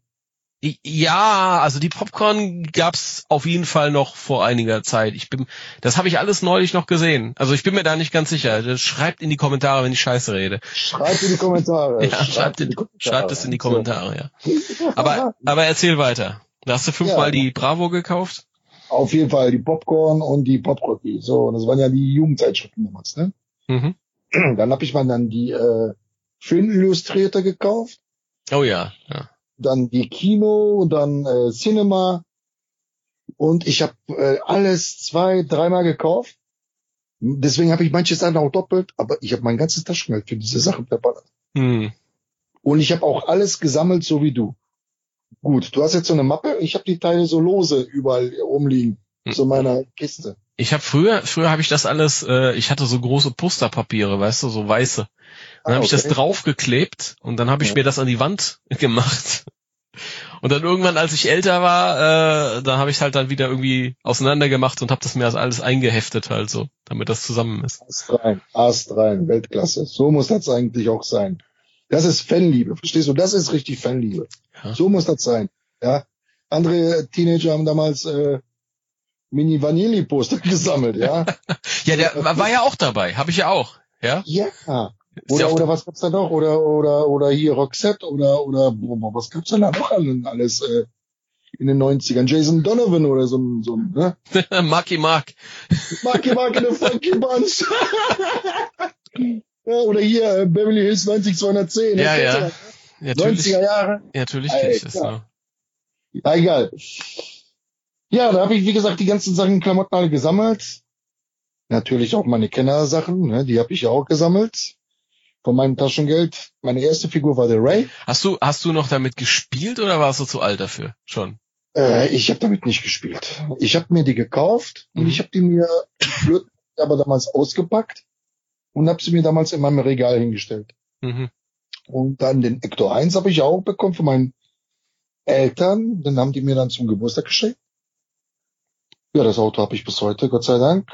Ja, also die Popcorn gab's auf jeden Fall noch vor einiger Zeit. Ich bin, das habe ich alles neulich noch gesehen. Also ich bin mir da nicht ganz sicher. Das schreibt in die Kommentare, wenn ich Scheiße rede. Schreibt in die Kommentare. Ja, schreibt, in, schreibt es in die Kommentare, ja. Aber, aber erzähl weiter. Da hast du fünfmal Ja. die Bravo gekauft? Auf jeden Fall die Popcorn und die Pop Rocky. So, das waren ja die Jugendzeitschriften damals, ne? Mhm. Dann habe ich mal dann die äh, Filmillustrierte gekauft. Oh ja, ja. Dann die Kino, dann äh, Cinema und ich habe äh, alles zwei, dreimal gekauft. Deswegen habe ich manche Sachen auch doppelt, aber ich habe mein ganzes Taschengeld für diese Sachen verballert. Hm. Und ich habe auch alles gesammelt, so wie du. Gut, du hast jetzt so eine Mappe, ich habe die Teile so lose überall rumliegen, Hm. so in meiner Kiste. Ich habe früher, früher habe ich das alles, äh, ich hatte so große Posterpapiere, weißt du, so weiße. Dann Ah, habe ich das okay. draufgeklebt und dann habe ich Ja. mir das an die Wand gemacht. Und dann irgendwann, als ich älter war, äh, da habe ich halt dann wieder irgendwie auseinander gemacht und habe das mir als alles eingeheftet halt so, damit das zusammen ist. Ast rein, Ast rein, Weltklasse. So muss das eigentlich auch sein. Das ist Fanliebe, verstehst du? Das ist richtig Fanliebe. Ja. So muss das sein. Ja. Andere Teenager haben damals äh, Mini Vanilli Poster gesammelt, ja. Ja, der war, war ja auch dabei, habe ich ja auch, ja. Ja. Ist ja Oder auch- oder was gab's da noch? Oder oder oder hier Roxette oder oder boah, was gab's denn da noch alles äh, in den neunzigern? Jason Donovan oder so ein so ein, ne? Marky Mark. Marky Mark in the Funky Bunch. Ja, oder hier äh, Beverly Hills neunzig zweihundertzehn. Ja, ne? ja. Kennst du das? Natürlich, neunziger Jahre. natürlich kenn ich das Alter. noch. Ja, egal. Ja, da habe ich, wie gesagt, die ganzen Sachen, Klamotten alle gesammelt. Natürlich auch meine Kenner-Sachen, ne, die habe ich ja auch gesammelt. Von meinem Taschengeld. Meine erste Figur war der Ray. Hast du, hast du noch damit gespielt oder warst du zu alt dafür? Schon. Äh, ich habe damit nicht gespielt. Ich habe mir die gekauft und Mhm. ich habe die mir blöd, aber damals ausgepackt und habe sie mir damals in meinem Regal hingestellt. Mhm. Und dann den Ecto eins habe ich auch bekommen von meinen Eltern. Den haben die mir dann zum Geburtstag geschenkt. Ja, das Auto habe ich bis heute, Gott sei Dank.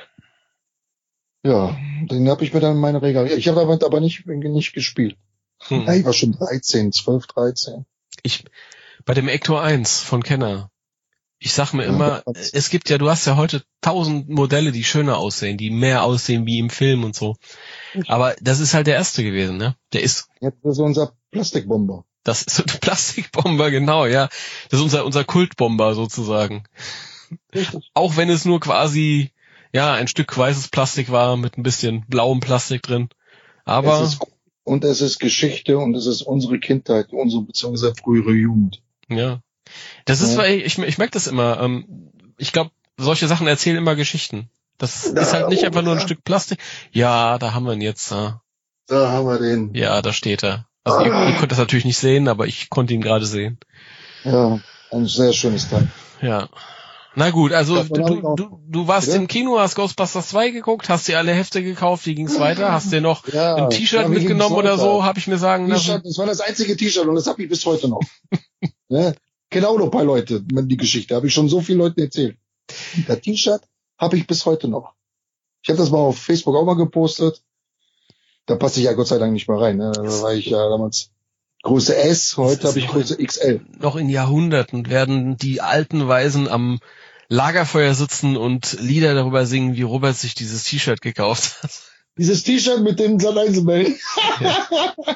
Ja, den habe ich mir dann in meine Regal. Ich habe damit aber nicht, nicht gespielt. Hm. Ja, ich war schon dreizehn, zwölf, dreizehn. Ich, bei dem Ecto eins von Kenner, ich sag mir Ja, immer, das- es gibt ja, du hast ja heute tausend Modelle, die schöner aussehen, die mehr aussehen wie im Film und so. Aber das ist halt der erste gewesen, ne? Der ist, Jetzt ist unser Plastikbomber. das ist so ein Plastikbomber, genau, ja. Das ist unser, unser Kultbomber sozusagen. Richtig. Auch wenn es nur quasi, ja, ein Stück weißes Plastik war mit ein bisschen blauem Plastik drin. Aber, Es ist, und es ist Geschichte und es ist unsere Kindheit, unsere beziehungsweise frühere Jugend. ja. Das ist, Ja. weil ich, ich merke das immer. Ähm, ich glaube, solche Sachen erzählen immer Geschichten. Das Ja, ist halt nicht oh, einfach nur ein ja. Stück Plastik. Ja, da haben wir ihn jetzt. Ja, Da haben wir den. ja da steht er. Also ihr, ihr könnt das natürlich nicht sehen, aber ich konnte ihn gerade sehen. Ja, ein sehr schönes Teil. Ja. Na gut, also Ja, du, dann du, auch- du, du warst Bitte? im Kino, hast Ghostbusters zwei geguckt, hast dir alle Hefte gekauft, wie ging's weiter? Hast dir noch Ja, ein T-Shirt ja, wie ging's mitgenommen oder weiter? so, habe ich mir sagen lassen. T-Shirt, das war das einzige T-Shirt und das habe ich bis heute noch. Ne? Kennen auch noch ein paar Leute, die Geschichte. Habe ich schon so vielen Leuten erzählt. Das T-Shirt habe ich bis heute noch. Ich habe das mal auf Facebook auch mal gepostet. Da passe ich ja Gott sei Dank nicht mehr rein. Ne? Da war ich ja damals Größe S, heute habe ich noch Größe in, X L. Noch in Jahrhunderten werden die alten Weisen am Lagerfeuer sitzen und Lieder darüber singen, wie Robert sich dieses T-Shirt gekauft hat. Dieses T-Shirt mit dem Sat.eins-Bällen. Ja.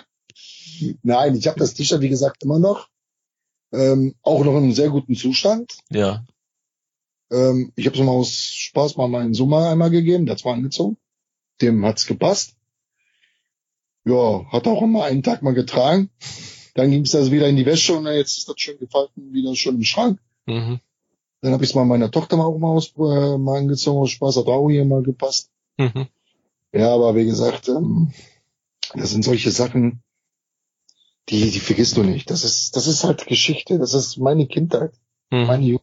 Nein, ich habe das T-Shirt, wie gesagt, immer noch. Ähm, auch noch in einem sehr guten Zustand. Ja. Ähm, ich habe es mal aus Spaß mal meinen Sommer einmal gegeben, der hat es mal angezogen. Dem hat's gepasst. Ja, hat auch immer einen Tag mal getragen. Dann ging es das wieder in die Wäsche und jetzt ist das schön gefalten, wieder schön im Schrank. Mhm. Dann habe ich es mal meiner Tochter mal auch mal, aus, äh, mal angezogen aus Spaß, hat auch hier mal gepasst. Mhm. Ja, aber wie gesagt, ähm, das sind solche Sachen, die, die vergisst du nicht. Das ist, das ist halt Geschichte, das ist meine Kindheit, Mhm. meine Jugend.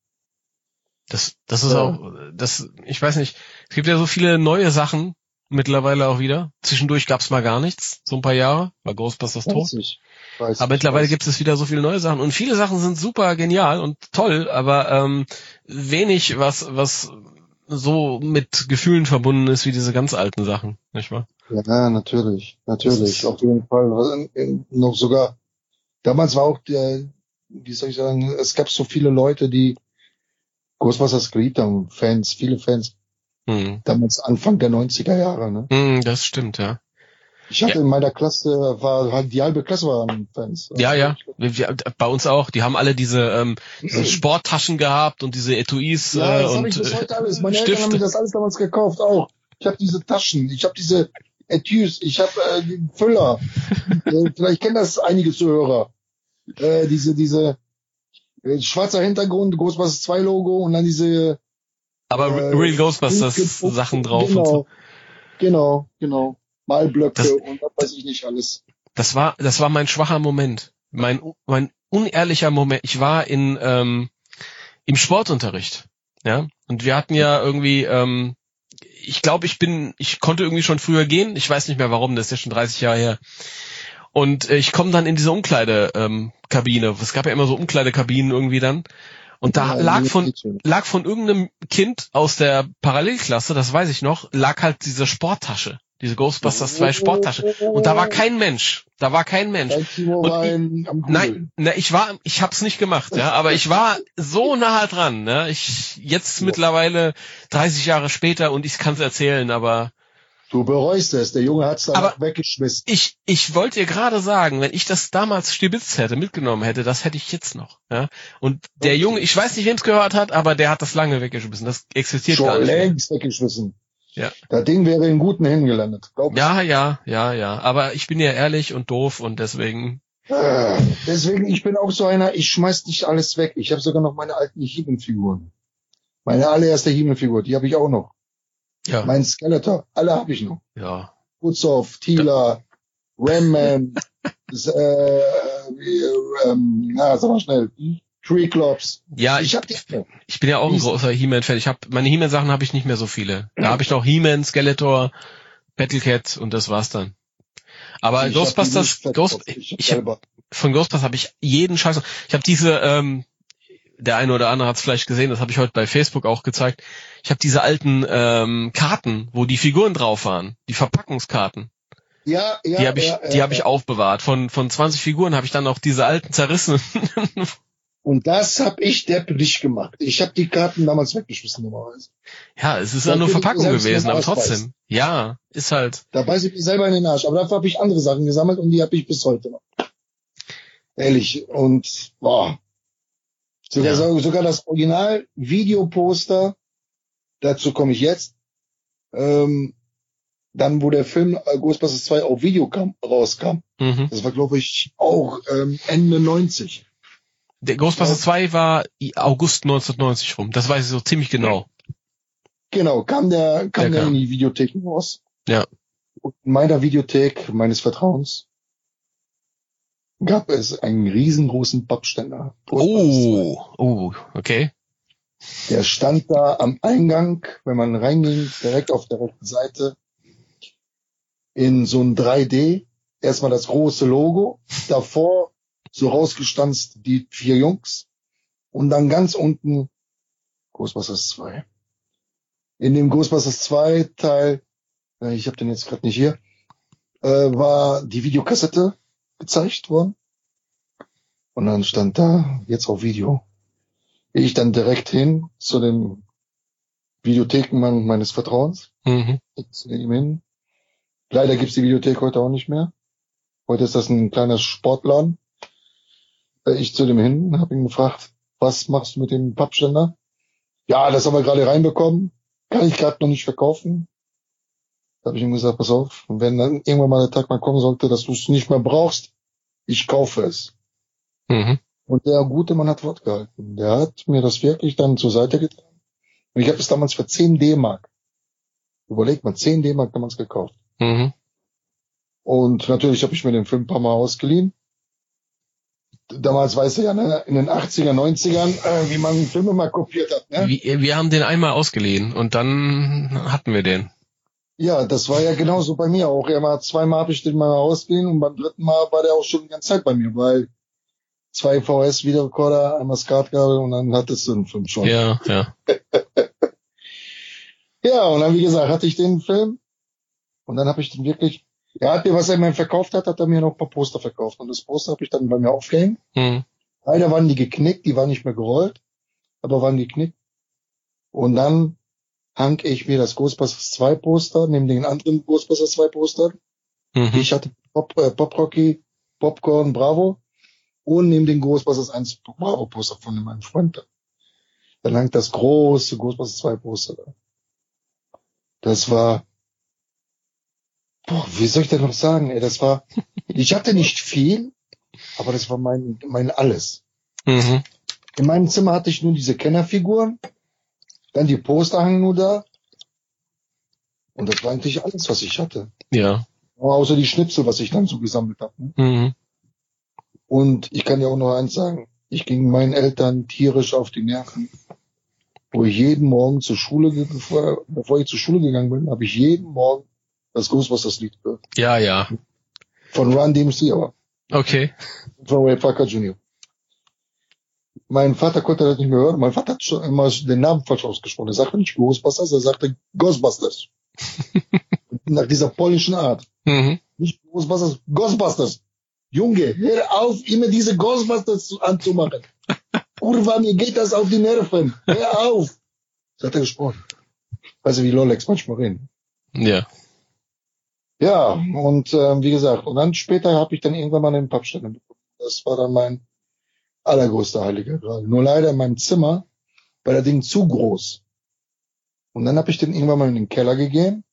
Das, das ist Ja. auch, das, ich weiß nicht, es gibt ja so viele neue Sachen mittlerweile auch wieder. Zwischendurch gab's mal gar nichts, so ein paar Jahre, war Ghostbusters tot. Weiß ich, weiß Aber ich, mittlerweile weiß. gibt es wieder so viele neue Sachen und viele Sachen sind super genial und toll, aber ähm, wenig, was was so mit Gefühlen verbunden ist wie diese ganz alten Sachen, nicht wahr? Ja, natürlich, Das natürlich, ist- auf jeden Fall. Was, äh, Noch sogar, damals war auch der, wie soll ich sagen, es gab so viele Leute, die Ghostbusters geliebt haben, Fans, viele Fans, Hm. damals Anfang der neunziger Jahre, ne? Hm, das stimmt, ja. Ich hatte Ja. in meiner Klasse, war halt die halbe Klasse waren Fans. Ja, ja. Wir, wir, bei uns auch. Die haben alle diese, ähm, diese Sporttaschen gehabt und diese Etuis Ja, äh, das habe und ich bis äh, heute alles. Meine Eltern haben Stifte. mir das alles damals gekauft, auch. Ich habe diese Taschen, ich habe diese Etuis, ich habe äh, die Füller. äh, vielleicht kennen das einige Zuhörer. Äh, diese, diese äh, schwarzer Hintergrund, Ghostbusters zwei Logo und dann diese Aber äh, Real Ghostbusters gedruckte- Sachen drauf genau, und so. Genau, genau. Malblöcke Das- und was weiß ich nicht alles. Das war, das war mein schwacher Moment. Mein, mein unehrlicher Moment. Ich war in, ähm, im Sportunterricht. Ja. Und wir hatten ja irgendwie, ähm, ich glaube, ich bin, ich konnte irgendwie schon früher gehen. Ich weiß nicht mehr warum, das ist ja schon dreißig Jahre her. Und äh, ich komme dann in diese Umkleide, ähm, Kabine. Es gab ja immer so Umkleidekabinen irgendwie dann. Und da Ja, lag die- von, die- lag von irgendeinem Kind aus der Parallelklasse, das weiß ich noch, lag halt diese Sporttasche. Diese Ghostbusters zwei Sporttasche. Und da war kein Mensch. Da war kein Mensch. Dein Timo Und war ich- ein, am Googeln. Nein, ne, ich war, ich hab's nicht gemacht, ja, aber ich war so nah dran, ne. Ich jetzt Ja. mittlerweile dreißig Jahre später und ich kann's erzählen, aber Du bereust es, der Junge hat's dann Aber- auch weggeschmissen. ich ich wollte dir gerade sagen, wenn ich das damals stibitzt hätte, mitgenommen hätte, das hätte ich jetzt noch, ja. Und der Okay. Junge, ich weiß nicht, wem's gehört hat, aber der hat das lange weggeschmissen. Das existiert gar Schon nicht mehr. längst weggeschmissen. Ja. Das Ding wäre in guten Händen gelandet, glaub ich. Ja, ja, ja, ja. Aber ich bin ja ehrlich und doof und deswegen. Äh, Deswegen, ich bin auch so einer, ich schmeiß nicht alles weg. Ich habe sogar noch meine alten He-Man-Figuren. Meine allererste He-Man-Figur, die habe ich auch noch. Ja. Mein Skeletor, alle habe ich noch. Ja. Utsoff, Tila, Ram-Man, das, äh, äh, ähm, na, sag mal schnell, Triclops. Ja, ich ich, hab die alle. ich bin ja auch ein Riesen. großer He-Man-Fan. Ich habe meine He-Man-Sachen habe ich nicht mehr so viele. Da habe ich noch He-Man, Skeletor, Battlecat und das war's dann. Aber Ich hab Ghostbusters, die nicht Ghost, verkauft. Ich hab ich hab, selber. von Ghostbusters habe ich jeden Scheiß. Ich habe diese, ähm, der eine oder andere hat es vielleicht gesehen, das habe ich heute bei Facebook auch gezeigt. Ich habe diese alten ähm, Karten, wo die Figuren drauf waren, die Verpackungskarten. Ja, ja, Die habe ich, ja, die ja, habe ich ja. aufbewahrt. Von von zwanzig Figuren habe ich dann auch diese alten zerrissen. Und das habe ich depplich gemacht. Ich habe die Karten damals weggeschmissen normalerweise. Ja, es ist Da ja nur bin ich Verpackung selbst gewesen, mit aber Ausweis. trotzdem. Ja, ist halt. Da beiß ich mich selber in den Arsch. Aber dafür habe ich andere Sachen gesammelt und die habe ich bis heute noch. Ehrlich. Und boah. Sogar, Ja. so- sogar das Original-Videoposter, dazu komme ich jetzt. Ähm, dann, wo der Film äh, Ghostbusters zwei auf Video kam, rauskam. Mhm. Das war, glaube ich, auch ähm, Ende neunzig. Der Ghostbusters Ja. zwei war i- August neunzehnhundertneunzig rum. Das weiß ich so ziemlich genau. Genau, kam der, kam Der der, kam. in die Videotheken raus. Ja. Und in meiner Videothek meines Vertrauens gab es einen riesengroßen Pappständer. Oh, oh, okay. Der stand da am Eingang, wenn man reinging, direkt auf der rechten Seite, in so ein drei D. Erstmal das große Logo, davor so rausgestanzt die vier Jungs und dann ganz unten Ghostbusters zwei. In dem Ghostbusters zwei Teil, äh, ich habe den jetzt gerade nicht hier, äh, war die Videokassette gezeigt worden. Und dann stand da, jetzt auf Video. Ich dann direkt hin zu dem Videothekenmann meines Vertrauens. Mhm. Zu ihm hin. Leider gibt's die Videothek heute auch nicht mehr. Heute ist das ein kleiner Sportladen. Ich zu dem hin, habe ihn gefragt, was machst du mit dem Pappständer? Ja, das haben wir gerade reinbekommen. Kann ich gerade noch nicht verkaufen. Da habe ich ihm gesagt, pass auf, und wenn dann irgendwann mal der Tag mal kommen sollte, dass du es nicht mehr brauchst, ich kaufe es. Mhm. Und der gute Mann hat Wort gehalten. Der hat mir das wirklich dann zur Seite getragen. Und ich habe es damals für zehn D-Mark. Überlegt mal, zehn D-Mark damals gekauft. Mhm. Und natürlich habe ich mir den Film ein paar Mal ausgeliehen. Damals, weißt du ja, ne, in den achtziger, neunzigern, äh, wie man Filme mal kopiert hat. Ne? Wir, wir haben den einmal ausgeliehen und dann hatten wir den. Ja, das war ja genauso bei mir auch. Immer zweimal habe ich den mal ausgeliehen und beim dritten Mal war der auch schon die ganze Zeit bei mir, weil zwei V H S-Videorekorder, einmal Skatkabel und dann hattest du den Film schon. Ja, ja. Ja, und dann, wie gesagt, hatte ich den Film und dann habe ich den wirklich, er hat mir, was er mir verkauft hat, hat er mir noch ein paar Poster verkauft und das Poster habe ich dann bei mir aufgehängt. Mhm. Leider waren die geknickt, die waren nicht mehr gerollt, aber waren geknickt. Und dann hang ich mir das Ghostbusters zwei Poster, neben den anderen Ghostbusters zwei Poster. Mhm. Ich hatte Pop, äh, Pop Rocky, Popcorn, Bravo und neben den Ghostbusters eins Bravo Poster von meinem Freund. Dann hang das große Ghostbusters zwei Poster da. Das war, boah, wie soll ich das noch sagen, ey, das war, ich hatte nicht viel, aber das war mein, mein alles. Mhm. In meinem Zimmer hatte ich nur diese Kennerfiguren, dann die Poster hangen nur da. Und das war eigentlich alles, was ich hatte. Ja. Außer die Schnipsel, was ich dann so gesammelt habe. Ne? Mhm. Und ich kann ja auch noch eins sagen, ich ging meinen Eltern tierisch auf die Nerven. Wo ich jeden Morgen zur Schule, bevor, bevor ich zur Schule gegangen bin, habe ich jeden Morgen das Ghostbusters-Lied gehört. Ja, ja. Von Run D M C, aber. Okay. Von Ray Parker Junior Mein Vater konnte das nicht mehr hören. Mein Vater hat schon immer den Namen falsch ausgesprochen. Er sagte nicht Ghostbusters, er sagte Ghostbusters. Nach dieser polnischen Art. Mhm. Nicht Ghostbusters, Ghostbusters. Junge, hör auf, immer diese Ghostbusters anzumachen. Kurva, mir geht das auf die Nerven. Hör auf. Das hat er gesprochen. Weißt du, wie Lolex manchmal reden. Ja. Ja, und ähm, wie gesagt, und dann später habe ich dann irgendwann mal einen Pappständer bekommen. Das war dann mein allergrößter Heiliger Gral. Nur leider in meinem Zimmer war der Ding zu groß. Und dann habe ich den irgendwann mal in den Keller gegeben.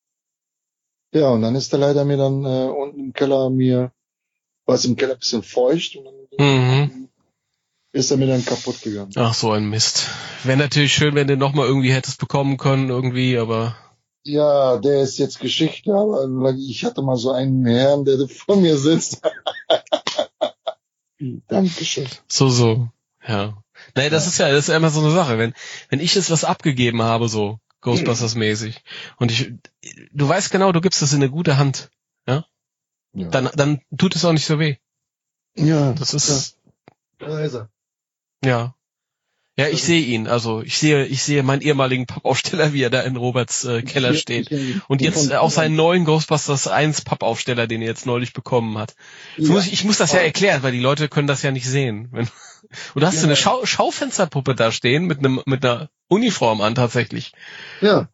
Ja, und dann ist der leider mir dann äh, unten im Keller mir, war es im Keller ein bisschen feucht und dann Mhm. ist er mir dann kaputt gegangen. Ach, so ein Mist. Wäre natürlich schön, wenn du noch mal irgendwie hättest bekommen können, irgendwie, aber... Ja, der ist jetzt Geschichte, aber ich hatte mal so einen Herrn, der vor mir sitzt. Dankeschön. So, so. Ja. Naja, das ist ja, das ist ja immer so eine Sache. Wenn, wenn ich jetzt was abgegeben habe, so Ghostbusters-mäßig, und ich, du weißt genau, du gibst das in eine gute Hand, ja? Ja. Dann, dann tut es auch nicht so weh. Ja, Das ist, ja. Da ist er. ja. Ja, ich sehe ihn. Also ich sehe, ich sehe meinen ehemaligen Pappaufsteller, wie er da in Roberts äh, Keller steht. Und jetzt äh, auch seinen neuen Ghostbusters eins Pappaufsteller, den er jetzt neulich bekommen hat. Ich, Ja. muss, ich muss das ja erklären, weil die Leute können das ja nicht sehen. Wenn, und du hast Ja. so eine Schau, Schaufensterpuppe da stehen mit einem mit einer Uniform an tatsächlich. Ja.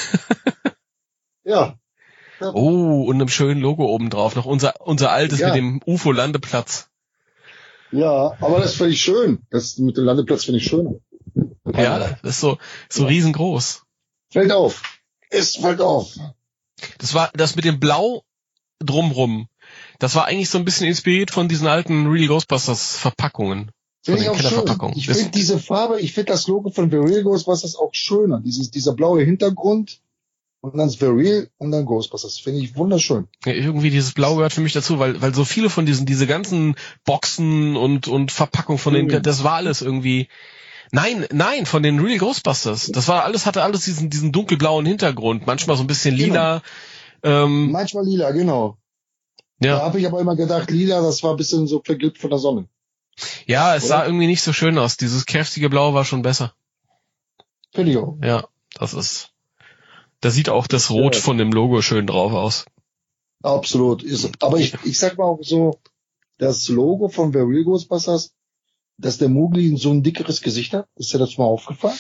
Ja. Oh, und einem schönen Logo oben drauf. Noch unser unser altes Ja. mit dem U F O-Landeplatz. Ja, aber das finde ich schön. Das mit dem Landeplatz finde ich schön. Ja, das ist so so riesengroß. Fällt auf. Es fällt auf. Das war das mit dem Blau drumrum. Das war eigentlich so ein bisschen inspiriert von diesen alten Real Ghostbusters Verpackungen. Von Finde ich den auch schön. Kellerverpackungen. Ich Das- finde diese Farbe, ich finde das Logo von The Real Ghostbusters auch schöner. Dieses, dieser blaue Hintergrund und dann The Real und dann Ghostbusters. Finde ich wunderschön. Ja, irgendwie dieses Blau gehört für mich dazu, weil weil so viele von diesen diese ganzen Boxen und und Verpackungen von den Mhm. das war alles irgendwie Nein, nein, von den Real Ghostbusters. Das war alles hatte alles diesen diesen dunkelblauen Hintergrund, manchmal so ein bisschen lila. Ähm, Manchmal lila, genau. Da ja, habe ich aber immer gedacht, lila, das war ein bisschen so vergilbt von der Sonne. ja, es oder? sah irgendwie nicht so schön aus. Dieses kräftige Blau war schon besser. Finde ich auch. Ja, das ist da sieht auch das Rot Ja. von dem Logo schön drauf aus. Absolut. Ist, aber ich, ich sag mal auch so, das Logo von The Real Ghostbusters, dass der Mowgli so ein dickeres Gesicht hat? Ist dir das mal aufgefallen?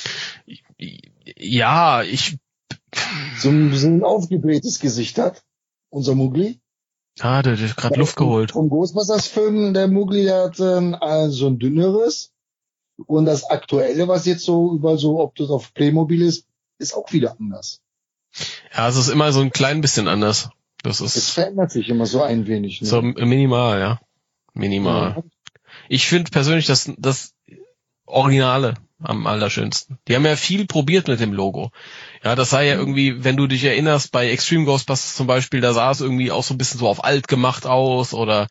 Ja, ich... So ein, so ein aufgeblähtes Gesicht hat, unser Mowgli. Ah, der hat gerade Luft geholt. Vom Ghostbusters-Film, der Mowgli, der hat äh, so ein dünneres. Und das Aktuelle, was jetzt so überall so, ob das auf Playmobil ist, ist auch wieder anders. Ja, es ist immer so ein klein bisschen anders. Das ist... Es verändert sich immer so ein wenig. Ne? So minimal, ja. Minimal. Ja. Ich finde persönlich das, das Originale am allerschönsten. Die haben ja viel probiert mit dem Logo. Ja, das sah ja irgendwie, wenn du dich erinnerst, bei Extreme Ghostbusters zum Beispiel, da sah es irgendwie auch so ein bisschen so auf alt gemacht aus oder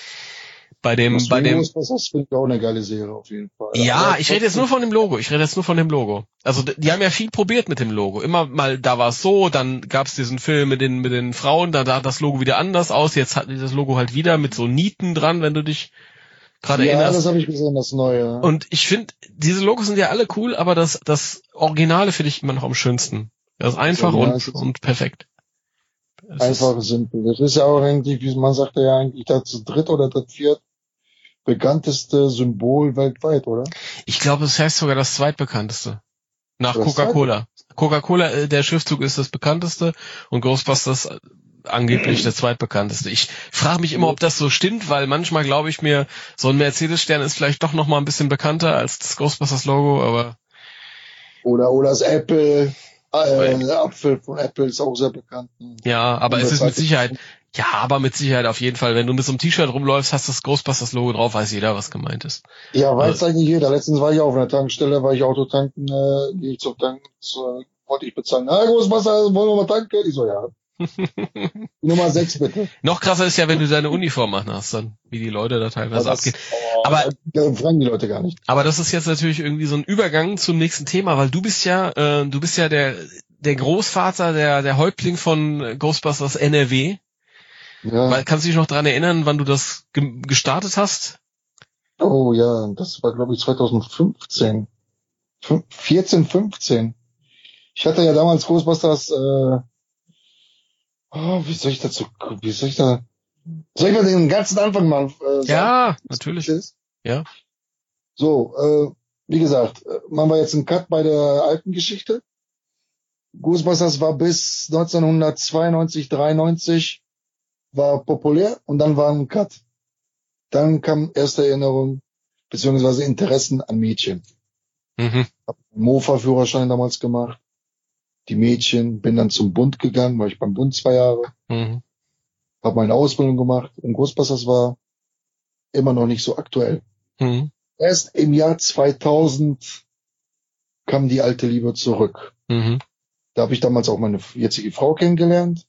bei dem, das bei dem. Ghostbusters finde ich auch eine geile Serie auf jeden Fall. Ja, aber ich rede jetzt nur von dem Logo. Ich rede jetzt nur von dem Logo. Also die haben ja viel probiert mit dem Logo. Immer mal, da war es so, dann gab es diesen Film mit den mit den Frauen, da sah das Logo wieder anders aus. Jetzt hat das Logo halt wieder mit so Nieten dran, wenn du dich gerade ja, erinnerst. Ja, das habe ich gesehen, das Neue. Und ich finde, diese Logos sind ja alle cool, aber das das Originale finde ich immer noch am schönsten. Das ist einfach so, ja, und und perfekt. Das einfach ist, simpel. Das ist ja auch eigentlich, wie man sagt ja eigentlich, das dritt oder das viert bekannteste Symbol weltweit, oder? Ich glaube, es heißt sogar das zweitbekannteste. Nach Coca-Cola. Coca-Cola, der Schriftzug ist das bekannteste und Ghostbusters angeblich der zweitbekannteste. Ich frage mich immer, ob das so stimmt, weil manchmal glaube ich mir, so ein Mercedes-Stern ist vielleicht doch noch mal ein bisschen bekannter als das Ghostbusters-Logo, aber... Oder, oder das Apple, äh, der Apfel von Apple ist auch sehr bekannt. Ja, aber es ist mit Sicherheit... Ja, aber mit Sicherheit auf jeden Fall. Wenn du mit so einem T-Shirt rumläufst, hast das Ghostbusters-Logo drauf, weiß jeder, was gemeint ist. Ja, weiß also, eigentlich jeder. Letztens war ich auf einer Tankstelle, war ich Auto tanken, äh, gehe ich zum Tanken, äh, wollte ich bezahlen. Ah, Ghostbusters, wollen wir mal tanken? Ich so, ja. Nummer sechs, bitte. Noch krasser ist ja, wenn du deine Uniform machen hast, dann, wie die Leute da teilweise das, abgehen. Oh, aber, da fragen die Leute gar nicht. Aber das ist jetzt natürlich irgendwie so ein Übergang zum nächsten Thema, weil du bist ja, äh, du bist ja der, der Großvater, der, der Häuptling von Ghostbusters N R W. Ja. Weil, kannst du dich noch dran erinnern, wann du das ge- gestartet hast? Oh ja, das war glaube ich zwanzig fünfzehn. vierzehn, fünfzehn. Ich hatte ja damals Ghostbusters, äh, oh, wie soll ich dazu, wie soll ich da, soll ich mal den ganzen Anfang mal äh, sagen? Ja, natürlich. Ja. So, äh, wie gesagt, machen wir jetzt einen Cut bei der alten Geschichte. Ghostbusters war bis neunzehnhundertzweiundneunzig, dreiundneunzig war populär und dann war ein Cut. Dann kam erste Erinnerung beziehungsweise Interessen an Mädchen. Mhm. Hab einen Mofa-Führerschein damals gemacht. Die Mädchen, bin dann zum Bund gegangen, war ich beim Bund zwei Jahre. Mhm. Hab meine Ausbildung gemacht und Ghostbusters war immer noch nicht so aktuell. Mhm. Erst im Jahr zweitausend kam die alte Liebe zurück. Mhm. Da habe ich damals auch meine jetzige Frau kennengelernt.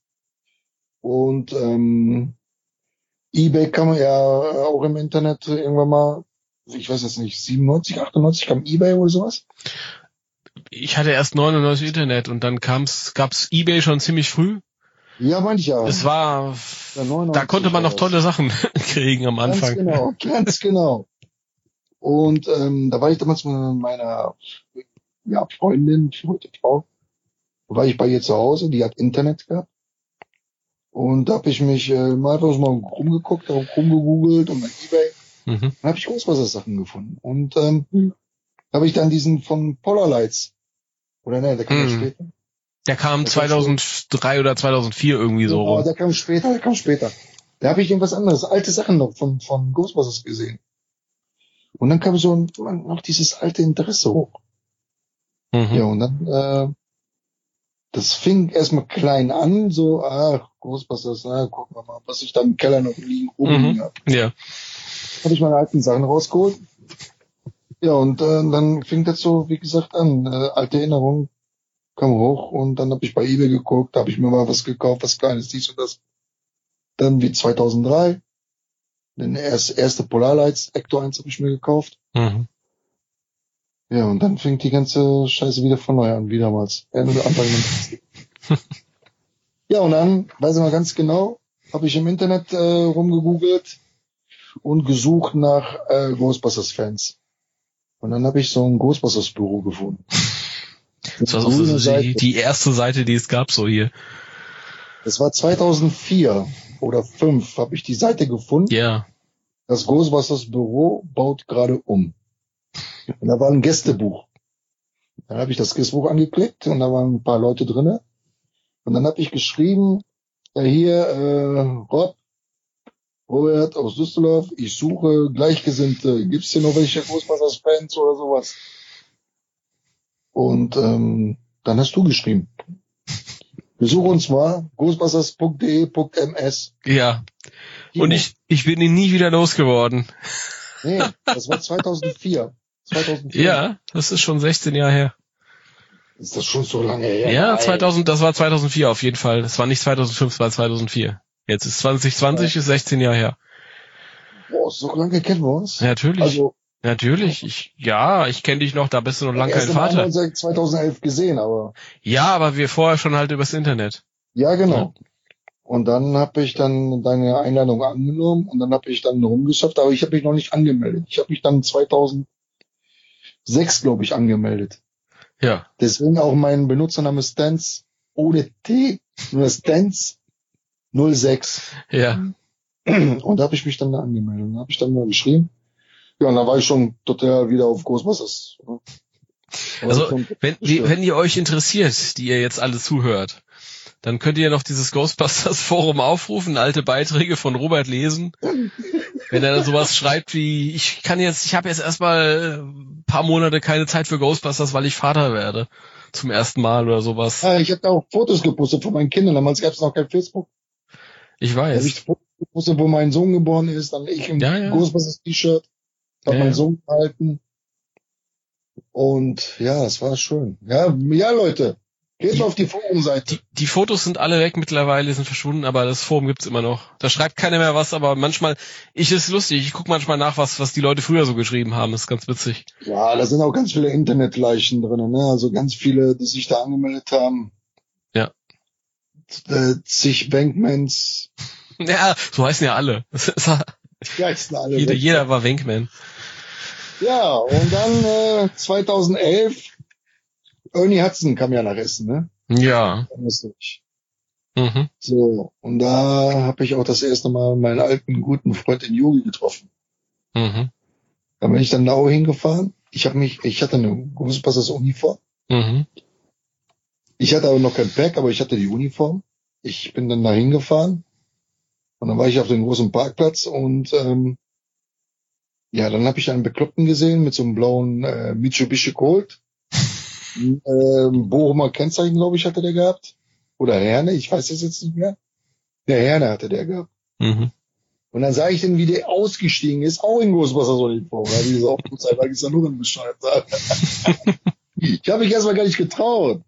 Und ähm, eBay kam ja auch im Internet irgendwann mal, ich weiß jetzt nicht, siebenundneunzig, achtundneunzig kam eBay oder sowas? Ich hatte erst neunundneunzig Internet und dann kam's, gab's eBay schon ziemlich früh. Ja, meinte ich ja. Es war, ja, da konnte man noch tolle Sachen kriegen am Anfang. Ganz genau, ganz genau. Und ähm, da war ich damals mit meiner ja, Freundin, heute Frau, war ich bei ihr zu Hause, die hat Internet gehabt. Und da habe ich mich äh, mal einfach mal rumgeguckt, auch rumgegoogelt und bei eBay. Mhm. Dann habe ich Ghostbusters-Sachen gefunden. Und ähm, mhm. habe ich dann diesen von Polar Lights. Oder ne, der kam mhm. ja später. Der kam der zweitausenddrei kam oder zweitausendvier irgendwie so rum. Ja, der kam später, der kam später. Da habe ich irgendwas anderes, alte Sachen noch von von Ghostbusters gesehen. Und dann kam so noch dieses alte Interesse hoch. Mhm. Ja, und dann äh, das fing erstmal klein an, so, ach, Ghostbusters, na, gucken wir mal, was ich da im Keller noch liegen, rumliegen mhm. habe. Ja. Habe ich meine alten Sachen rausgeholt. Ja, und äh, dann fing das so, wie gesagt, an. Äh, alte Erinnerungen kam hoch und dann habe ich bei eBay geguckt, habe ich mir mal was gekauft, was Kleines, dies und das. Dann wie zweitausenddrei, den erst, erste Polarlights, Ecto eins habe ich mir gekauft. Mhm. Ja, und dann fängt die ganze Scheiße wieder von neu an, wiedermals. Anfang Ja, und dann, weiß ich mal ganz genau, habe ich im Internet äh, rumgegoogelt und gesucht nach äh, Ghostbusters-Fans. Und dann habe ich so ein Ghostbusters-Büro gefunden. Das war auch so die, die erste Seite, die es gab, so hier. Das war zweitausendvier oder fünf habe ich die Seite gefunden. Ja. das Ghostbusters Büro baut gerade um. Und da war ein Gästebuch. Dann habe ich das Gästebuch angeklickt und da waren ein paar Leute drinne. Und dann habe ich geschrieben, ja hier, äh, Rob, Robert aus Düsseldorf, ich suche Gleichgesinnte. Gibt's hier noch welche Ghostbusters-Fans oder sowas? Und ähm, dann hast du geschrieben. Besuche uns mal ghostbusters punkt de punkt m s. Ja. Und ich, ich bin ihn nie wieder losgeworden. Nee, das war zweitausendvier. zweitausendvier. Ja, das ist schon sechzehn Jahre her. Ist das schon so lange her? Ja, Nein. zweitausend, das war zweitausendvier auf jeden Fall. Das war nicht zweitausendfünf, das war zweitausendvier. Jetzt ist zwanzig zwanzig, ist sechzehn Jahre her. Boah, so lange kennen wir uns? Ja, natürlich. Also, Natürlich. Ich, ja, ich kenne dich noch, da bist du noch lange kein erst Mal haben wir Vater. uns seit zweitausendelf gesehen, aber. Ja, aber wir vorher schon halt übers Internet. Ja, genau. Und dann habe ich dann deine Einladung angenommen und dann habe ich dann rumgeschafft, aber ich habe mich noch nicht angemeldet. Ich habe mich dann zweitausendsechs, glaube ich, angemeldet. Ja. Deswegen auch mein Benutzername Stans ohne T, nur Stans null sechs. Ja. Und da habe ich mich dann da angemeldet. Und da habe ich dann mal geschrieben. Ja, und dann war ich schon total wieder auf Ghostbusters. Also, wenn, wie, wenn ihr euch interessiert, die ihr jetzt alle zuhört, dann könnt ihr noch dieses Ghostbusters Forum aufrufen, alte Beiträge von Robert lesen. Wenn er dann sowas schreibt wie, ich kann jetzt, ich habe jetzt erstmal ein paar Monate keine Zeit für Ghostbusters, weil ich Vater werde. Zum ersten Mal oder sowas. Ja, ich habe da auch Fotos gepostet von meinen Kindern. Damals gab es noch kein Facebook. Ich Da hab weiß. ich Fotos gepostet, wo mein Sohn geboren ist. Dann ich im Ja, ja. Ghostbusters T-Shirt. Hab Ja, meinen ja. Sohn gehalten. Und ja, das war schön. Ja, ja, Leute. Geht Die- auf die Forumseite. Die, die Fotos sind alle weg mittlerweile, sind verschwunden, aber das Forum gibt's immer noch. Da schreibt keiner mehr was, aber manchmal, ich ist lustig, ich guck manchmal nach, was was die Leute früher so geschrieben haben, das ist ganz witzig. Ja, da sind auch ganz viele Internetleichen drin, ne? Also ganz viele, die sich da angemeldet haben. Ja. Äh, zig Bankmans. Ja, so heißen ja alle. Das ist, Die heißen alle jeder, weg. jeder war Wankman. Ja, und dann äh, zweitausendelf, Ernie Hudson kam ja nach Essen, ne? Ja. Erinnerst du dich? Mhm. So, und da habe ich auch das erste Mal meinen alten, guten Freund in Yogi getroffen. Mhm. Da bin ich dann nach hingefahren. Ich habe mich, ich hatte eine Ghostbusters Uniform. Mhm. Ich hatte aber noch kein Pack, aber ich hatte die Uniform. Ich bin dann da hingefahren. Und dann war ich auf dem großen Parkplatz und ähm, ja, dann habe ich einen Bekloppten gesehen mit so einem blauen äh, Mitsubishi Colt. ähm, Bochumer Kennzeichen, glaube ich, hatte der gehabt. Oder Herne, ich weiß es jetzt nicht mehr. Der Herne hatte der gehabt. Mhm. Und dann sah ich dann, wie der ausgestiegen ist, auch in Ghostbusters Uniform. Da habe ich gesagt, oh, sei Dank ist ja nur ein Bescheid. Ich habe mich erstmal gar nicht getraut.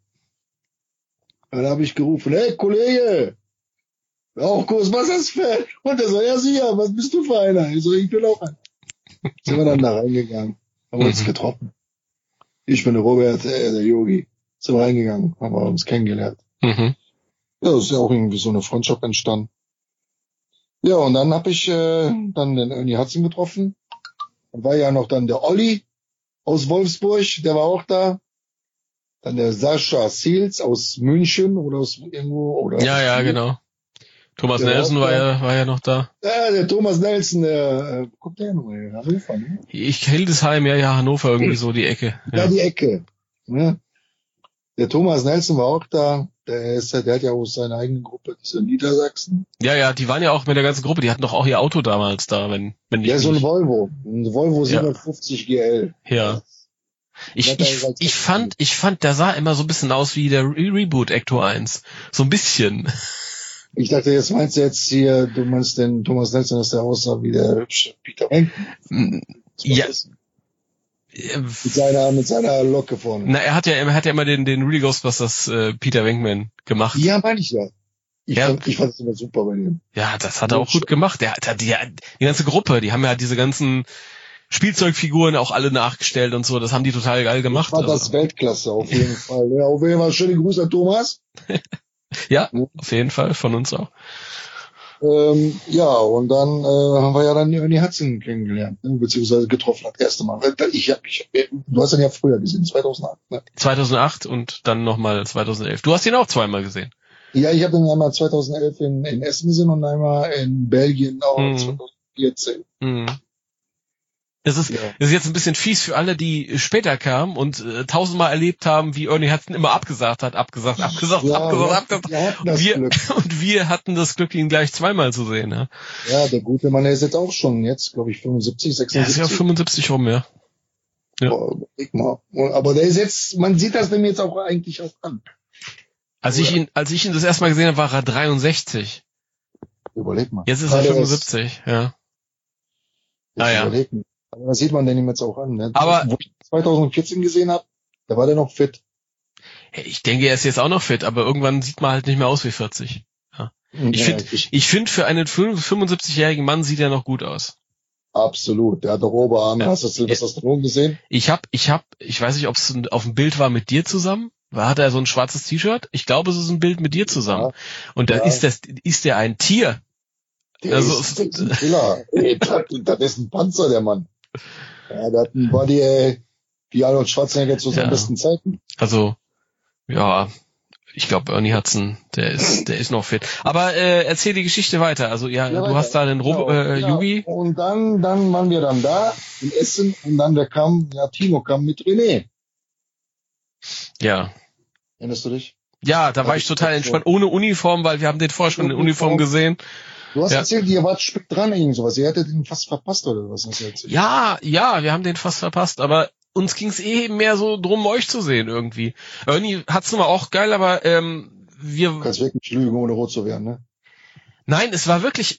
Dann habe ich gerufen, hey Kollege, auch Ghostbusters-Fan. Und er so, ja sicher, was bist du für einer? Ich so, ich bin auch einer. Sind wir dann da reingegangen, haben uns Mhm. getroffen. Ich bin der Robert, äh, der Yogi. Sind wir reingegangen, haben wir uns kennengelernt. Mhm. Ja, es ist ja auch irgendwie so eine Freundschaft entstanden. Ja, und dann habe ich äh, dann den Ernie Hudson getroffen. Dann war ja noch dann der Olli aus Wolfsburg, der war auch da. Dann der Sascha Seals aus München oder aus irgendwo. Oder Ja, ja, genau. Thomas Der Nelson auch war da. ja, war ja noch da. Ja, der Thomas Nelson, der äh, guckt der noch mal, Hannover, ne? Ich, Hildesheim, ja, ja, Hannover, irgendwie so die Ecke. Ja, Ja. die Ecke. Ne? Der Thomas Nelson war auch da. Der ist, der hat ja auch seine eigene Gruppe, das ist in Niedersachsen. ja, ja, die waren ja auch mit der ganzen Gruppe, die hatten doch auch ihr Auto damals da, wenn, wenn ich Ja, so ein mich- Volvo. Ein Volvo Ja. siebenhundertfünfzig G L. Ja. Ich, Hat er ich, gesagt, ich fand, ich fand, der sah immer so ein bisschen aus wie der Re Reboot Ecto eins. So ein bisschen. Ich dachte, jetzt meinst du jetzt hier, du meinst den Thomas Nelson, dass der aussah wie der hübsche Peter Venkman. Ja. Mit seiner, mit seiner Locke vorne. Na, er hat ja, er hat ja immer den, den Real Ghostbusters äh, Peter Venkman gemacht. Ja, meine ich ja. Ich Ja. fand, ich fand es immer super bei dem. Ja, das hat er auch gut gemacht. Der hat die, die ganze Gruppe, die haben ja diese ganzen Spielzeugfiguren auch alle nachgestellt und so. Das haben die total geil gemacht. Ich fand das Also, Weltklasse, auf jeden Fall. Ja, auf jeden Fall schöne Grüße an Thomas. ja, auf jeden Fall, von uns auch. Ähm, ja, und dann äh, haben wir ja dann Ernie Hudson kennengelernt, ne, beziehungsweise getroffen das erste Mal. Ich hab, ich hab, du hast ihn ja früher gesehen, zweitausendacht. Ne? zweitausendacht und dann nochmal zweitausendelf. Du hast ihn auch zweimal gesehen. Ja, ich habe ihn einmal zweitausendelf in, in Essen gesehen und einmal in Belgien auch Mhm. zweitausendelf. vierzehn. Mhm. Das ist, Ja. das ist jetzt ein bisschen fies für alle, die später kamen und äh, tausendmal erlebt haben, wie Ernie Hudson immer abgesagt hat, abgesagt, abgesagt, Ja, abgesagt, wir- abgesagt. wir hatten das wir, Glück. Und wir hatten das Glück, ihn gleich zweimal zu sehen. Ja, Ja, der gute Mann, der ist jetzt auch schon, jetzt glaube ich fünfundsiebzig, ja ist sechsundsiebzig. ja fünfundsiebzig rum, ja. ja. Boah, überleg mal. Aber der ist jetzt, man sieht das dem jetzt auch eigentlich auch an. Als ich ihn, als ich ihn das erste Mal gesehen habe, war er dreiundsechzig. Überleg mal. Jetzt ist er Gerade fünfundsiebzig, ja. Jetzt Ah, ja. überleg mal. Aber das sieht man denn ihm jetzt auch an. Ne? Aber- wo ich ihn zwanzig vierzehn gesehen habe, da war der noch fit. Ich denke, er ist jetzt auch noch fit, aber irgendwann sieht man halt nicht mehr aus wie vierzig. Ich Ja, finde, ich, ich finde, für einen fünfundsiebzigjährigen Mann sieht er noch gut aus. absolut. Der hat doch Oberarme. Ja. Hast du Sylvester Stallone gesehen? Ich hab, ich hab, ich weiß nicht, ob es auf dem Bild war mit dir zusammen. War, hat er so ein schwarzes T-Shirt? Ich glaube, es ist ein Bild mit dir zusammen. Ja. Und da Ja. ist das, ist der ein Tier. Der Also, ist, der ist ein Killer. Ey, das, das ist ein Panzer, der Mann. Ja, der hat ein Body, ey, wie Arnold Schwarzenegger zu seinen Ja. besten Zeiten. Also, ja, ich glaube, Ernie Hudson, der ist, der ist noch fit. Aber äh, erzähl die Geschichte weiter. Also ja, Ja, du weiter. hast da den Rob, Genau, äh, ja. Yugi. Und dann, dann waren wir dann da in Essen und dann der kam, ja, Timo kam mit René. Ja. Erinnerst du dich? Ja, da war ich total entspannt, ohne Uniform, weil wir haben den vorher schon in Uniform gesehen. Du hast Ja. erzählt, ihr wart spät dran, irgend sowas. Ihr hättet ihn fast verpasst, oder was hast du erzählt? Ja, ja, wir haben den fast verpasst, aber uns ging's eh mehr so drum, euch zu sehen irgendwie. Ernie hat's nun mal auch geil, aber ähm, wir... Du kannst wirklich lügen, ohne rot zu werden, ne? Nein, es war wirklich...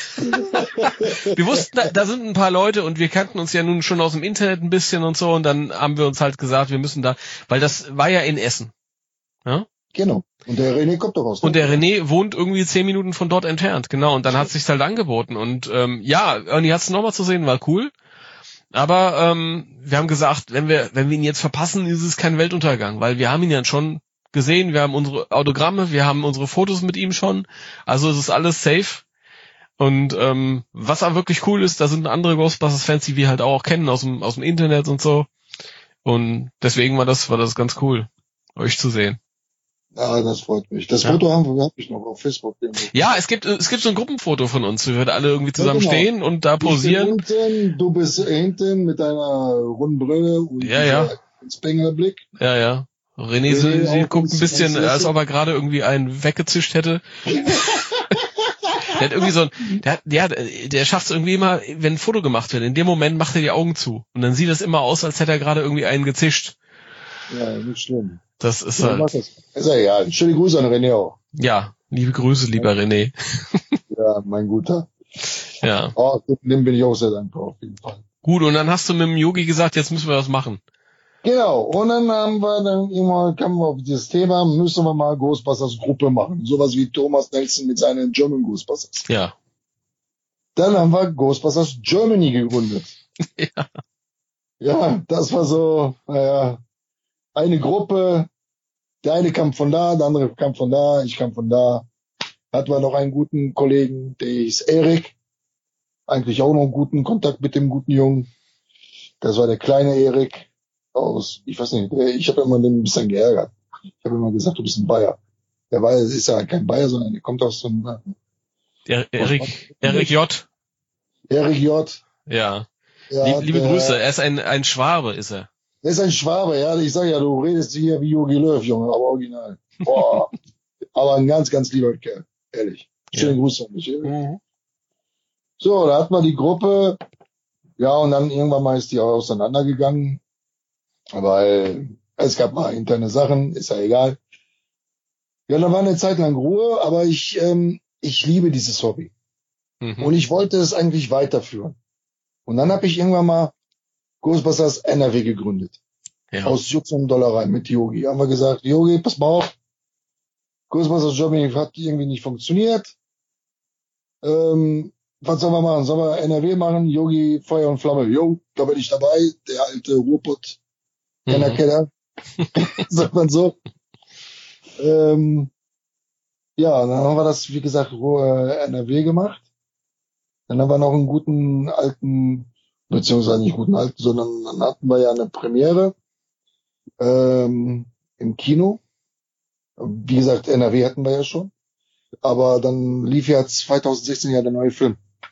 wir wussten, da, da sind ein paar Leute und wir kannten uns ja nun schon aus dem Internet ein bisschen und so und dann haben wir uns halt gesagt, wir müssen da... Weil das war ja in Essen. Ja? Genau. Und der René kommt doch aus. Und der René wohnt irgendwie zehn Minuten von dort entfernt, genau. Und dann hat es sich halt angeboten. Und ähm, ja, Ernie hat's nochmal zu sehen, war cool. Aber ähm, wir haben gesagt, wenn wir, wenn wir ihn jetzt verpassen, ist es kein Weltuntergang, weil wir haben ihn ja schon gesehen, wir haben unsere Autogramme, wir haben unsere Fotos mit ihm schon. Also es ist alles safe. Und ähm, was auch wirklich cool ist, da sind andere Ghostbusters-Fans, die wir halt auch kennen aus dem aus dem Internet und so. Und deswegen war das war das ganz cool, euch zu sehen. Ja, das freut mich. Das Ja. Foto haben wir, hab ich noch auf Facebook. Ja, es gibt es gibt so ein Gruppenfoto von uns, wir würden alle irgendwie zusammen Ja, genau. stehen und da posieren. Ich bin hinten, du bist hinten mit deiner runden Brille und Ja, ja. Spenglerblick. Ja, ja. René, René sie, sie auch guckt ein ganz- bisschen, ganz als lässig. ob er gerade irgendwie einen weggezischt hätte. Der hat irgendwie so ein, der hat, der, der schafft es irgendwie immer, wenn ein Foto gemacht wird, in dem Moment macht er die Augen zu. Und dann sieht das immer aus, als hätte er gerade irgendwie einen gezischt. Ja, nicht schlimm. Das ist Ja, mach halt, das. Ist ja egal. Schöne Grüße an René auch. ja, liebe Grüße, lieber René. Ja, mein Guter. Ja. Oh, dem bin ich auch sehr dankbar, auf jeden Fall. Gut, und dann hast du mit dem Yogi gesagt, jetzt müssen wir was machen. Genau. Und dann haben wir dann immer, kamen wir auf dieses Thema, müssen wir mal Ghostbusters Gruppe machen. Sowas wie Thomas Nelson mit seinen German Ghostbusters. Ja. Dann haben wir Ghostbusters Germany gegründet. Ja. Ja, das war so, naja, eine Gruppe. Der eine kam von da, der andere kam von da, ich kam von da. Hatten wir noch einen guten Kollegen, der hieß Erik. Eigentlich auch noch einen guten Kontakt mit dem guten Jungen. Das war der kleine Erik aus, ich weiß nicht, der, ich habe immer den ein bisschen geärgert. Ich habe immer gesagt, du bist ein Bayer. Der Bayer ist ja kein Bayer, sondern der kommt aus so einem Er, Erik, Erik J. Erik J. Ja. Ja, Lieb, liebe der, Grüße. Er ist ein, ein Schwabe, ist er. Der ist ein Schwabe, ja. Ich sag ja, du redest hier wie Jogi Löw, Junge, aber original. Boah. Aber ein ganz, ganz lieber Kerl. Ehrlich. Schönen Ja. Gruß an mich. Erik. Mhm. So, da hat man die Gruppe. Ja, und dann irgendwann mal ist die auch auseinandergegangen. Weil es gab mal interne Sachen, ist ja egal. Ja, da war eine Zeit lang Ruhe, aber ich, ähm, ich liebe dieses Hobby. Mhm. Und ich wollte es eigentlich weiterführen. Und dann habe ich irgendwann mal Ghostbusters N R W gegründet. Ja. Aus Jux und Dollerei mit Yogi. Haben wir gesagt, Yogi, pass mal auf. Ghostbusters Germany hat irgendwie nicht funktioniert. Ähm, was sollen wir machen? Sollen wir N R W machen? Yogi, Feuer und Flamme. Jo, da bin ich dabei. Der alte Ruhrpott. Kenner, Mhm. Kenner. Sagt man so. Ähm, ja, dann haben wir das, wie gesagt, Ruhr, äh, N R W gemacht. Dann haben wir noch einen guten alten, beziehungsweise nicht guten alten, sondern dann hatten wir ja eine Premiere ähm, im Kino. Wie gesagt, N R W hatten wir ja schon. Aber dann lief ja zwanzig sechzehn ja der neue Film.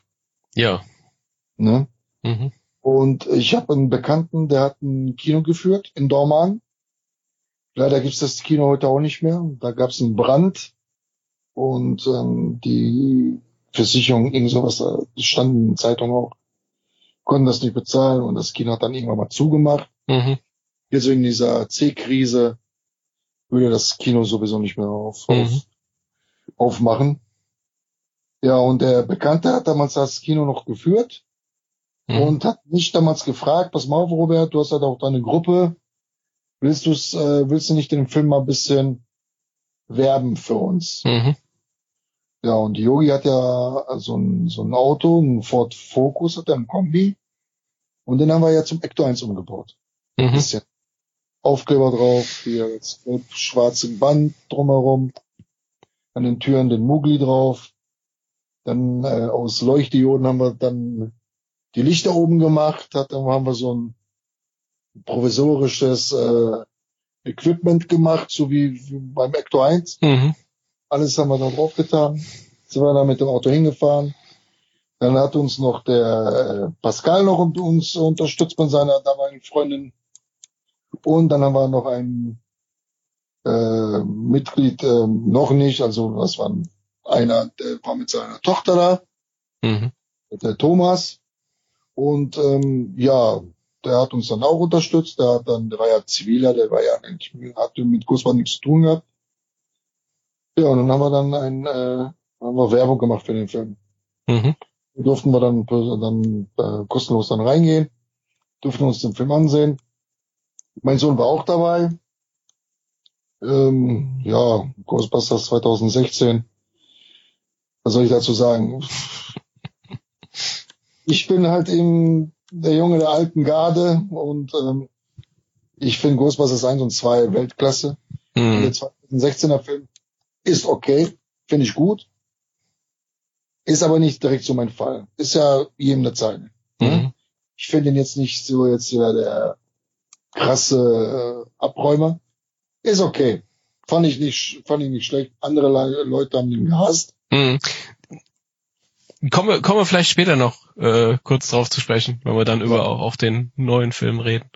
Ja. Ne? Mhm. Und ich habe einen Bekannten, der hat ein Kino geführt in Dormagen. Leider gibt's das Kino heute auch nicht mehr. Da gab's einen Brand und ähm, die Versicherung, irgend sowas, das stand in der Zeitung auch, konnten das nicht bezahlen und das Kino hat dann irgendwann mal zugemacht. Mhm. Jetzt wegen dieser C-Krise würde das Kino sowieso nicht mehr auf, Mhm. auf, aufmachen. Ja, und der Bekannte hat damals das Kino noch geführt Mhm. und hat mich damals gefragt, pass mal auf, Robert, du hast halt auch deine Gruppe, willst du's, äh, willst du nicht den Film mal ein bisschen werben für uns? Mhm. Ja, und die Yogi hat ja so ein, so ein Auto, ein Ford Focus, hat er ein Kombi. Und den haben wir ja zum Ecto eins umgebaut. Ein Mhm. bisschen Aufkleber drauf, hier das schwarze Band drumherum, an den Türen den Mugli drauf. Dann äh, aus Leuchtdioden haben wir dann die Lichter oben gemacht, hat, dann haben wir so ein provisorisches äh, Equipment gemacht, so wie, wie beim Ecto eins. Mhm. Alles haben wir da drauf getan. Sind wir dann mit dem Auto hingefahren. Dann hat uns noch der äh, Pascal noch und uns unterstützt mit seiner damaligen Freundin. Und dann haben wir noch ein äh, Mitglied, äh, noch nicht, also das war einer, der war mit seiner Tochter da, Mhm. der Thomas. Und ähm, ja, der hat uns dann auch unterstützt. Der hat dann, der war ja Ziviler, der war ja eigentlich, hatte mit Ghostbusters nichts zu tun gehabt. Ja, und dann haben wir dann ein, äh, haben wir Werbung gemacht für den Film. Mhm. Da durften wir dann, dann äh, kostenlos dann reingehen, durften uns den Film ansehen. Mein Sohn war auch dabei. Ähm, ja, Ghostbusters zwanzig sechzehn. Was soll ich dazu sagen? Ich bin halt eben der Junge der alten Garde und ähm, ich finde Ghostbusters eins und zwei Weltklasse. Mhm. Der zwanzig sechzehner Film ist okay, finde ich gut. Ist aber nicht direkt so mein Fall. Ist ja jedem eine Zeit. Mhm. Ich finde ihn jetzt nicht so jetzt ja der krasse äh, Abräumer. Ist okay. Fand ich nicht, fand ich nicht schlecht. Andere Le Leute haben ihn gehasst. Mhm. Kommen wir, kommen wir vielleicht später noch äh, kurz drauf zu sprechen, wenn wir dann über auch, auch den neuen Film reden.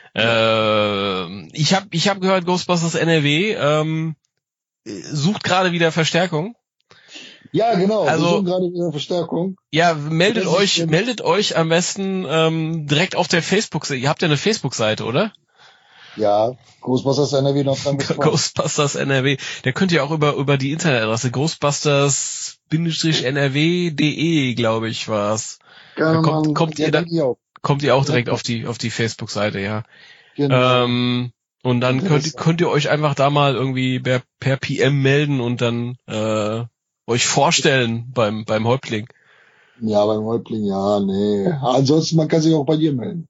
Äh, ich habe ich hab gehört, Ghostbusters N R W ähm, sucht gerade wieder Verstärkung. Ja, genau. Also- wir suchen gerade wieder Verstärkung. Ja, meldet Das ist euch, schön. meldet euch am besten ähm, direkt auf der Facebook-Seite. Ihr habt ja eine Facebook-Seite, oder? Ja, Ghostbusters N R W Nordrhein-Westfalen. Ghostbusters N R W. Da könnt ihr auch über über die Internetadresse Ghostbusters N R W punkt de, glaube ich, war's. Kann da kommt- man- kommt ja, ihr dann- denke ich auch. Kommt ihr auch direkt Ja. auf die auf die Facebook-Seite, ja. Genau. Ähm, und dann könnt, ihr- könnt ihr euch einfach da mal irgendwie per, per P M melden und dann äh, euch vorstellen beim beim Häuptling. Ja, beim Häuptling, ja, nee. Ansonsten, man kann sich auch bei dir melden.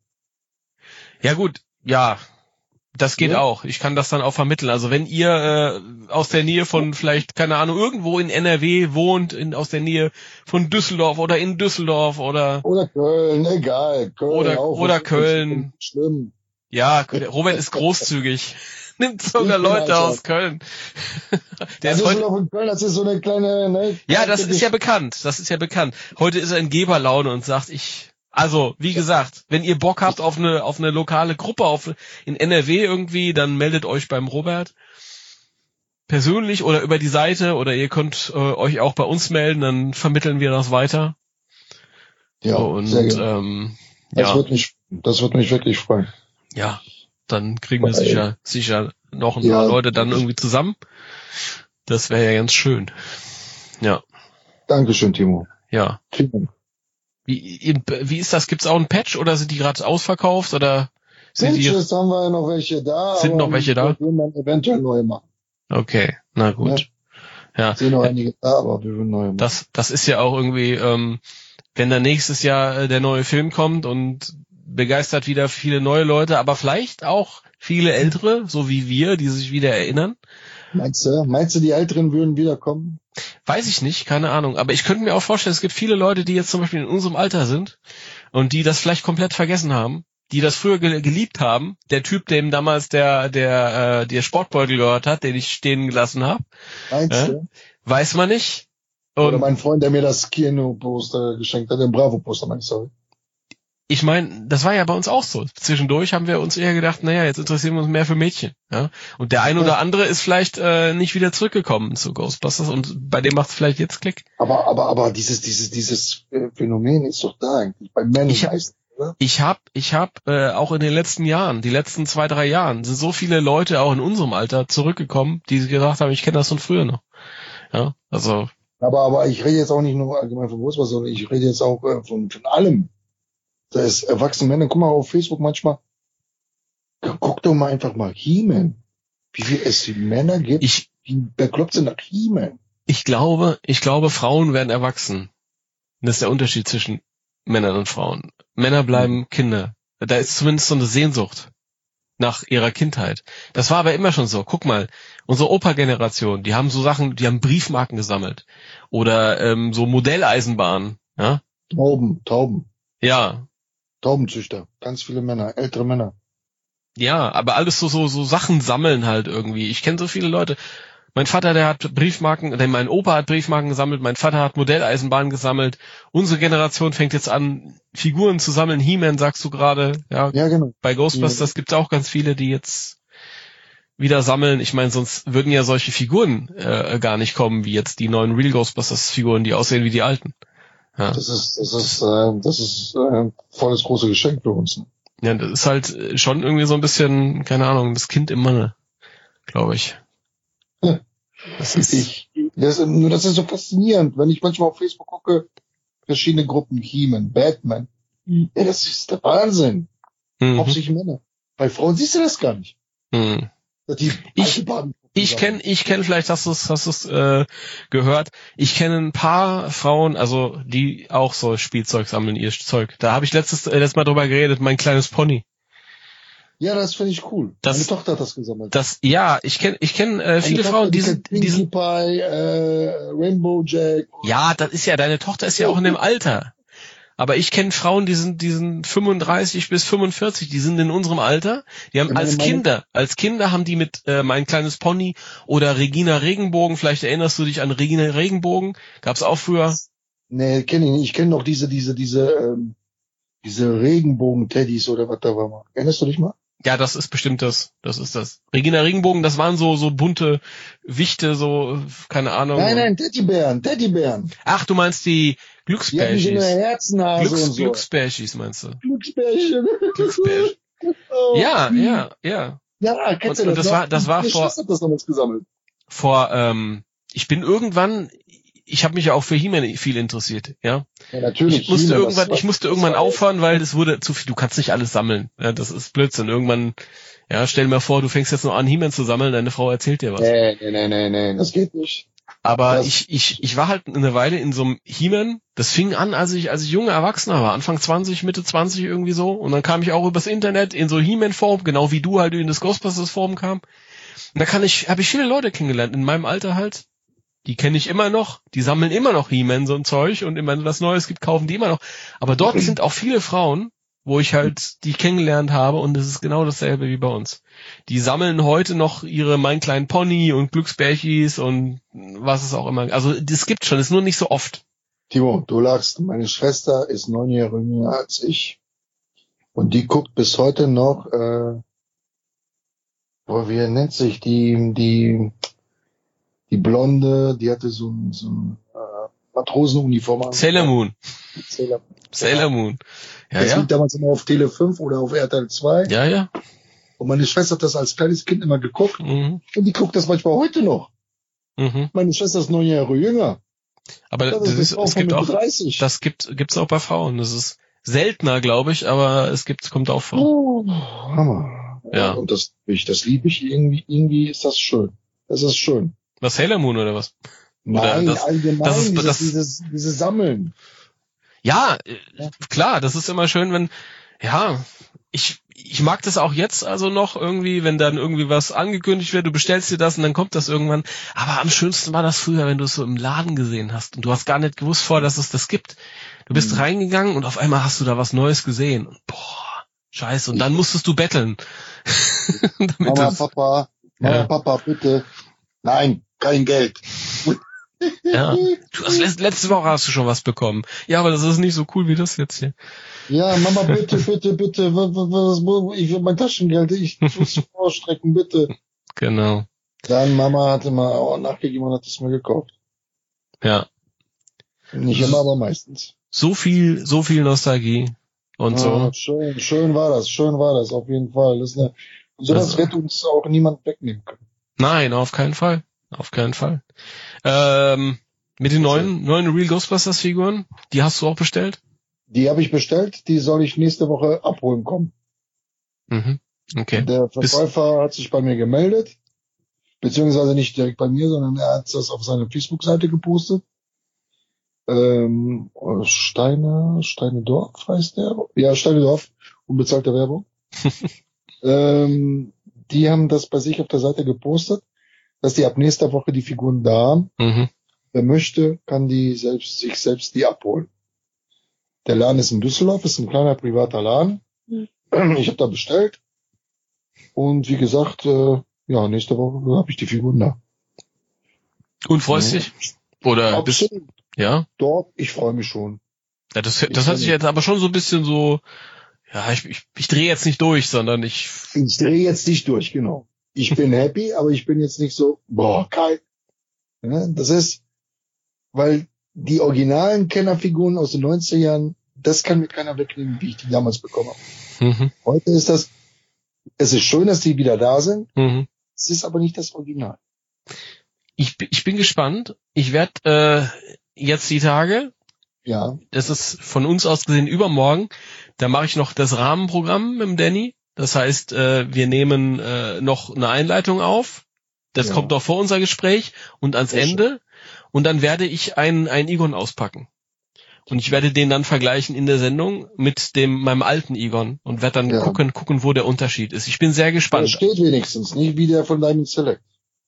Ja gut, ja, das geht Ja. auch. Ich kann das dann auch vermitteln. Also wenn ihr äh, aus der Nähe von vielleicht, keine Ahnung, irgendwo in N R W wohnt, in, aus der Nähe von Düsseldorf oder in Düsseldorf oder Oder Köln, egal. Köln Oder- auch, oder das ist Köln. nicht Schlimm. ja, Robert ist großzügig. Nimmt sogar Ich bin Leute Alter. aus Köln. Der Das ist ist heute, doch in Köln, das ist so eine kleine, ne? ja, das ist ja bekannt. Das ist ja bekannt. Heute ist er in Geberlaune und sagt, ich, also, wie gesagt, wenn ihr Bock habt auf eine, auf eine lokale Gruppe auf, in N R W irgendwie, dann meldet euch beim Robert. Persönlich oder über die Seite oder ihr könnt äh, euch auch bei uns melden, dann vermitteln wir das weiter. Ja, und, sehr gerne. ähm, Das ja, wird mich, das wird mich wirklich freuen. ja, dann kriegen wir Weil- sicher, sicher noch ein Ja. paar Leute dann irgendwie zusammen. Das wäre ja ganz schön. Ja, Dankeschön, Timo. ja. Vielen Dank. Wie, wie ist das? Gibt's auch einen Patch oder sind die gerade ausverkauft oder sind die? Patches haben wir noch welche da. Sind aber noch welche da? Wir würden dann eventuell neue machen. Okay, na gut. Ja, Sind noch einige da, aber wir würden neue machen. das das ist ja auch irgendwie, ähm, wenn dann nächstes Jahr äh, der neue Film kommt und begeistert wieder viele neue Leute, aber vielleicht auch viele ältere, so wie wir, die sich wieder erinnern. Meinst du? Meinst du, die Älteren würden wiederkommen? Weiß ich nicht, keine Ahnung. Aber ich könnte mir auch vorstellen, es gibt viele Leute, die jetzt zum Beispiel in unserem Alter sind und die das vielleicht komplett vergessen haben, die das früher ge geliebt haben. Der Typ, dem damals der der äh, der Sportbeutel gehört hat, den ich stehen gelassen habe, Meinst Ja. du? weiß man nicht. Oder Und mein Freund, der mir das Kino-Poster geschenkt hat, den Bravo-Poster, mein ich, sorry. ich meine, das war ja bei uns auch so. Zwischendurch haben wir uns eher gedacht, naja, jetzt interessieren wir uns mehr für Mädchen. Ja? Und der ein oder andere ist vielleicht äh, nicht wieder zurückgekommen zu Ghostbusters und bei dem macht es vielleicht jetzt Klick. Aber, aber, aber dieses, dieses, dieses äh, Phänomen ist doch da eigentlich. Bei Männern Ich hab- meistens, oder? Ich hab, ich hab äh, auch in den letzten Jahren, die letzten zwei, drei Jahren, sind so viele Leute auch in unserem Alter zurückgekommen, die gesagt haben, ich kenne das von früher noch. Ja, also Aber, aber ich rede jetzt auch nicht nur allgemein von Ghostbusters, sondern ich rede jetzt auch äh, von, von allem. Da ist erwachsene Männer, guck mal auf Facebook manchmal, guck doch mal einfach mal He-Man. Wie viel es Männer gibt, ich, die bekloppt sind nach He-Man. ich glaube, ich glaube, Frauen werden erwachsen. Und das ist der Unterschied zwischen Männern und Frauen. Männer bleiben Kinder. Da ist zumindest so eine Sehnsucht nach ihrer Kindheit. Das war aber immer schon so. Guck mal, unsere Opa-Generation, die haben so Sachen, die haben Briefmarken gesammelt. Oder ähm, so Modelleisenbahnen. Ja, Tauben, Tauben, ja, Taubenzüchter, ganz viele Männer, ältere Männer. ja, aber alles so so so Sachen sammeln halt irgendwie. Ich kenne so viele Leute. Mein Vater, der hat Briefmarken, denn mein Opa hat Briefmarken gesammelt, mein Vater hat Modelleisenbahnen gesammelt. Unsere Generation fängt jetzt an, Figuren zu sammeln. He-Man, sagst du gerade. Ja, Ja, genau. bei Ghostbusters gibt's auch ganz viele, die jetzt wieder sammeln. Ich meine, sonst würden ja solche Figuren äh, gar nicht kommen, wie jetzt die neuen Real Ghostbusters-Figuren, die aussehen wie die alten. Ja, Das ist, das ist, äh, das ist äh, voll das große Geschenk für uns. Ne? ja, das ist halt äh, schon irgendwie so ein bisschen, keine Ahnung, das Kind im Manne, glaube ich. Hm. Das ist, Ich, das, nur das ist so faszinierend, wenn ich manchmal auf Facebook gucke, verschiedene Gruppen, He-Man, Batman. Ja, das ist der Wahnsinn. mhm. Hauptsächlich Männer. Bei Frauen siehst du das gar nicht. Mhm. Dass die Ich- alte Baden- Ich kenne, ich kenne, vielleicht hast du es, hast du es äh, gehört. Ich kenne ein paar Frauen, also die auch so Spielzeug sammeln, ihr Zeug. Da habe ich letztes, äh, letztes Mal drüber geredet, mein kleines Pony. Ja, das finde ich cool. Das- Meine Tochter hat das gesammelt. Das, ja, ich kenne, ich kenne äh, viele Meine Tochter, Frauen, die sind, kennt die Pinkie sind, Pie, äh, Rainbow Jack. ja, das ist ja, deine Tochter ist ja auch in dem Alter. Aber ich kenne Frauen, die sind, die sind fünfunddreißig bis fünfundvierzig, die sind in unserem Alter. Die haben Ja, meine- als meine- Kinder, als Kinder haben die mit äh, mein kleines Pony oder Regina Regenbogen, vielleicht erinnerst du dich an Regina Regenbogen, gab's auch früher. Nee, kenne ich nicht. Ich kenne noch diese, diese, diese, ähm, diese Regenbogen-Teddys oder was da war mal. Erinnerst du dich mal? Ja, das ist bestimmt das. Das ist das. Regina Regenbogen, das waren so so bunte Wichte, so keine Ahnung. Nein, nein, Teddybären, Teddybären. Ach, du meinst die Die hatten so eine Glücksbärchis. Herznase Glücks, und so. Glücksbärchis meinst du? Glücksbärchen. Glücksbärchen. Oh. Ja, ja, ja. Ja, kennst Und- du und das das noch? war- das war Meine vor- Schwester hat das damals gesammelt. Vor, ähm, ich bin irgendwann, ich habe mich ja auch für He-Man viel interessiert, ja. Ja, natürlich. Ich musste He-Man, irgendwann, das ich musste irgendwann aufhören, weil das wurde zu viel. Du kannst nicht alles sammeln. Ja, das ist Blödsinn. Irgendwann, ja, stell dir mal vor, du fängst jetzt noch an, He-Man zu sammeln, deine Frau erzählt dir was. Nee, nee, nee, nee, nee, das geht nicht. Aber das- ich, ich, ich war halt eine Weile in so einem He-Man. Das fing an, als ich, als ich junger Erwachsener war, Anfang zwanzig, Mitte zwanzig irgendwie so. Und dann kam ich auch übers Internet in so He-Man-Forum, genau wie du halt in das Ghostbusters-Forum kam. Und da kann ich, habe ich viele Leute kennengelernt, in meinem Alter halt. Die kenne ich immer noch, die sammeln immer noch He-Man, so ein Zeug, und immer wenn was Neues gibt, kaufen die immer noch. Aber dort sind auch viele Frauen, wo ich halt die kennengelernt habe, und es ist genau dasselbe wie bei uns. Die sammeln heute noch ihre Mein kleinen Pony und Glücksbärchis und was es auch immer. Also das gibt schon, ist nur nicht so oft. Timo, du lachst. Meine Schwester ist neun Jahre jünger als ich. Und die guckt bis heute noch, äh, boah, wie nennt sich die, die, die Blonde, die hatte so ein, so ein äh, Matrosenuniform an. Sailor Moon. Sailor Moon. Sailor Moon. Ja, Das ja. lief damals immer auf Tele fünf oder auf R T L zwei. Ja, ja. Und meine Schwester hat das als kleines Kind immer geguckt. Mhm. Und die guckt das manchmal heute noch. Mhm. Meine Schwester ist neun Jahre jünger. Aber Das das ist ist, eine Frau es von gibt Mitte auch, dreißig. das gibt, gibt's auch bei Frauen. Das ist seltener, glaube ich, aber es gibt, kommt auch vor. Oh, Hammer. Ja. Und das, ich, das liebe ich irgendwie, irgendwie ist das schön. Das ist schön. Was, Sailor Moon oder was? Oder Nein, das- allgemein, das ist- dieses, das- dieses, dieses Sammeln. Ja, äh, klar, das ist immer schön, wenn, ja, ich, ich mag das auch jetzt also noch irgendwie, wenn dann irgendwie was angekündigt wird, du bestellst dir das und dann kommt das irgendwann. Aber am schönsten war das früher, wenn du es so im Laden gesehen hast und du hast gar nicht gewusst vor, dass es das gibt. Du bist Mhm. reingegangen und auf einmal hast du da was Neues gesehen. Und boah, scheiße. Und dann musstest du betteln. Damit Mama, das, Papa, Mama, Ja. Papa, bitte. Nein, kein Geld. Ja. Du hast letzte, letzte Woche hast du schon was bekommen. Ja, aber das ist nicht so cool wie das jetzt hier. Ja, Mama, bitte, bitte, bitte, was, was, was, ich will mein Taschengeld, ich muss vorstrecken, bitte. Genau. Dann Mama hatte mal auch nachgegeben und hat es mir gekauft. Ja. Nicht immer, aber meistens. So viel, so viel Nostalgie und Ah, so. schön, schön war das, schön war das, auf jeden Fall. Das ist eine, so das Also- wird uns auch niemand wegnehmen können. Nein, auf keinen Fall. Auf keinen Fall. Ähm, mit den neuen, neuen Real Ghostbusters Figuren, die hast du auch bestellt? Die habe ich bestellt, die soll ich nächste Woche abholen kommen. Mhm. Okay. Der Verkäufer hat sich bei mir gemeldet, beziehungsweise nicht direkt bei mir, sondern er hat das auf seine Facebook-Seite gepostet. Ähm, Steine, Steinedorf heißt der? Ja, Steinedorf, unbezahlte Werbung. ähm, die haben das bei sich auf der Seite gepostet, dass die ab nächster Woche die Figuren da haben. Mhm. Wer möchte, kann die selbst, sich selbst die abholen. Der Laden ist in Düsseldorf, ist ein kleiner privater Laden. Ich habe da bestellt. Und wie gesagt, äh, ja, nächste Woche habe ich die Figuren da. Und freust Ja. dich? Oder bist, Absolut. ja? Dort, ich freue mich schon. Ja, das, das hat sich jetzt aber schon so ein bisschen so, ja, ich, ich, ich drehe jetzt nicht durch, sondern ich, Ich drehe jetzt nicht durch, genau. Ich bin happy, aber ich bin jetzt nicht so, boah, geil. Ja, das ist, weil die originalen Kennerfiguren aus den neunziger Jahren, das kann mir keiner wegnehmen, wie ich die damals bekommen habe. mhm, Heute ist das, es ist schön, dass die wieder da sind, mhm. es ist aber nicht das Original. Ich, bin- ich bin gespannt. Ich werde äh, jetzt die Tage, Ja, das ist von uns aus gesehen übermorgen, da mache ich noch das Rahmenprogramm mit dem Danny. Das heißt, äh, wir nehmen äh, noch eine Einleitung auf. Das Ja. kommt noch vor unser Gespräch und ans Sehr schön. Ende. Und dann werde ich einen, einen Egon auspacken. Und ich werde den dann vergleichen in der Sendung mit dem meinem alten Egon und werde dann Ja. gucken, gucken, wo der Unterschied ist. Ich bin sehr der gespannt. steht wenigstens, nicht wie der von Diamond Select.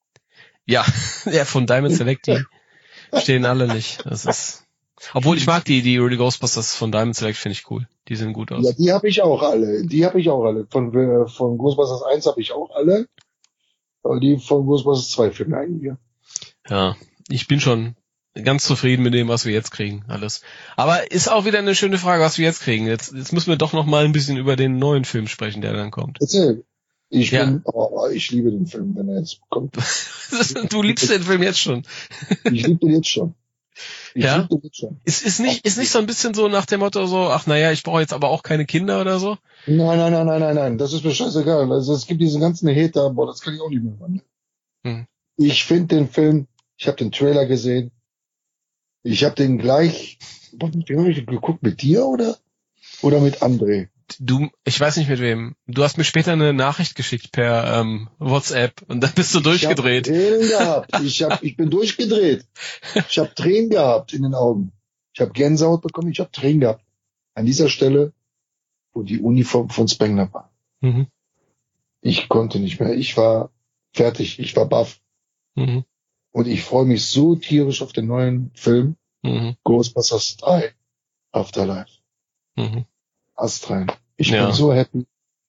Ja, ja, von Diamond Select, die stehen alle nicht. Das ist, obwohl ich mag die, die Real Ghostbusters von Diamond Select, finde ich cool. Die sehen gut aus. Ja, die habe ich auch alle. Die habe ich auch alle. Von, äh, von Ghostbusters eins habe ich auch alle. Aber die von Ghostbusters zwei fehlen eigentlich. Ja, ich bin schon ganz zufrieden mit dem, was wir jetzt kriegen, alles. Aber ist auch wieder eine schöne Frage, was wir jetzt kriegen. Jetzt, jetzt müssen wir doch noch mal ein bisschen über den neuen Film sprechen, der dann kommt. Erzähl. Ich Ja. bin, oh, ich liebe den Film, wenn er jetzt kommt. Du liebst den Film jetzt schon. Ich liebe den jetzt schon. Ich Ja? liebe den jetzt schon. Ist, ist nicht, ist nicht so ein bisschen so nach dem Motto so, ach naja, ich brauche jetzt aber auch keine Kinder oder so? Nein, nein, nein, nein, nein, nein. Das ist mir scheißegal. Also es gibt diese ganzen Hater, boah, das kann ich auch nicht mehr machen. Hm. Ich finde den Film, ich habe den Trailer gesehen. Ich habe den gleich, boah, mit wem hab ich geguckt? Mit dir oder? Oder mit André? Du, ich weiß nicht mit wem. Du hast mir später eine Nachricht geschickt per ähm, WhatsApp und dann bist du durchgedreht. Ich habe Tränen gehabt. Ich, hab, ich bin durchgedreht. Ich habe Tränen gehabt in den Augen. Ich habe Gänsehaut bekommen, ich habe Tränen gehabt. An dieser Stelle, wo die Uniform von Spengler war. Mhm. Ich konnte nicht mehr. Ich war fertig. Ich war baff. Mhm. Und ich freue mich so tierisch auf den neuen Film Mhm. Ghostbusters drei Afterlife. Mhm. Astrein. Ich Ja. bin so happy.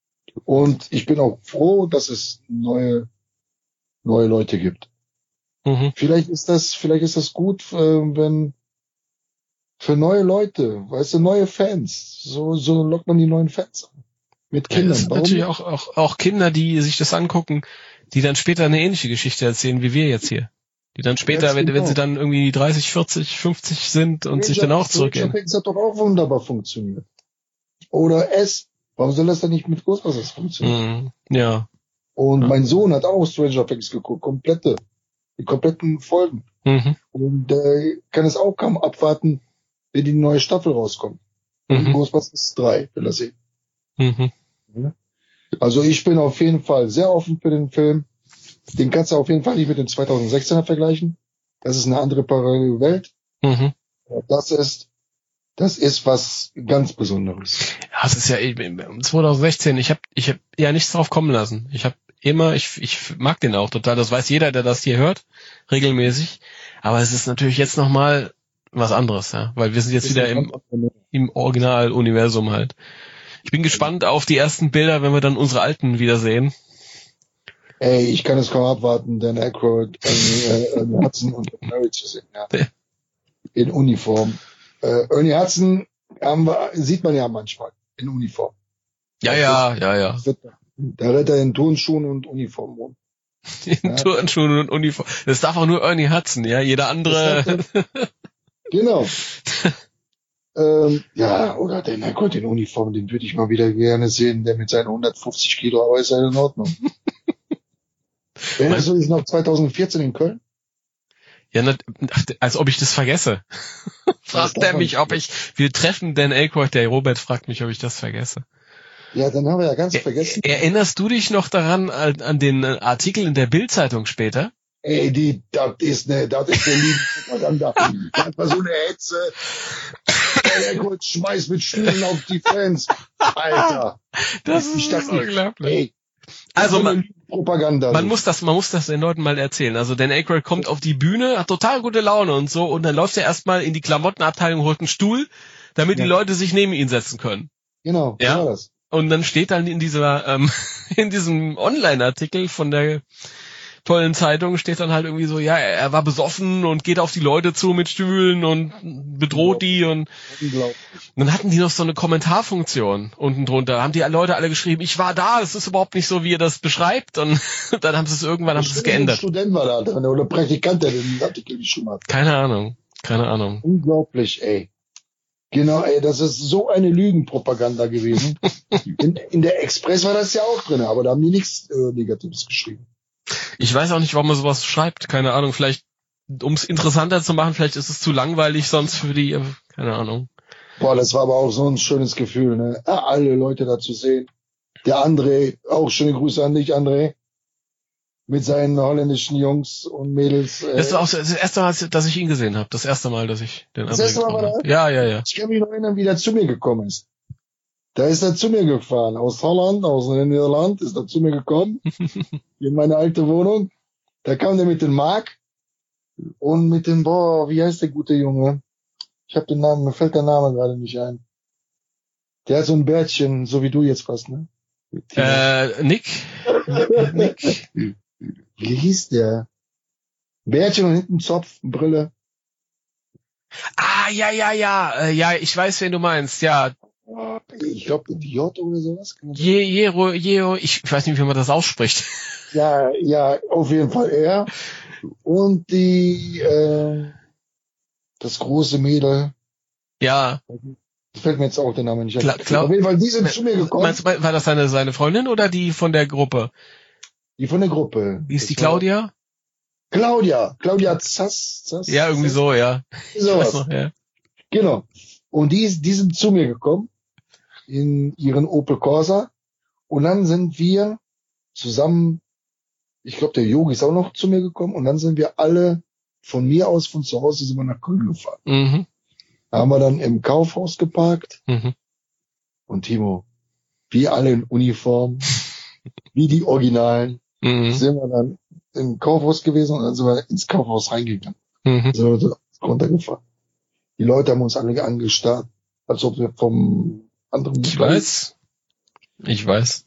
Und ich bin auch froh, dass es neue, neue Leute gibt. Mhm. Vielleicht ist das, vielleicht ist das gut, äh, wenn für neue Leute, weißt du, neue Fans. So, so lockt man die neuen Fans an. Mit Ja, Kindern. das sind Warum natürlich nicht? auch, auch, auch Kinder, die sich das angucken, die dann später eine ähnliche Geschichte erzählen, wie wir jetzt hier. Die dann später, Ganz wenn, wenn genau. sie dann irgendwie dreißig, vierzig, fünfzig sind und sich dann auch zurückgehen. Stranger Things hat doch auch wunderbar funktioniert. Oder S. Warum soll das denn nicht mit Ghostbusters funktionieren? Mhm. Ja. Und Ja. mein Sohn hat auch Stranger Things geguckt, komplette, die kompletten Folgen. Mhm. Und äh, kann es auch kaum abwarten, wenn die neue Staffel rauskommt. Und Mhm. Ghostbusters drei will er sehen. Mhm. Also ich bin auf jeden Fall sehr offen für den Film. Den kannst du auf jeden Fall nicht mit dem zweitausendsechzehner vergleichen. Das ist eine andere parallele Welt. Mhm. Das ist, das ist was ganz Besonderes. Ja, es ist ja ich bin- zwanzig sechzehn, ich habe ich hab ja nichts drauf kommen lassen. Ich habe immer, ich, ich mag den auch total, das weiß jeder, der das hier hört, regelmäßig. Aber es ist natürlich jetzt nochmal was anderes, ja, weil wir sind jetzt wieder im, im Original-Universum halt. Ich bin gespannt auf die ersten Bilder, wenn wir dann unsere Alten wiedersehen. Ey, ich kann es kaum abwarten, Dan Aykroyd, Ernie, äh, Ernie Hudson und Murray zu sehen, ja. In Uniform. Äh, Ernie Hudson haben wir, sieht man ja manchmal in Uniform. Ja, ja, ja, ja. Da rennt er in Turnschuhen und Uniform rum. In ja. Turnschuhen und Uniform. Das darf auch nur Ernie Hudson, ja. Jeder andere. Genau. ähm, ja, oder den Aykroyd in Uniform, den würde ich mal wieder gerne sehen, der mit seinen hundertfünfzig Kilo, aber ist ja in Ordnung. Erinnerst du dich noch zweitausendvierzehn in Köln? Ja, nicht, als ob ich das vergesse. Fragt er mich, ob ich, wir treffen Dan Aykroyd, der Robert fragt mich, ob ich das vergesse. Ja, dann haben wir ja ganz er, vergessen. Erinnerst du dich noch daran, an, an den Artikel in der Bild-Zeitung später? Ey, die, das ist ne, das ist der Liebenpropaganda. Das war so eine Hetze. Dan Aykroyd schmeißt mit Stühlen auf die Fans. Alter. Das ist, ich dachte, unglaublich. Ey, also man, Propaganda. Man muss das, man muss das den Leuten mal erzählen. Also Dan Aykroyd kommt auf die Bühne, hat total gute Laune und so, und dann läuft er erstmal in die Klamottenabteilung, holt einen Stuhl, damit ja. die Leute sich neben ihn setzen können. Genau, ja. War das. Und dann steht dann in dieser, ähm, in diesem Online-Artikel von der tollen Zeitung steht dann halt irgendwie so, ja, er war besoffen und geht auf die Leute zu mit Stühlen und bedroht die und, und dann hatten die noch so eine Kommentarfunktion unten drunter. Haben die Leute alle geschrieben, ich war da, es ist überhaupt nicht so, wie ihr das beschreibt, und dann haben sie es irgendwann, haben sie es geändert. Ein Student war da drin oder Praktikant, der den Artikel geschrieben hat. Keine Ahnung, keine Ahnung. Unglaublich, ey. Genau, ey, das ist so eine Lügenpropaganda gewesen. in, in der Express war das ja auch drin, aber da haben die nichts äh, Negatives geschrieben. Ich weiß auch nicht, warum man sowas schreibt. Keine Ahnung. Vielleicht, um es interessanter zu machen, vielleicht ist es zu langweilig sonst für die, keine Ahnung. Boah, das war aber auch so ein schönes Gefühl, ne? Alle Leute da zu sehen. Der André, auch schöne Grüße an dich, André. Mit seinen holländischen Jungs und Mädels. Äh, das ist auch das erste Mal, dass ich ihn gesehen habe. Das erste Mal, dass ich den Das erste Mal war er? Ja, ja, ja. Ich kann mich noch erinnern, wie der zu mir gekommen ist. Da ist er zu mir gefahren, aus Holland, aus den Niederlanden, ist er zu mir gekommen, in meine alte Wohnung. Da kam der mit dem Mark und mit dem, boah, wie heißt der gute Junge? Ich hab den Namen, mir fällt der Name gerade nicht ein. Der hat so ein Bärtchen, so wie du jetzt fast, ne? Äh, Nick? Nick? Wie hieß der? Bärtchen und hinten Zopf, Brille. Ah, ja, ja, ja, äh, ja, ich weiß, wen du meinst, ja. Ich glaube, J oder sowas. Je, Jero, Jero, ich weiß nicht, wie man das ausspricht. Ja, ja, auf jeden Fall er. Und die, äh, das große Mädel. Ja. Fällt mir jetzt auch der Name nicht ein. Klar, klar. Auf jeden Fall, die sind zu mir gekommen. Meinst du, war das seine, seine Freundin oder die von der Gruppe? Die von der Gruppe. Wie ist die Claudia? Claudia. Claudia Zass. Zass ja, irgendwie Zass. so, ja. Sowas. Noch, ja. Genau. Und die, ist, die sind zu mir gekommen. In ihren Opel Corsa. Und dann sind wir zusammen, ich glaube, der Yogi ist auch noch zu mir gekommen. Und dann sind wir alle von mir aus, von zu Hause, sind wir nach Köln gefahren. Mhm. Da haben wir dann im Kaufhaus geparkt. Mhm. Und Timo, wir alle in Uniform, wie die Originalen, mhm. sind wir dann im Kaufhaus gewesen und dann sind wir ins Kaufhaus reingegangen. Mhm. Sind wir so runtergefahren. Die Leute haben uns alle angestarrt, als ob wir vom anderen... Ich weiß. Ich weiß.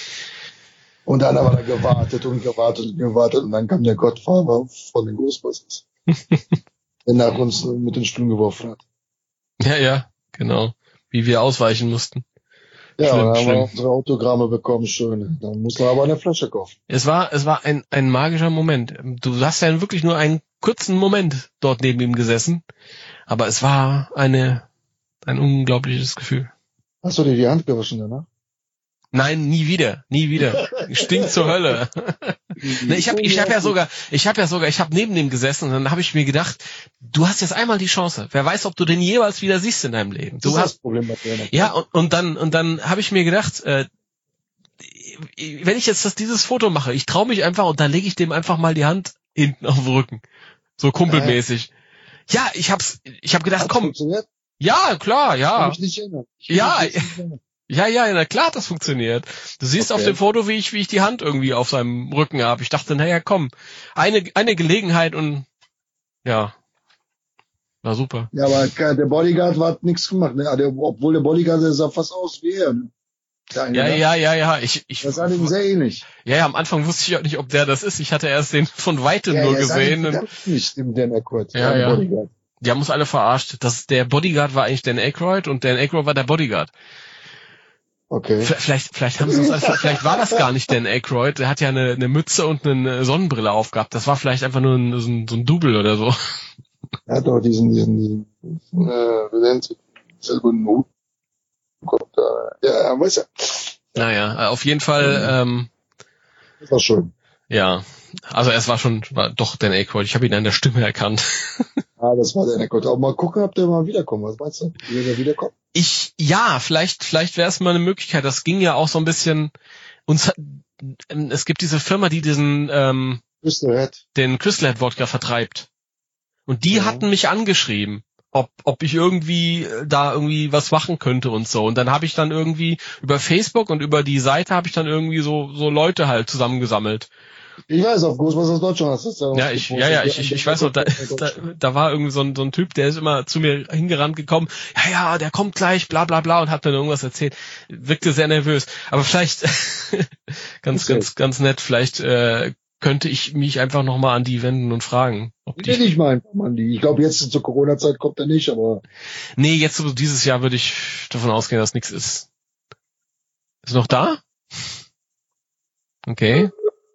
Und dann haben wir da gewartet und gewartet und gewartet und dann kam der Gottfahrer von den Ghostbusters, der nach uns mit den Stühlen geworfen hat. Ja, ja, genau. Wie wir ausweichen mussten. Ja, schlimm, dann haben schlimm. wir unsere Autogramme bekommen, schön. Dann mussten wir aber eine Flasche kaufen. Es war, es war ein, ein magischer Moment. Du hast ja wirklich nur einen kurzen Moment dort neben ihm gesessen. Aber es war eine, ein unglaubliches Gefühl. Hast du dir die Hand gewaschen danach? Nein, nie wieder, nie wieder. Stinkt zur Hölle. Ne, ich habe ich hab ja sogar, ich habe ja sogar, ich habe neben dem gesessen und dann habe ich mir gedacht, du hast jetzt einmal die Chance. Wer weiß, ob du den jeweils wieder siehst in deinem Leben. Du das ist hast das Problem bei dir. Ja, und, und dann und dann habe ich mir gedacht, äh, wenn ich jetzt das, dieses Foto mache, ich traue mich einfach und dann lege ich dem einfach mal die Hand hinten auf den Rücken, so kumpelmäßig. Äh. Ja, ich hab's, ich habe gedacht, Hat's komm. funktioniert? Ja, klar, ja. Kann ich nicht erinnern. Ich Ja. nicht erinnern. Ja, ja, na klar, das funktioniert. Du siehst Okay. auf dem Foto, wie ich, wie ich die Hand irgendwie auf seinem Rücken habe. Ich dachte, naja, komm, eine, eine Gelegenheit und ja, war super. Ja, aber der Bodyguard hat nichts gemacht, ne? Der, obwohl der Bodyguard, der sah fast aus wie er. Ne? Der eine, Ja, ne? ja, ja, ja. Ich, ich, Das sah dem sehr ähnlich. ja, ja, am Anfang wusste ich auch nicht, ob der das ist. Ich hatte erst den von Weitem Ja, nur der sah gesehen. dem Und ganz nicht, dem Dan Aykroyd. Ja, der ja. Bodyguard. die haben uns alle verarscht. Das, der Bodyguard war eigentlich Dan Aykroyd und Dan Aykroyd war der Bodyguard. Okay. V- Vielleicht, vielleicht haben sie uns, einfach- vielleicht war das gar nicht Dan Aykroyd. Der hat ja eine, eine Mütze und eine Sonnenbrille aufgehabt. Das war vielleicht einfach nur ein, so, ein, so ein Double oder so. Er hat doch diesen, diesen, diesen, äh, wie nennt sich, selber einen Hut. Kommt da. Ja, weiß ja. Naja, auf jeden Fall, ähm, Das war schön. ja. Also es war schon, war doch Dan Aykroyd. Ich habe ihn an der Stimme erkannt. Ah, das war der Aykroyd. Aber mal gucken, ob der mal wiederkommt. Was meinst du? Wie der wiederkommt? Ich, ja, vielleicht, vielleicht wäre es mal eine Möglichkeit. Das ging ja auch so ein bisschen, uns, hat- es gibt diese Firma, die diesen, ähm, Crystal Head. den Crystal Head Wodka vertreibt. Und die Ja. hatten mich angeschrieben, ob, ob ich irgendwie äh, da irgendwie was machen könnte und so. Und dann habe ich dann irgendwie über Facebook und über die Seite habe ich dann irgendwie so, so Leute halt zusammengesammelt. Ich weiß, auf Ghostbusters Deutschland hast du es Ja, ich, ja, ja, ich, ich, ich weiß noch, da, da, da war irgendwie so ein, so ein Typ, der ist immer zu mir hingerannt gekommen, ja, ja, der kommt gleich, bla, bla, bla, und hat dann irgendwas erzählt. Wirkte sehr nervös. Aber vielleicht, ganz, Okay. ganz, ganz nett, vielleicht, äh, könnte ich mich einfach nochmal an die wenden und fragen, ob Die die, ich mal einfach mal an die. Ich glaube, jetzt zur Corona-Zeit kommt er nicht, aber nee, jetzt so dieses Jahr würde ich davon ausgehen, dass nichts ist. Ist noch da? Okay.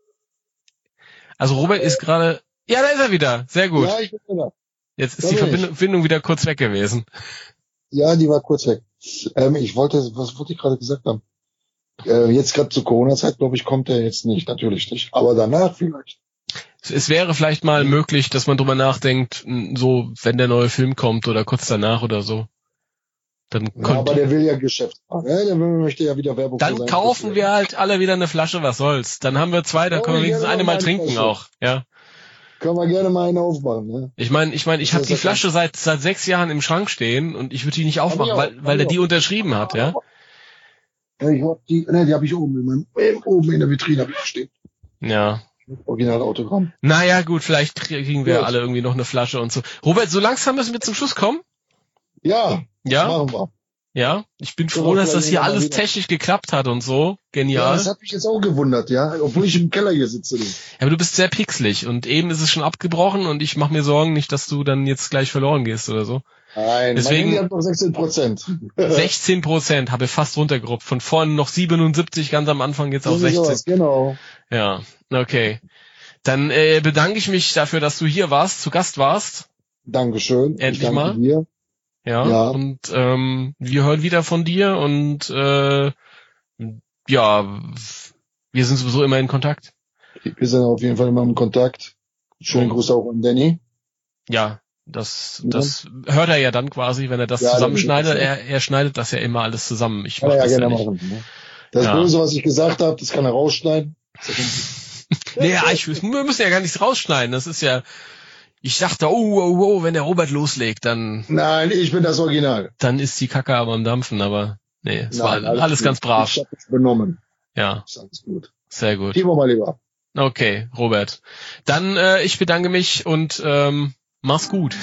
Also Robert ist gerade, ja, da ist er wieder. Sehr gut. ja, ich bin da. Jetzt ist da die bin ich. Verbindung, Verbindung wieder kurz weg gewesen. Ja, die war kurz weg. Ähm, ich wollte, was wollte ich gerade gesagt haben? Äh, jetzt gerade zur Corona-Zeit, glaube ich, kommt er jetzt nicht, natürlich nicht. Aber danach vielleicht. Es, es wäre vielleicht mal möglich, dass man drüber nachdenkt, n- so, wenn der neue Film kommt oder kurz danach oder so. Dann, Ja, kommt, aber der will ja Geschäft machen. Ja, der will- möchte ja wieder Werbung für dann sein kaufen Produkt. wir halt alle wieder eine Flasche, was soll's. Dann haben wir zwei, dann Ja, können wir wir wenigstens gerne eine mal mal eine trinken Flasche. auch. Ja. Können wir gerne mal einen aufmachen, ne? Ich meine, ich meine, ich Das habe ist die ja kein- Flasche seit seit sechs Jahren im Schrank stehen und ich würde die nicht aufmachen, auch, weil hab weil ich der die auch. unterschrieben hat, ja. Ja, ich hab die, ne, die habe ich oben in meinem, eben oben in der Vitrine habe ich stehen. Ja. Original Autogramm. Naja, gut, vielleicht kriegen wir Gut. alle irgendwie noch eine Flasche und so. Robert, so langsam müssen wir zum Schluss kommen. Ja, Ja, machen wir. ja. Ich bin Können froh, wir dass das vielleicht hier mal alles wieder- technisch geklappt hat und so. Ja, Genial. das hat mich jetzt auch gewundert, ja, obwohl ich im Keller hier sitze. Du. Ja, aber du bist sehr pixelig und eben ist es schon abgebrochen und ich mache mir Sorgen nicht, dass du dann jetzt gleich verloren gehst oder so. Nein, Deswegen- mein Handy hat noch sechzehn Prozent. sechzehn Prozent habe ich fast runtergeruppt. Von vorne noch siebenundsiebzig, ganz am Anfang jetzt auf sechzehn. Genau. Ja, okay. Dann äh, bedanke ich mich dafür, dass du hier warst, zu Gast warst. Dankeschön. Endlich ich danke mal. dir. Ja, Ja. und ähm, wir hören wieder von dir und äh, ja, wir sind sowieso immer in Kontakt. Wir sind auf jeden Fall immer im Kontakt. Schönen Gruß auch an Danny. Ja, das, Ja. das hört er ja dann quasi, wenn er das Ja, zusammenschneidet. das- Er, er schneidet das ja immer alles zusammen. Ich Kann mach er ja das ja gerne nicht. machen. Ne? Das Ja. Böse, was ich gesagt habe, das kann er rausschneiden. Nee, ja, ich, wir müssen ja gar nichts rausschneiden. Das ist ja, ich dachte, oh, oh, oh, wenn der Robert loslegt, dann, Nein, ich bin das Original. dann ist die Kacke aber am Dampfen, aber nee, es Nein, war alles, gut. ganz brav. Ich hab mich benommen. Ja, Ist alles gut. sehr gut. Timo mal lieber. Okay, Robert. Dann, äh, ich bedanke mich und ähm, mach's gut.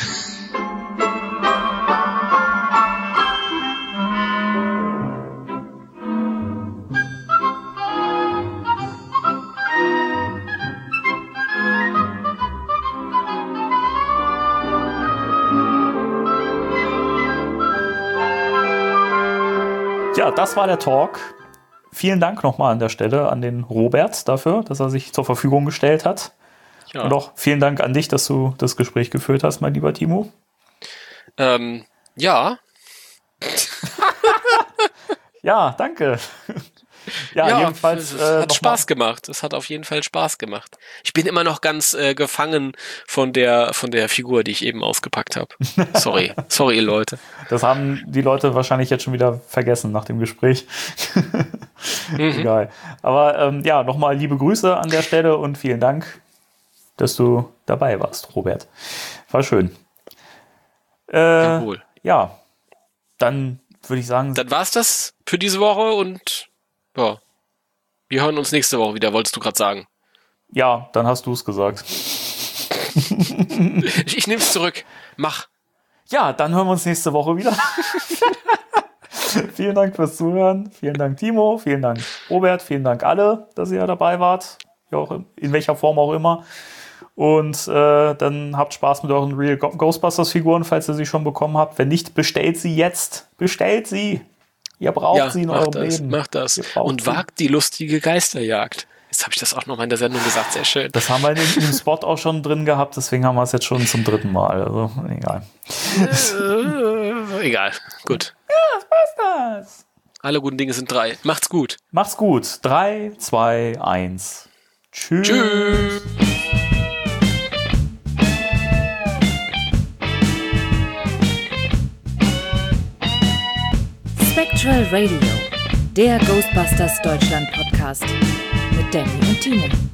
Ja, das war der Talk. Vielen Dank nochmal an der Stelle an den Robert dafür, dass er sich zur Verfügung gestellt hat. Ja. Und auch vielen Dank an dich, dass du das Gespräch geführt hast, mein lieber Timo. Ähm, ja, Ja, danke. Ja, jedenfalls. es äh, hat noch Spaß mal- gemacht. Es hat auf jeden Fall Spaß gemacht. Ich bin immer noch ganz äh, gefangen von der von der Figur, die ich eben ausgepackt habe. Sorry, sorry, ihr Leute. Das haben die Leute wahrscheinlich jetzt schon wieder vergessen nach dem Gespräch. Mhm. Egal. Aber ähm, ja, nochmal liebe Grüße an der Stelle und vielen Dank, dass du dabei warst, Robert. War schön. Äh, Jawohl. ja, dann würde ich sagen, Dann war's das für diese Woche und ja, wir hören uns nächste Woche wieder, wolltest du gerade sagen. ja, dann hast du es gesagt. Ich, ich nehme es zurück. Mach. Ja, dann hören wir uns nächste Woche wieder. Vielen Dank fürs Zuhören. Vielen Dank, Timo. Vielen Dank, Robert. Vielen Dank alle, dass ihr dabei wart. Ja, auch in, in welcher Form auch immer. Und äh, dann habt Spaß mit euren Real Ghostbusters-Figuren, falls ihr sie schon bekommen habt. Wenn nicht, bestellt sie jetzt. Bestellt sie. Ihr braucht ja, sie in macht eurem das, Leben. Macht das. Und sie. wagt die lustige Geisterjagd. Jetzt habe ich das auch noch mal in der Sendung gesagt. Sehr schön. Das haben wir in dem Spot auch schon drin gehabt. Deswegen haben wir es jetzt schon zum dritten Mal. Also, egal. Äh, egal. Gut. Ja, was war's das? Alle guten Dinge sind drei. Macht's gut. Macht's gut. Drei, zwei, eins. Tschüss. Tschüss. Spectral Radio, der Ghostbusters Deutschland Podcast mit Danny und Timo.